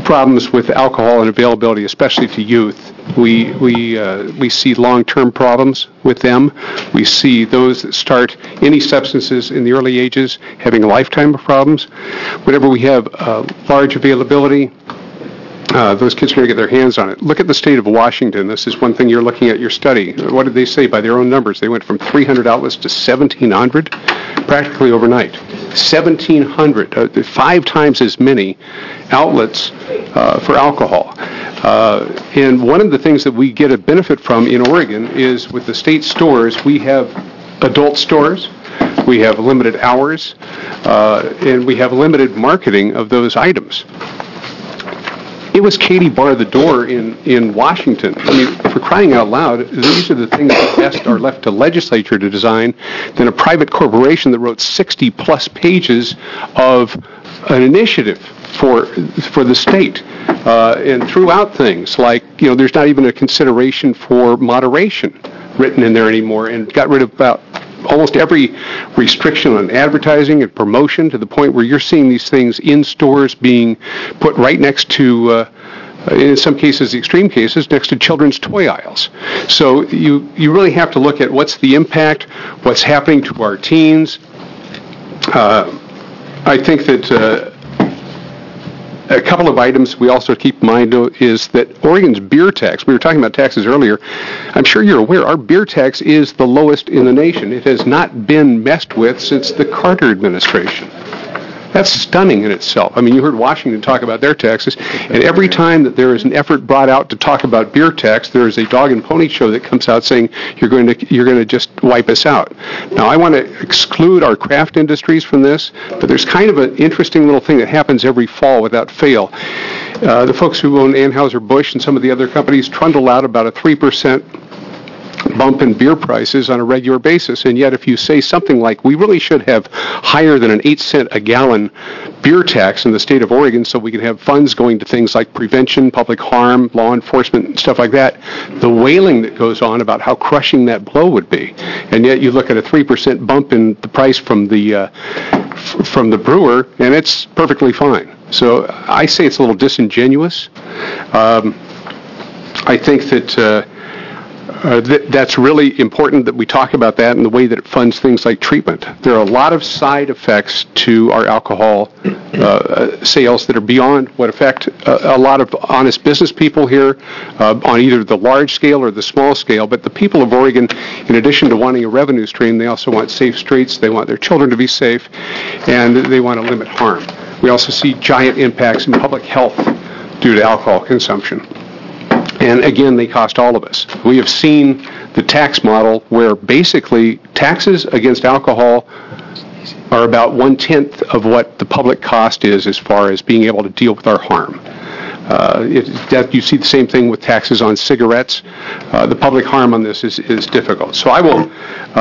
problems with alcohol and availability, especially to youth. We see long-term problems with them. We see those that start any substances in the early ages having a lifetime of problems. Whenever we have large availability, those kids are going to get their hands on it. Look at the state of Washington. This is one thing you're looking at your study. What did they say by their own numbers? They went from 300 outlets to 1,700 practically overnight. 1,700, 5 times as many outlets for alcohol. And one of the things that we get a benefit from in Oregon is with the state stores, we have adult stores, we have limited hours, and we have limited marketing of those items. It was Katie bar the door in Washington. I mean, for crying out loud, these are the things that best are left to legislature to design than a private corporation that wrote 60-plus pages of an initiative for the state and threw out things like, there's not even a consideration for moderation written in there anymore, and got rid of about almost every restriction on advertising and promotion, to the point where you're seeing these things in stores being put right next to, in some cases, extreme cases, next to children's toy aisles. So you really have to look at what's the impact, what's happening to our teens. I think that a couple of items we also keep in mind is that Oregon's beer tax, we were talking about taxes earlier, I'm sure you're aware, our beer tax is the lowest in the nation. It has not been messed with since the Carter administration. That's stunning in itself. I mean, you heard Washington talk about their taxes, and every time that there is an effort brought out to talk about beer tax, there is a dog and pony show that comes out saying you're going to just wipe us out. Now, I want to exclude our craft industries from this, but there's kind of an interesting little thing that happens every fall without fail. The folks who own Anheuser-Busch and some of the other companies trundle out about a 3% bump in beer prices on a regular basis, and yet if you say something like, we really should have higher than an 8-cent a gallon beer tax in the state of Oregon so we can have funds going to things like prevention, public harm, law enforcement, stuff like that, the wailing that goes on about how crushing that blow would be. And yet you look at a 3% bump in the price from the brewer, and it's perfectly fine. So I say it's a little disingenuous. I think that that's really important that we talk about that and the way that it funds things like treatment. There are a lot of side effects to our alcohol sales that are beyond what affect a lot of honest business people here on either the large scale or the small scale. But the people of Oregon, in addition to wanting a revenue stream, they also want safe streets, they want their children to be safe, and they want to limit harm. We also see giant impacts in public health due to alcohol consumption. And again, they cost all of us. We have seen the tax model where basically taxes against alcohol are about 1/10 of what the public cost is as far as being able to deal with our harm. You see the same thing with taxes on cigarettes. The public harm on this is difficult. So I will...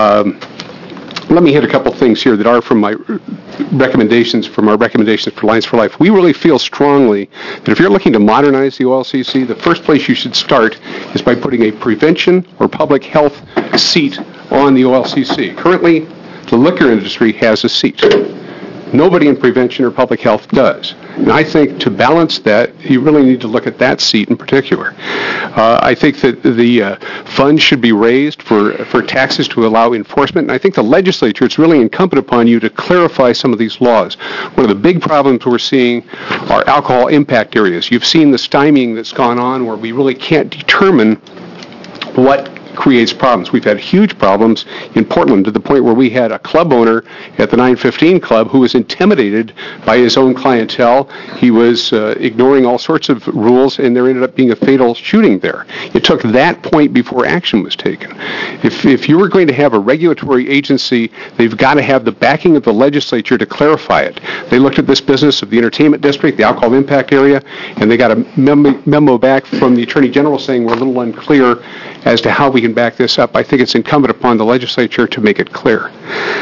let me hit a couple things here that are from my recommendations, for Alliance for Life. We really feel strongly that if you're looking to modernize the OLCC, the first place you should start is by putting a prevention or public health seat on the OLCC. Currently, the liquor industry has a seat. Nobody in prevention or public health does. And I think to balance that, you really need to look at that seat in particular. I think that the funds should be raised for taxes to allow enforcement. And I think the legislature, it's really incumbent upon you to clarify some of these laws. One of the big problems we're seeing are alcohol impact areas. You've seen the stymieing that's gone on where we really can't determine what creates problems. We've had huge problems in Portland to the point where we had a club owner at the 915 Club who was intimidated by his own clientele. He was ignoring all sorts of rules, and there ended up being a fatal shooting there. It took that point before action was taken. If you were going to have a regulatory agency, they've got to have the backing of the legislature to clarify it. They looked at this business of the entertainment district, the alcohol impact area, and they got a memo back from the Attorney General saying we're a little unclear as to how we can back this up. I think it's incumbent upon the legislature to make it clear.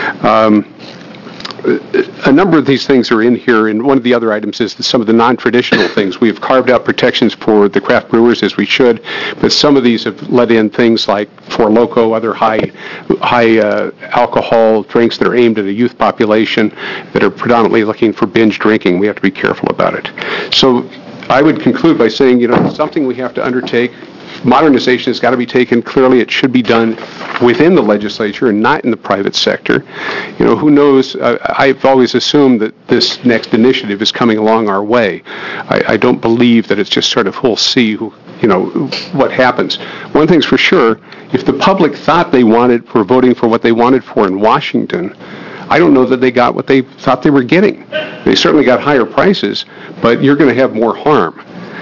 A number of these things are in here, and one of the other items is some of the non-traditional things. We have carved out protections for the craft brewers, as we should, but some of these have let in things like Four Loko, other high alcohol drinks that are aimed at a youth population that are predominantly looking for binge drinking. We have to be careful about it. So I would conclude by saying, it's something we have to undertake. Modernization has got to be taken. Clearly, it should be done within the legislature and not in the private sector. Who knows? I've always assumed that this next initiative is coming along our way. I don't believe that it's just sort of we'll see what happens. One thing's for sure, if the public thought were voting for what they wanted for in Washington, I don't know that they got what they thought they were getting. They certainly got higher prices, but you're going to have more harm.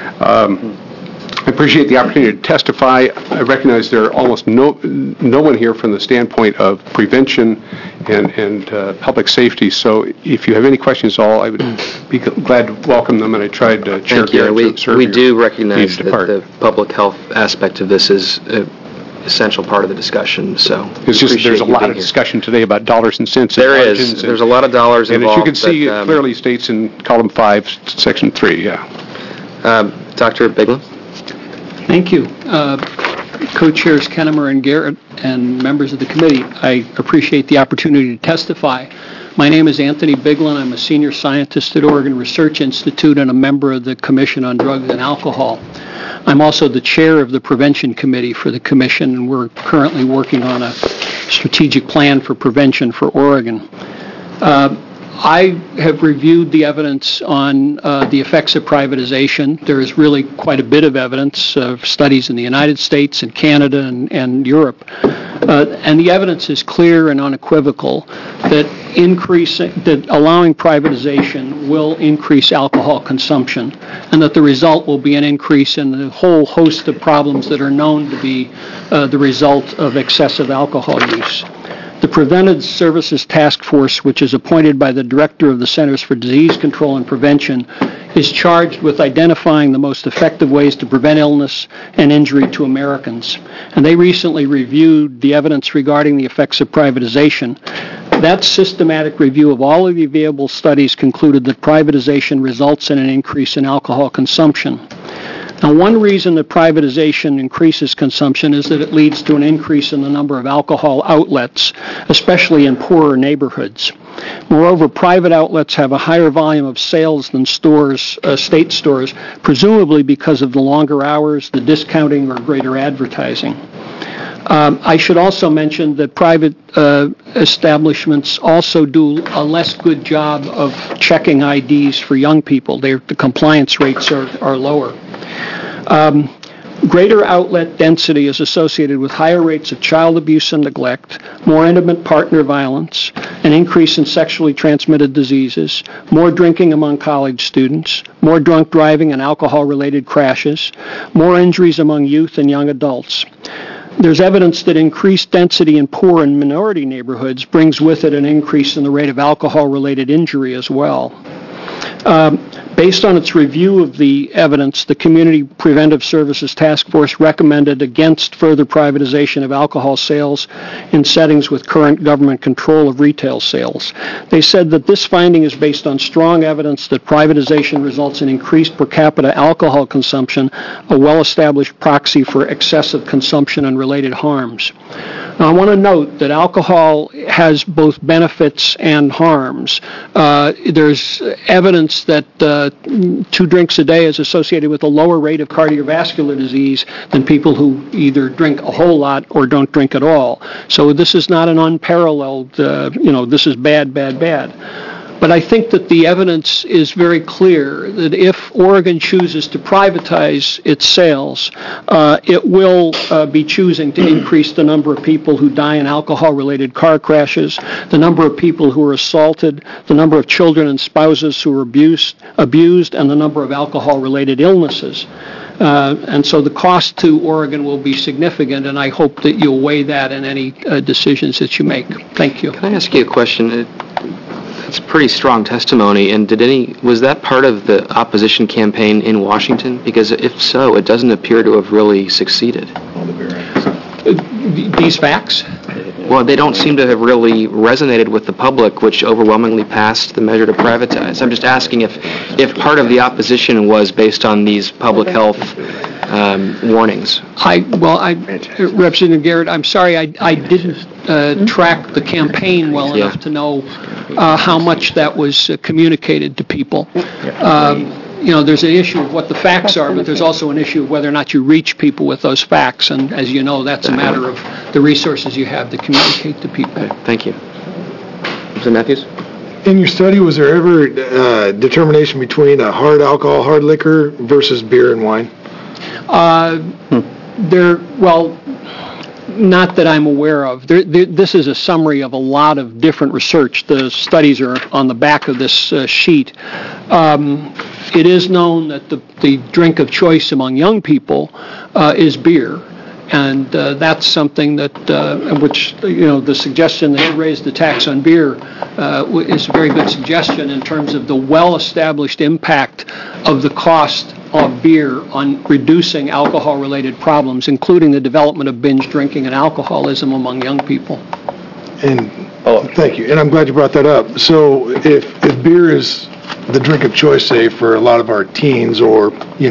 I appreciate the opportunity to testify. I recognize there are almost no one here from the standpoint of prevention and public safety. So if you have any questions at all, I would be glad to welcome them, and I tried to Chair Garrett to observe we do recognize that the public health aspect of this is an essential part of the discussion. So it's just there's a lot of discussion today about dollars and cents. There is. There's a lot of dollars involved. And as you can see, it clearly states in column 5, section 3. Yeah. Dr. Bigland. Thank you. Co-chairs Kennemer and Garrett and members of the committee, I appreciate the opportunity to testify. My name is Anthony Bigland. I'm a senior scientist at Oregon Research Institute and a member of the Commission on Drugs and Alcohol. I'm also the chair of the Prevention Committee for the Commission, and we're currently working on a strategic plan for prevention for Oregon. I have reviewed the evidence on the effects of privatization. There is really quite a bit of evidence of studies in the United States and Canada and Europe. And the evidence is clear and unequivocal that allowing privatization will increase alcohol consumption, and that the result will be an increase in the whole host of problems that are known to be the result of excessive alcohol use. The Preventive Services Task Force, which is appointed by the Director of the Centers for Disease Control and Prevention, is charged with identifying the most effective ways to prevent illness and injury to Americans. And they recently reviewed the evidence regarding the effects of privatization. That systematic review of all of the available studies concluded that privatization results in an increase in alcohol consumption. Now, one reason that privatization increases consumption is that it leads to an increase in the number of alcohol outlets, especially in poorer neighborhoods. Moreover, private outlets have a higher volume of sales than state stores, presumably because of the longer hours, the discounting, or greater advertising. I should also mention that private establishments also do a less good job of checking IDs for young people. The compliance rates are lower. Greater outlet density is associated with higher rates of child abuse and neglect, more intimate partner violence, an increase in sexually transmitted diseases, more drinking among college students, more drunk driving and alcohol-related crashes, more injuries among youth and young adults. There's evidence that increased density in poor and minority neighborhoods brings with it an increase in the rate of alcohol-related injury as well. Based on its review of the evidence, the Community Preventive Services Task Force recommended against further privatization of alcohol sales in settings with current government control of retail sales. They said that this finding is based on strong evidence that privatization results in increased per capita alcohol consumption, a well-established proxy for excessive consumption and related harms. Now, I want to note that alcohol has both benefits and harms. There's evidence that 2 drinks a day is associated with a lower rate of cardiovascular disease than people who either drink a whole lot or don't drink at all. So this is not an unparalleled, this is bad, bad, bad. But I think that the evidence is very clear that if Oregon chooses to privatize its sales, it will be choosing to increase the number of people who die in alcohol-related car crashes, the number of people who are assaulted, the number of children and spouses who are abused, and the number of alcohol-related illnesses. And so the cost to Oregon will be significant, and I hope that you'll weigh that in any decisions that you make. Thank you. Can I ask you a question? It's pretty strong testimony, and was that part of the opposition campaign in Washington? Because if so, it doesn't appear to have really succeeded. These facts? Well, they don't seem to have really resonated with the public, which overwhelmingly passed the measure to privatize. I'm just asking if part of the opposition was based on these public health warnings. Representative Garrett, I'm sorry, I didn't track the campaign well enough to know how much that was communicated to people. there's an issue of what the facts are, but there's also an issue of whether or not you reach people with those facts. And as you know, that's a matter of the resources you have to communicate to people. Okay, thank you. Mr. Matthews? In your study, was there ever determination between a hard alcohol, hard liquor versus beer and wine? Not that I'm aware of. This is a summary of a lot of different research. The studies are on the back of this sheet. It is known that the drink of choice among young people is beer. And that's something that, the suggestion that you raise the tax on beer is a very good suggestion in terms of the well-established impact of the cost of beer on reducing alcohol-related problems, including the development of binge drinking and alcoholism among young people. And thank you. And I'm glad you brought that up. So if beer is the drink of choice, say, for a lot of our teens, or,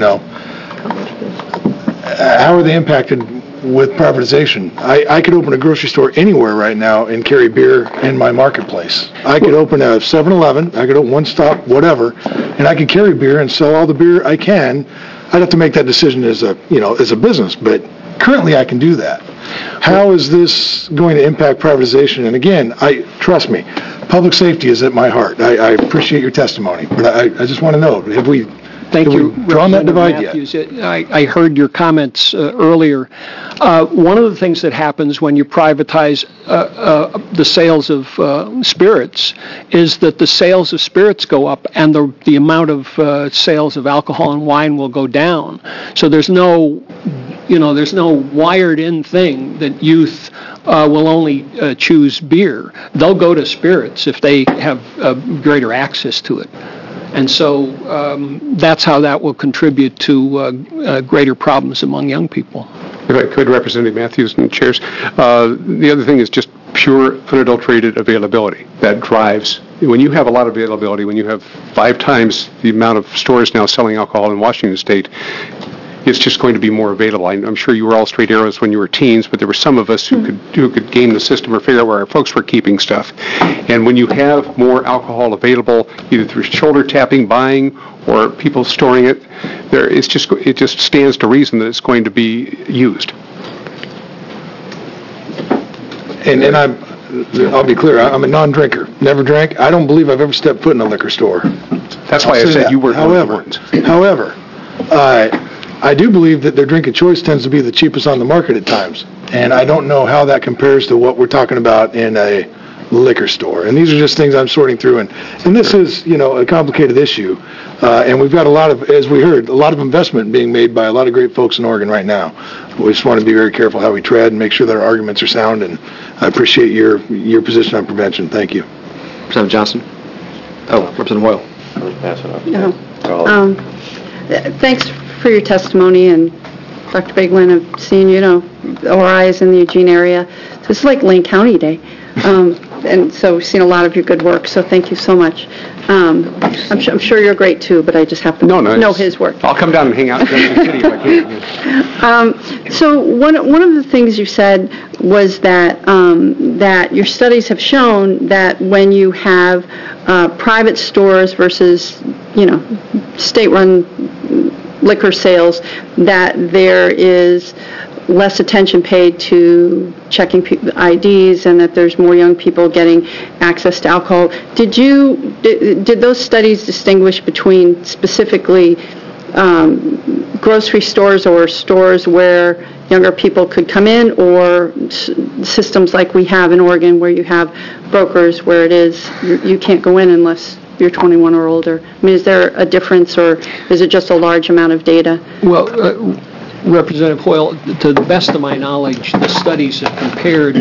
how are they impacted with privatization? I could open a grocery store anywhere right now and carry beer in my marketplace. I could open a 7-Eleven, I could open One Stop, whatever, and I could carry beer and sell all the beer I can. I'd have to make that decision as a business, but currently I can do that. How is this going to impact privatization? And again, trust me, public safety is at my heart. I appreciate your testimony, but I just want to know, have we drawn that divide yet? I heard your comments earlier. One of the things that happens when you privatize the sales of spirits is that the sales of spirits go up and the amount of sales of alcohol and wine will go down. So there's no wired-in thing that youth will only choose beer. They'll go to spirits if they have greater access to it. And so that's how that will contribute to greater problems among young people. If I could, Representative Matthews and chairs, the other thing is just pure, unadulterated availability. That drives, when you have a lot of availability, when you have 5 times the amount of stores now selling alcohol in Washington State, it's just going to be more available. I'm sure you were all straight arrows when you were teens, but there were some of us who could game the system or figure out where our folks were keeping stuff. And when you have more alcohol available, either through shoulder tapping, buying, or people storing it, it just stands to reason that it's going to be used. And I'll be clear, I'm a non-drinker, never drank. I don't believe I've ever stepped foot in a liquor store. That's why I said you weren't one of the ones. However, I do believe that their drink of choice tends to be the cheapest on the market at times. And I don't know how that compares to what we're talking about in a liquor store. And these are just things I'm sorting through. And this is, a complicated issue. And we've got as we heard, a lot of investment being made by a lot of great folks in Oregon right now. We just want to be very careful how we tread and make sure that our arguments are sound. And I appreciate your position on prevention. Thank you. Representative Johnson? Representative Hoyle. Pass it on. Thanks for your testimony, and Dr. Biglin, I've seen, ORI is in the Eugene area. So it's like Lane County Day. And so we've seen a lot of your good work, so thank you so much. I'm sure you're great too, but I just happen to know his work. I'll come down and hang out in the city if I can. So one of the things you said was that that your studies have shown that when you have private stores versus state-run liquor sales, that there is less attention paid to checking IDs and that there's more young people getting access to alcohol. Did those studies distinguish between specifically grocery stores or stores where younger people could come in, or systems like we have in Oregon where you have brokers where it is you can't go in unless you're 21 or older? I mean, is there a difference, or is it just a large amount of data? Well, Representative Hoyle, to the best of my knowledge, the studies have compared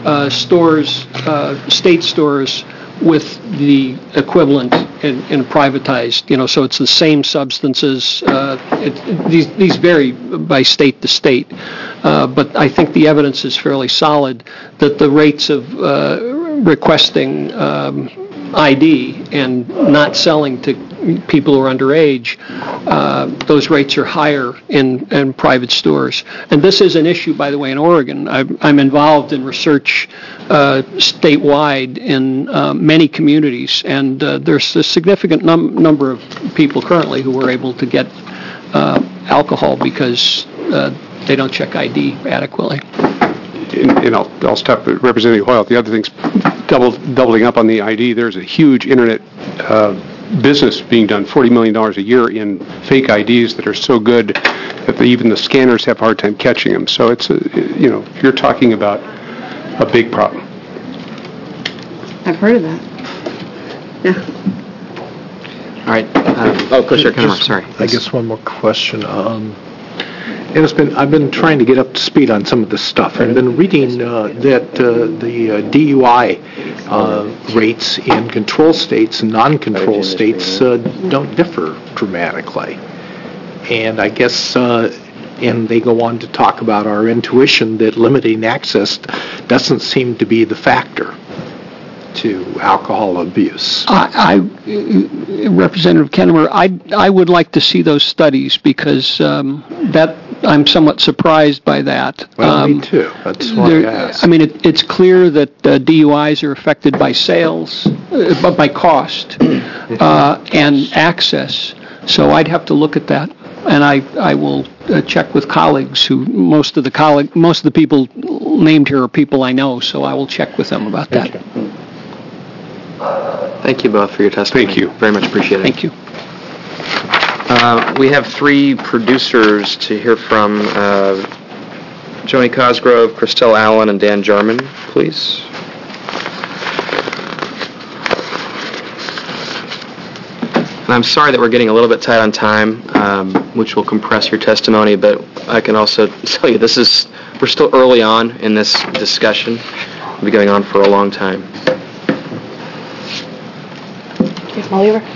state stores with the equivalent in privatized, so it's the same substances. These vary by state to state, but I think the evidence is fairly solid that the rates of requesting ID and not selling to people who are underage, those rates are higher in private stores. And this is an issue, by the way, in Oregon. I'm involved in research statewide in many communities, and there's a significant number of people currently who are able to get alcohol because they don't check ID adequately. And I'll stop at Representative Hoyle. The other thing's doubling up on the ID. There's a huge internet business being done, $40 million a year in fake IDs that are so good that even the scanners have a hard time catching them. So it's, you're talking about a big problem. I've heard of that. Yeah. All right. Co-Chair Kennemer, sorry. I guess one more question. I've been trying to get up to speed on some of this stuff. I've been reading that the DUI rates in control states and non-control states don't differ dramatically. And I guess, and they go on to talk about our intuition that limiting access doesn't seem to be the factor to alcohol abuse. Representative Kennemer, I would like to see those studies because that I'm somewhat surprised by that. Well, me too. That's why I asked. I mean, it's clear that DUIs are affected by sales, but by cost and access. So I'd have to look at that, and I will check with colleagues who most of the people named here are people I know. So I will check with them about that. Thank you both for your testimony. Thank you. Very much appreciated. Thank you. We have three producers to hear from. Joni Cosgrove, Christelle Allen, and Dan Jarman, please. And I'm sorry that we're getting a little bit tight on time, which will compress your testimony, but I can also tell you we're still early on in this discussion. It'll be going on for a long time. Here's Molly over.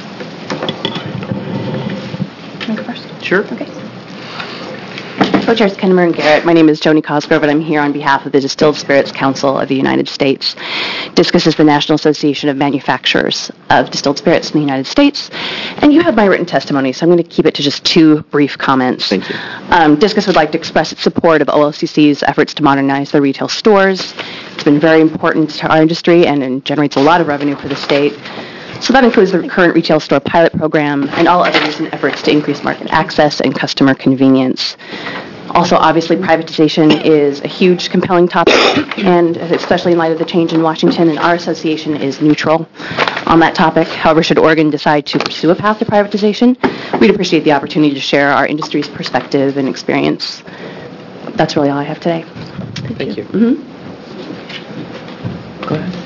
First. Sure. Okay. Co-Chairs Kennemer and Garrett, my name is Joni Cosgrove, and I'm here on behalf of the Distilled Spirits Council of the United States. DISCUS is the National Association of Manufacturers of Distilled Spirits in the United States. And you have my written testimony, so I'm going to keep it to just two brief comments. Thank you. DISCUS would like to express its support of OLCC's efforts to modernize their retail stores. It's been very important to our industry and generates a lot of revenue for the state. So that includes the current retail store pilot program and all other recent efforts to increase market access and customer convenience. Also, obviously, privatization is a huge, compelling topic, and especially in light of the change in Washington, and our association is neutral on that topic. However, should Oregon decide to pursue a path to privatization, we'd appreciate the opportunity to share our industry's perspective and experience. That's really all I have today. Thank you. Mm-hmm. Go ahead.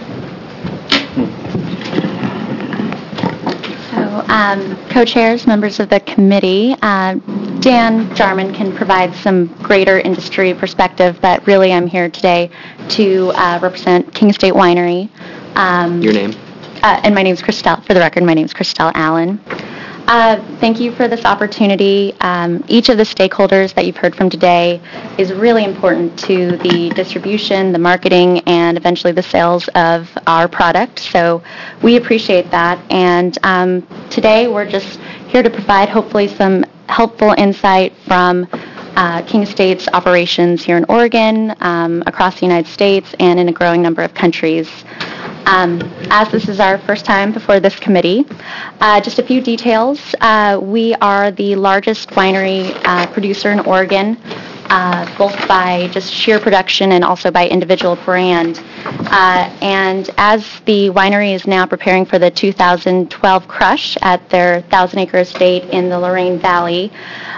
Co-chairs, members of the committee, Dan Jarman can provide some greater industry perspective, but really I'm here today to represent King Estate Winery. Your name? And my name is Christelle. For the record, my name is Christelle Allen. Thank you for this opportunity. Each of the stakeholders that you've heard from today is really important to the distribution, the marketing, and eventually the sales of our product. So we appreciate that. And today we're just here to provide hopefully some helpful insight from King Estate's operations here in Oregon, across the United States, and in a growing number of countries. As this is our first time before this committee, just a few details. We are the largest winery producer in Oregon, both by just sheer production and also by individual brand. And as the winery is now preparing for the 2012 crush at their 1,000-acre estate in the Lorraine Valley,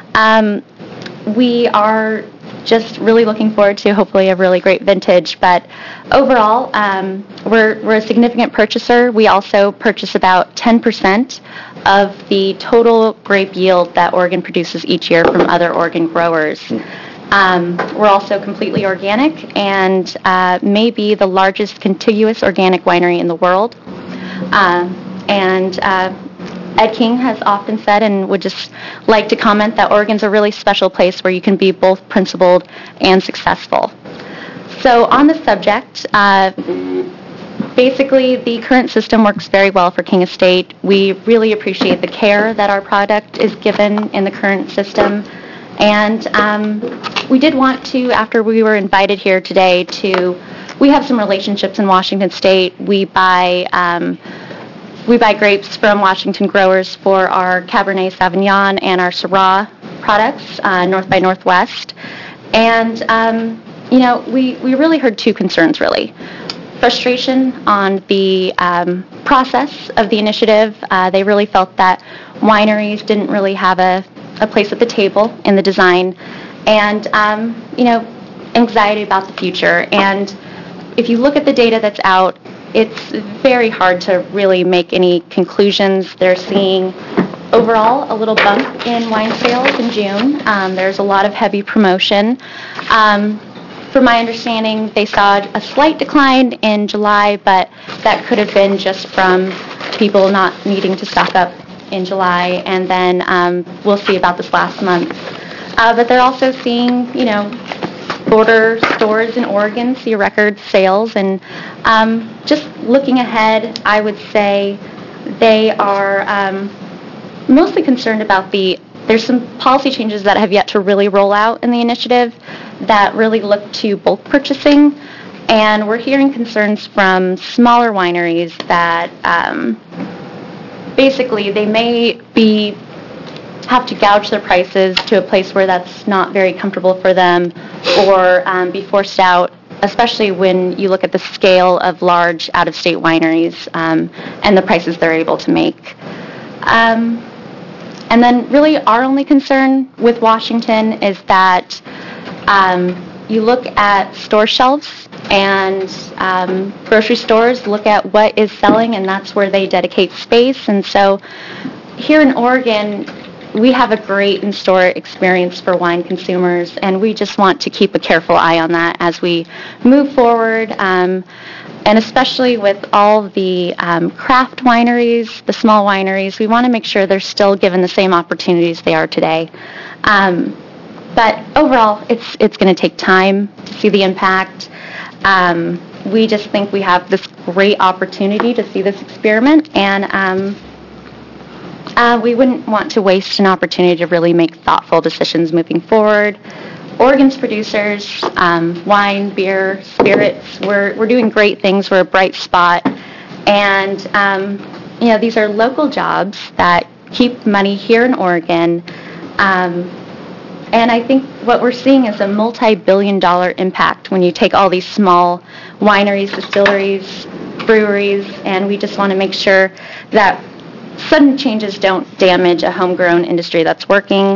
we are just really looking forward to hopefully a really great vintage. But overall, we're a significant purchaser. We also purchase about 10% of the total grape yield that Oregon produces each year from other Oregon growers. We're also completely organic and may be the largest contiguous organic winery in the world. Ed King has often said, and would just like to comment, that Oregon's a really special place where you can be both principled and successful. So on the subject, Basically, the current system works very well for King Estate. We really appreciate the care that our product is given in the current system. And we did want to, after we were invited here today, we have some relationships in Washington State. We buy grapes from Washington growers for our Cabernet Sauvignon and our Syrah products, North by Northwest. And, we really heard two concerns, really. Frustration on the process of the initiative. They really felt that wineries didn't really have a place at the table in the design. And, anxiety about the future. And if you look at the data that's out, it's very hard to really make any conclusions. They're seeing overall a little bump in wine sales in June. There's a lot of heavy promotion. From my understanding, they saw a slight decline in July, but that could have been just from people not needing to stock up in July, and then we'll see about this last month. But they're also seeing, border stores in Oregon see record sales, and just looking ahead, I would say they are mostly concerned about there's some policy changes that have yet to really roll out in the initiative that really look to bulk purchasing, and we're hearing concerns from smaller wineries that basically they may have to gouge their prices to a place where that's not very comfortable for them, or be forced out, especially when you look at the scale of large out-of-state wineries and the prices they're able to make. And then really our only concern with Washington is that you look at store shelves, and grocery stores look at what is selling, and that's where they dedicate space. And so here in Oregon, we have a great in-store experience for wine consumers, and we just want to keep a careful eye on that as we move forward. And especially with all the craft wineries, the small wineries, we want to make sure they're still given the same opportunities they are today. But overall, it's going to take time to see the impact. We just think we have this great opportunity to see this experiment, and we wouldn't want to waste an opportunity to really make thoughtful decisions moving forward. Oregon's producers, wine, beer, spirits, we're doing great things. We're a bright spot. And, these are local jobs that keep money here in Oregon. And I think what we're seeing is a multi-billion-dollar impact when you take all these small wineries, distilleries, breweries, and we just want to make sure that sudden changes don't damage a homegrown industry that's working.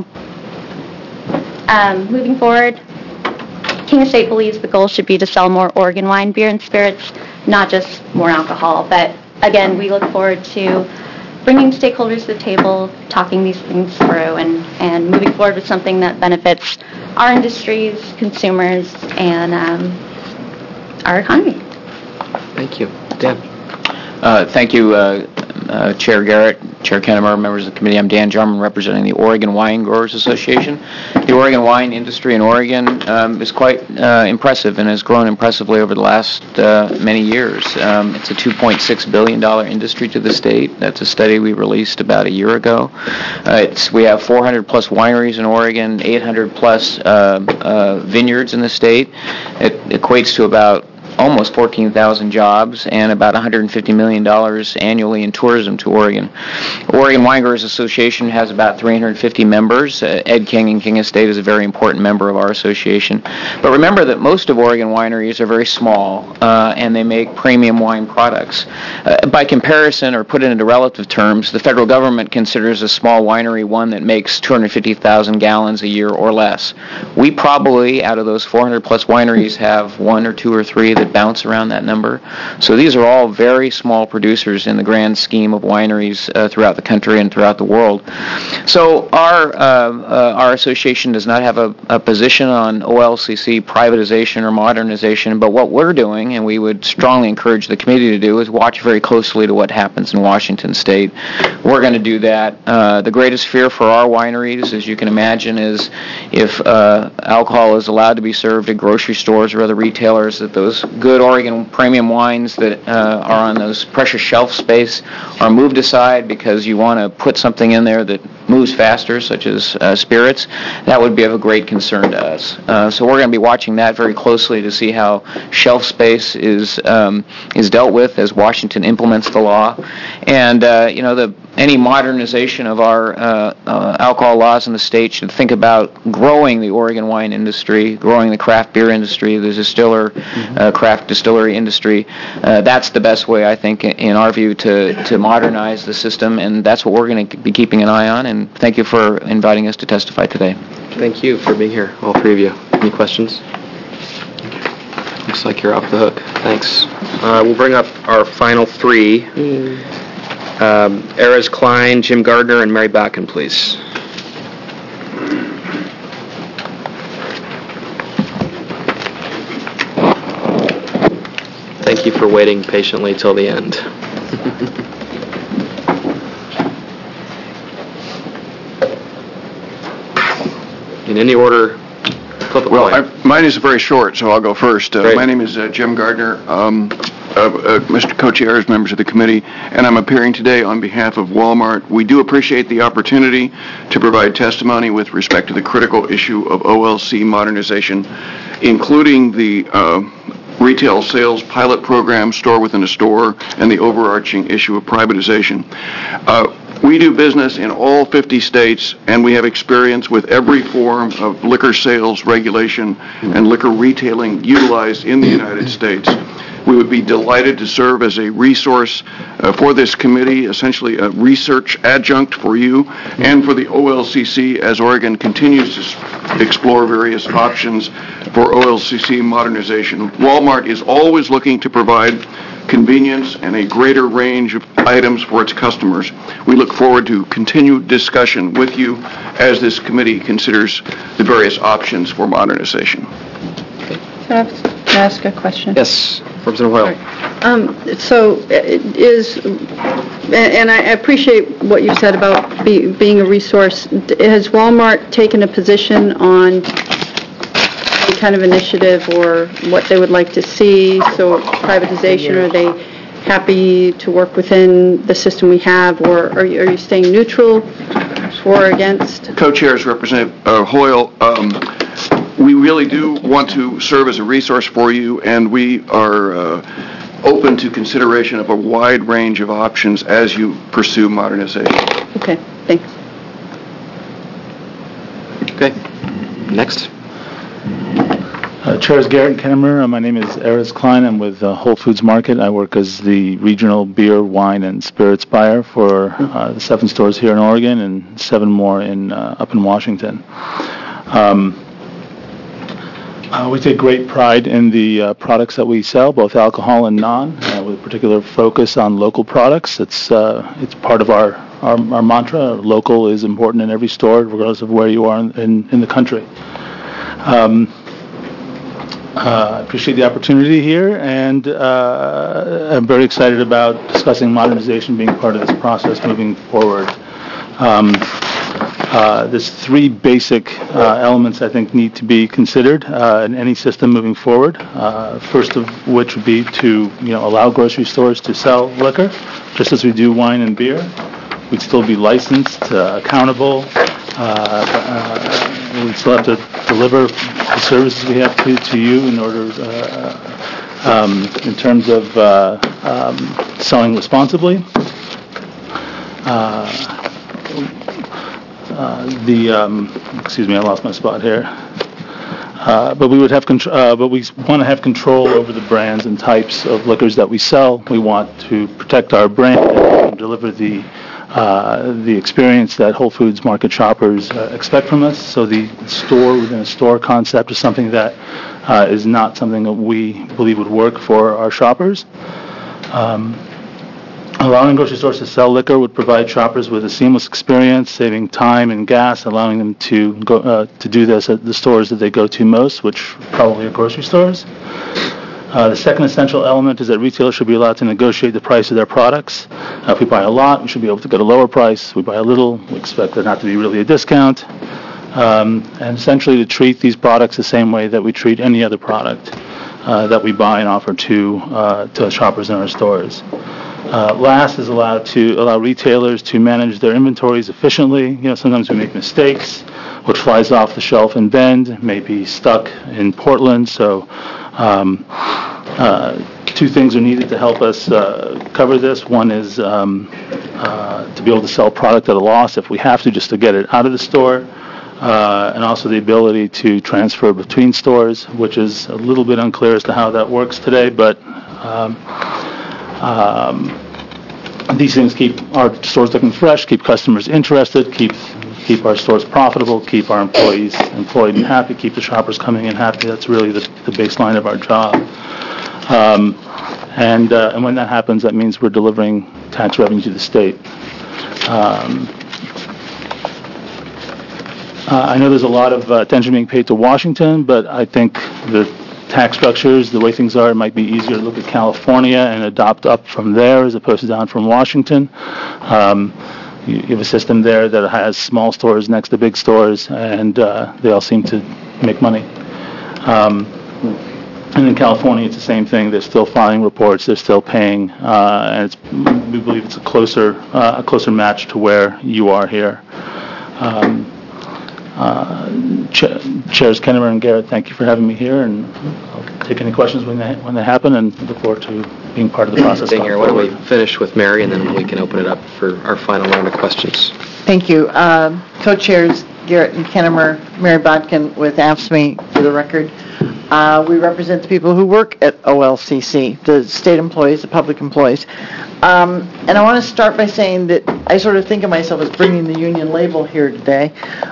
Moving forward, King Estate believes the goal should be to sell more Oregon wine, beer, and spirits, not just more alcohol. But again, we look forward to bringing stakeholders to the table, talking these things through, and moving forward with something that benefits our industries, consumers, and our economy. Thank you. Dan. Thank you, Chair Garrett, Chair Kennemer, members of the committee. I'm Dan Jarman, representing the Oregon Wine Growers Association. The Oregon wine industry in Oregon is quite impressive and has grown impressively over the last many years. It's a $2.6 billion industry to the state. That's a study we released about a year ago. We have 400-plus wineries in Oregon, 800-plus vineyards in the state. It equates to about almost 14,000 jobs and about $150 million annually in tourism to Oregon. Oregon Wine Growers Association has about 350 members. Ed King and King Estate is a very important member of our association. But remember that most of Oregon wineries are very small and they make premium wine products. By comparison, or put it into relative terms, the federal government considers a small winery one that makes 250,000 gallons a year or less. We probably, out of those 400-plus wineries, have one or two or three that bounce around that number. So these are all very small producers in the grand scheme of wineries throughout the country and throughout the world. So our association does not have a position on OLCC privatization or modernization, but what we're doing, and we would strongly encourage the committee to do, is watch very closely to what happens in Washington State. We're going to do that. The greatest fear for our wineries, as you can imagine, is if alcohol is allowed to be served at grocery stores or other retailers, that those good Oregon premium wines that are on those precious shelf space are moved aside because you want to put something in there that moves faster, such as spirits, that would be of a great concern to us. So we're going to be watching that very closely to see how shelf space is dealt with as Washington implements the law. And, any modernization of our alcohol laws in the state should think about growing the Oregon wine industry, growing the craft beer industry, the craft distillery industry. That's the best way, I think, in our view, to modernize the system, and that's what we're going to be keeping an eye on. And thank you for inviting us to testify today. Thank you for being here, all three of you. Any questions? Looks like you're off the hook. Thanks. We'll bring up our final three. Erez Klein, Jim Gardner, and Mary Bakken, please. Thank you for waiting patiently till the end. In any order, flip a coin. Mine is very short, so I'll go first. My name is Jim Gardner. Mr. Co-Chairs, members of the committee, and I'm appearing today on behalf of Walmart. We do appreciate the opportunity to provide testimony with respect to the critical issue of OLC modernization, including the retail sales pilot program, store within a store, and the overarching issue of privatization. We do business in all 50 states, and we have experience with every form of liquor sales regulation and liquor retailing utilized in the United States. We would be delighted to serve as a resource for this committee, essentially a research adjunct for you and for the OLCC as Oregon continues to explore various options for OLCC modernization. Walmart is always looking to provide convenience and a greater range of items for its customers. We look forward to continued discussion with you as this committee considers the various options for modernization. Can I ask a question? Yes, Representative Hoyle. So and I appreciate what you said about being a resource. Has Walmart taken a position on any kind of initiative or what they would like to see? So privatization, are they happy to work within the system we have, or are you staying neutral or against? Co-chairs, Representative Hoyle, we really do want to serve as a resource for you, and we are open to consideration of a wide range of options as you pursue modernization. Okay, thanks. Okay, next. Chairs Garrett Kennemer. My name is Erez Klein. I'm with Whole Foods Market. I work as the regional beer, wine, and spirits buyer for the 7 stores here in Oregon and 7 more up in Washington. We take great pride in the products that we sell, both alcohol and non, with a particular focus on local products. It's part of our mantra. Local is important in every store, regardless of where you are in the country. I appreciate the opportunity here, and I'm very excited about discussing modernization being part of this process moving forward. There's 3 basic elements I think need to be considered in any system moving forward. First of which would be to allow grocery stores to sell liquor, just as we do wine and beer. We'd still be licensed, accountable. We'd still have to deliver the services we have to you in order, in terms of selling responsibly. Excuse me, I lost my spot here. But we would have but we want to have control over the brands and types of liquors that we sell. We want to protect our brand and deliver the experience that Whole Foods Market shoppers expect from us. So the store within a store concept is something that is not something that we believe would work for our shoppers. Allowing grocery stores to sell liquor would provide shoppers with a seamless experience, saving time and gas, allowing them to go to do this at the stores that they go to most, which probably are grocery stores. The second essential element is that retailers should be allowed to negotiate the price of their products. If we buy a lot, we should be able to get a lower price. If we buy a little, we expect there not to be really a discount. And essentially to treat these products the same way that we treat any other product. that we buy and offer to shoppers in our stores. Last is allow retailers to manage their inventories efficiently. Sometimes we make mistakes. What flies off the shelf in Bend may be stuck in Portland. So two things are needed to help us cover this. One is to be able to sell product at a loss if we have to, just to get it out of the store. And also the ability to transfer between stores, which is a little bit unclear as to how that works today, but these things keep our stores looking fresh, keep customers interested, keep our stores profitable, keep our employees employed and happy, keep the shoppers coming in happy. That's really the baseline of our job. And when that happens, that means we're delivering tax revenue to the state. I know there's a lot of attention being paid to Washington, but I think the tax structures, the way things are, it might be easier to look at California and adopt up from there as opposed to down from Washington. You have a system there that has small stores next to big stores, and they all seem to make money. And in California, it's the same thing. They're still filing reports. They're still paying, and we believe it's a closer match to where you are here. Chairs Kennemer and Garrett, thank you for having me here, and I'll take any questions when they happen, and look forward to being part of the process. Why don't we finish with Mary, and then we can open it up for our final round of questions. Thank you. Co-chairs Garrett and Kennemer, Mary Bodkin with AFSCME, for the record. We represent the people who work at OLCC, the state employees, the public employees. And I want to start by saying that I sort of think of myself as bringing the union label here today.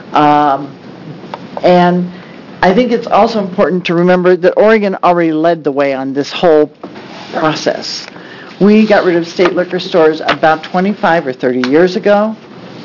And I think it's also important to remember that Oregon already led the way on this whole process. We got rid of state liquor stores about 25 or 30 years ago.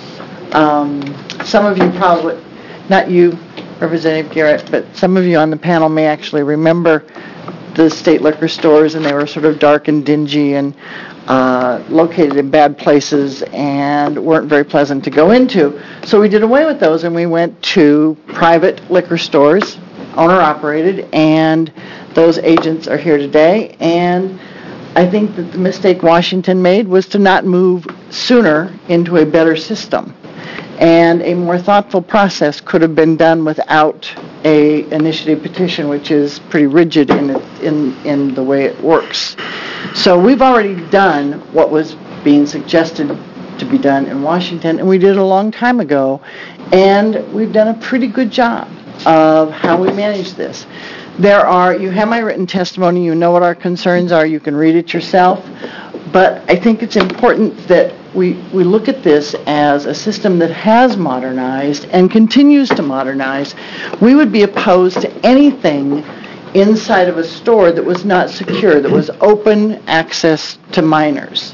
Some of you probably, not you, Representative Garrett, but some of you on the panel may actually remember the state liquor stores, and they were sort of dark and dingy and located in bad places and weren't very pleasant to go into. So we did away with those, and we went to private liquor stores, owner-operated, and those agents are here today. And I think that the mistake Washington made was to not move sooner into a better system. And a more thoughtful process could have been done without a initiative petition, which is pretty rigid in the way it works. So we've already done what was being suggested to be done in Washington, and we did it a long time ago, and we've done a pretty good job of how we manage this. You have my written testimony, you know what our concerns are, you can read it yourself, but I think it's important that we look at this as a system that has modernized and continues to modernize. We would be opposed to anything inside of a store that was not secure, that was open access to minors.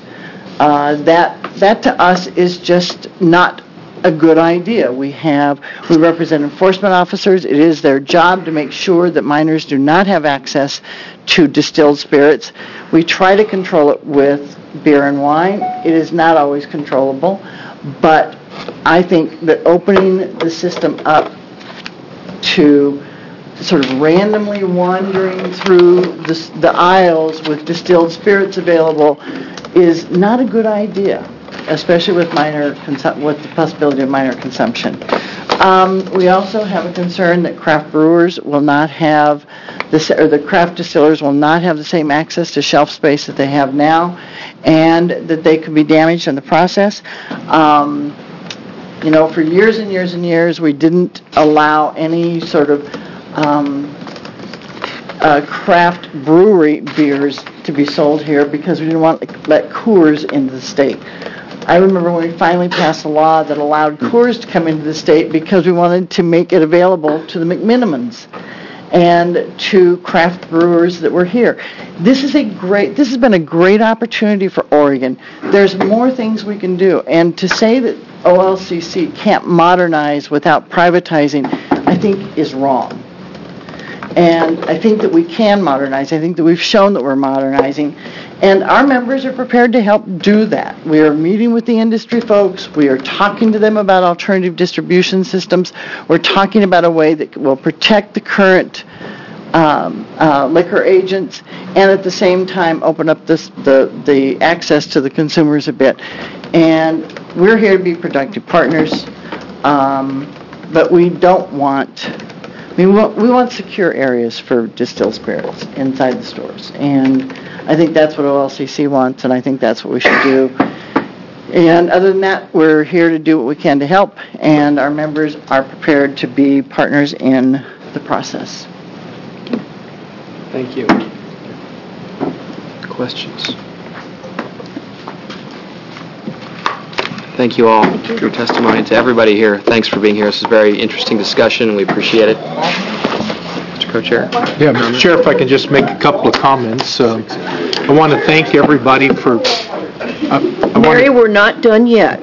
That to us is just not a good idea. We represent enforcement officers. It is their job to make sure that minors do not have access to distilled spirits. We try to control it with beer and wine. It is not always controllable, but I think that opening the system up to sort of randomly wandering through the aisles with distilled spirits available is not a good idea, especially with the possibility of minor consumption. We also have a concern that craft brewers will not have the craft distillers will not have the same access to shelf space that they have now, and that they could be damaged in the process. For years and years and years, we didn't allow any sort of craft brewery beers to be sold here because we didn't want to let Coors into the state. I remember when we finally passed a law that allowed Coors to come into the state because we wanted to make it available to the McMinimans and to craft brewers that were here. This has been a great opportunity for Oregon. There's more things we can do, and to say that OLCC can't modernize without privatizing, I think is wrong. And I think that we can modernize. I think that we've shown that we're modernizing. And our members are prepared to help do that. We are meeting with the industry folks. We are talking to them about alternative distribution systems. We're talking about a way that will protect the current liquor agents, and at the same time open up the access to the consumers a bit. And we're here to be productive partners, but we don't want, we want secure areas for distilled spirits inside the stores. And I think that's what OLCC wants, and I think that's what we should do. And other than that, we're here to do what we can to help, and our members are prepared to be partners in the process. Thank you. Questions? Thank you all for your testimony. To everybody here, thanks for being here. This is a very interesting discussion, and we appreciate it. Mr. Co-Chair? Yeah, Mr. Chair, if I can just make a couple of comments. I want to thank everybody for... Mary, we're not done yet.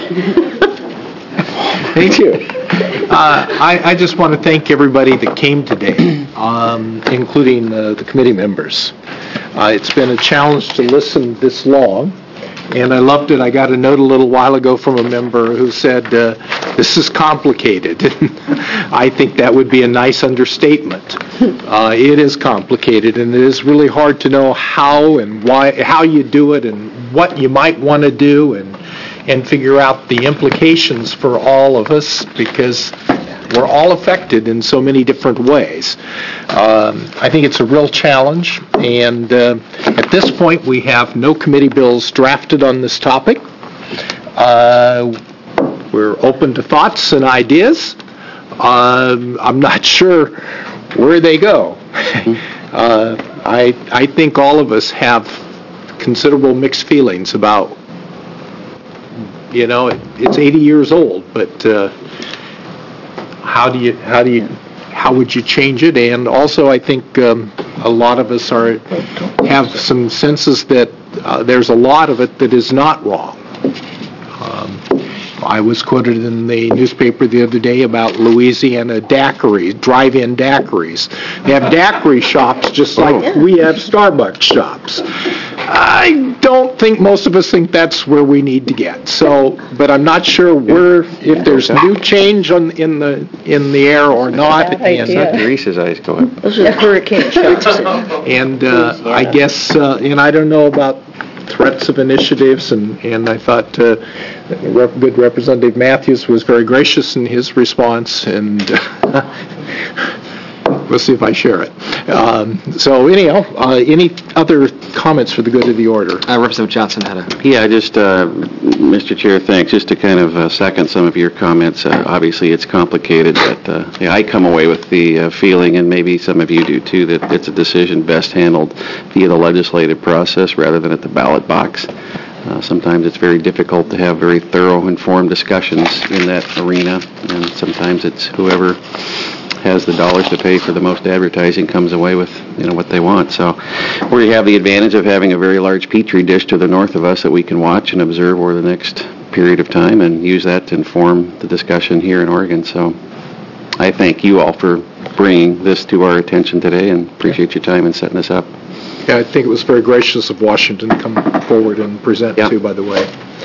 Thank you. I just want to thank everybody that came today, including the committee members. It's been a challenge to listen this long, and I loved it. I got a note a little while ago from a member who said, this is complicated. I think that would be a nice understatement. It is complicated, and it is really hard to know how and why, how you do it and what you might want to do, and figure out the implications for all of us, because we're all affected in so many different ways. I think it's a real challenge, and at this point we have no committee bills drafted on this topic. We're open to thoughts and ideas. I'm not sure where they go. I think all of us have considerable mixed feelings about, it's 80 years old, but how would you change it? And also, I think a lot of us have some senses that there's a lot of it that is not wrong. I was quoted in the newspaper the other day about Louisiana daiquiris, drive-in daiquiris. They have daiquiri shops just like we have Starbucks shops. I don't think most of us think that's where we need to get. So, but I'm not sure if there's new change in the air or not. And Reese's eyes go up. Those are hurricane shots. And I guess, and I don't know about threats of initiatives, and I thought good Representative Matthews was very gracious in his response, and we'll see if I share it. So anyhow, any other comments for the good of the order? Representative Johnson had a... Yeah, just, Mr. Chair, thanks. Just to kind of second some of your comments, obviously it's complicated, but I come away with the feeling, and maybe some of you do too, that it's a decision best handled via the legislative process rather than at the ballot box. Sometimes it's very difficult to have very thorough, informed discussions in that arena, and sometimes it's whoever has the dollars to pay for the most advertising comes away with what they want. So we have the advantage of having a very large petri dish to the north of us that we can watch and observe over the next period of time and use that to inform the discussion here in Oregon. So I thank you all for bringing this to our attention today and appreciate your time in setting this up. Yeah, I think it was very gracious of Washington to come forward and present too, by the way.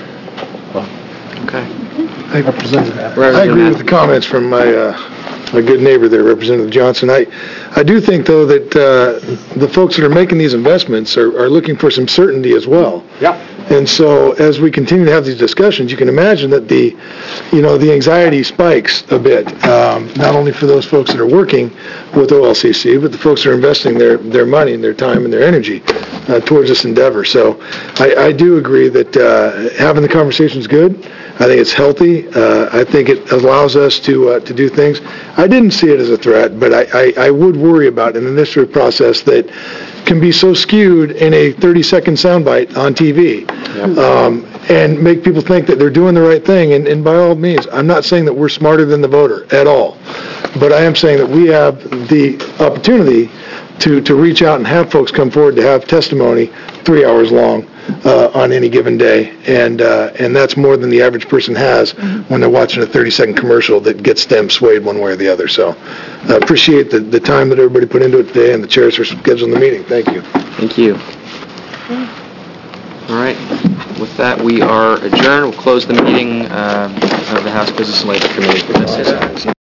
Okay. I agree with the comments from my good neighbor there, Representative Johnson. I do think, though, that the folks that are making these investments are looking for some certainty as well. Yeah. And so as we continue to have these discussions, you can imagine that the anxiety spikes a bit, not only for those folks that are working with OLCC, but the folks that are investing their money and their time and their energy towards this endeavor. So I do agree that having the conversation is good. I think it's healthy. I think it allows us to do things. I didn't see it as a threat, but I would worry about an initiative process that can be so skewed in a 30-second soundbite on TV and make people think that they're doing the right thing. And by all means, I'm not saying that we're smarter than the voter at all, but I am saying that we have the opportunity to reach out and have folks come forward to have testimony 3 hours long on any given day, and that's more than the average person has when they're watching a 30-second commercial that gets them swayed one way or the other. So I appreciate the time that everybody put into it today, and the chairs for scheduling the meeting. Thank you. Thank you. All right. With that, we are adjourned. We'll close the meeting of the House Business and Labor Committee for this.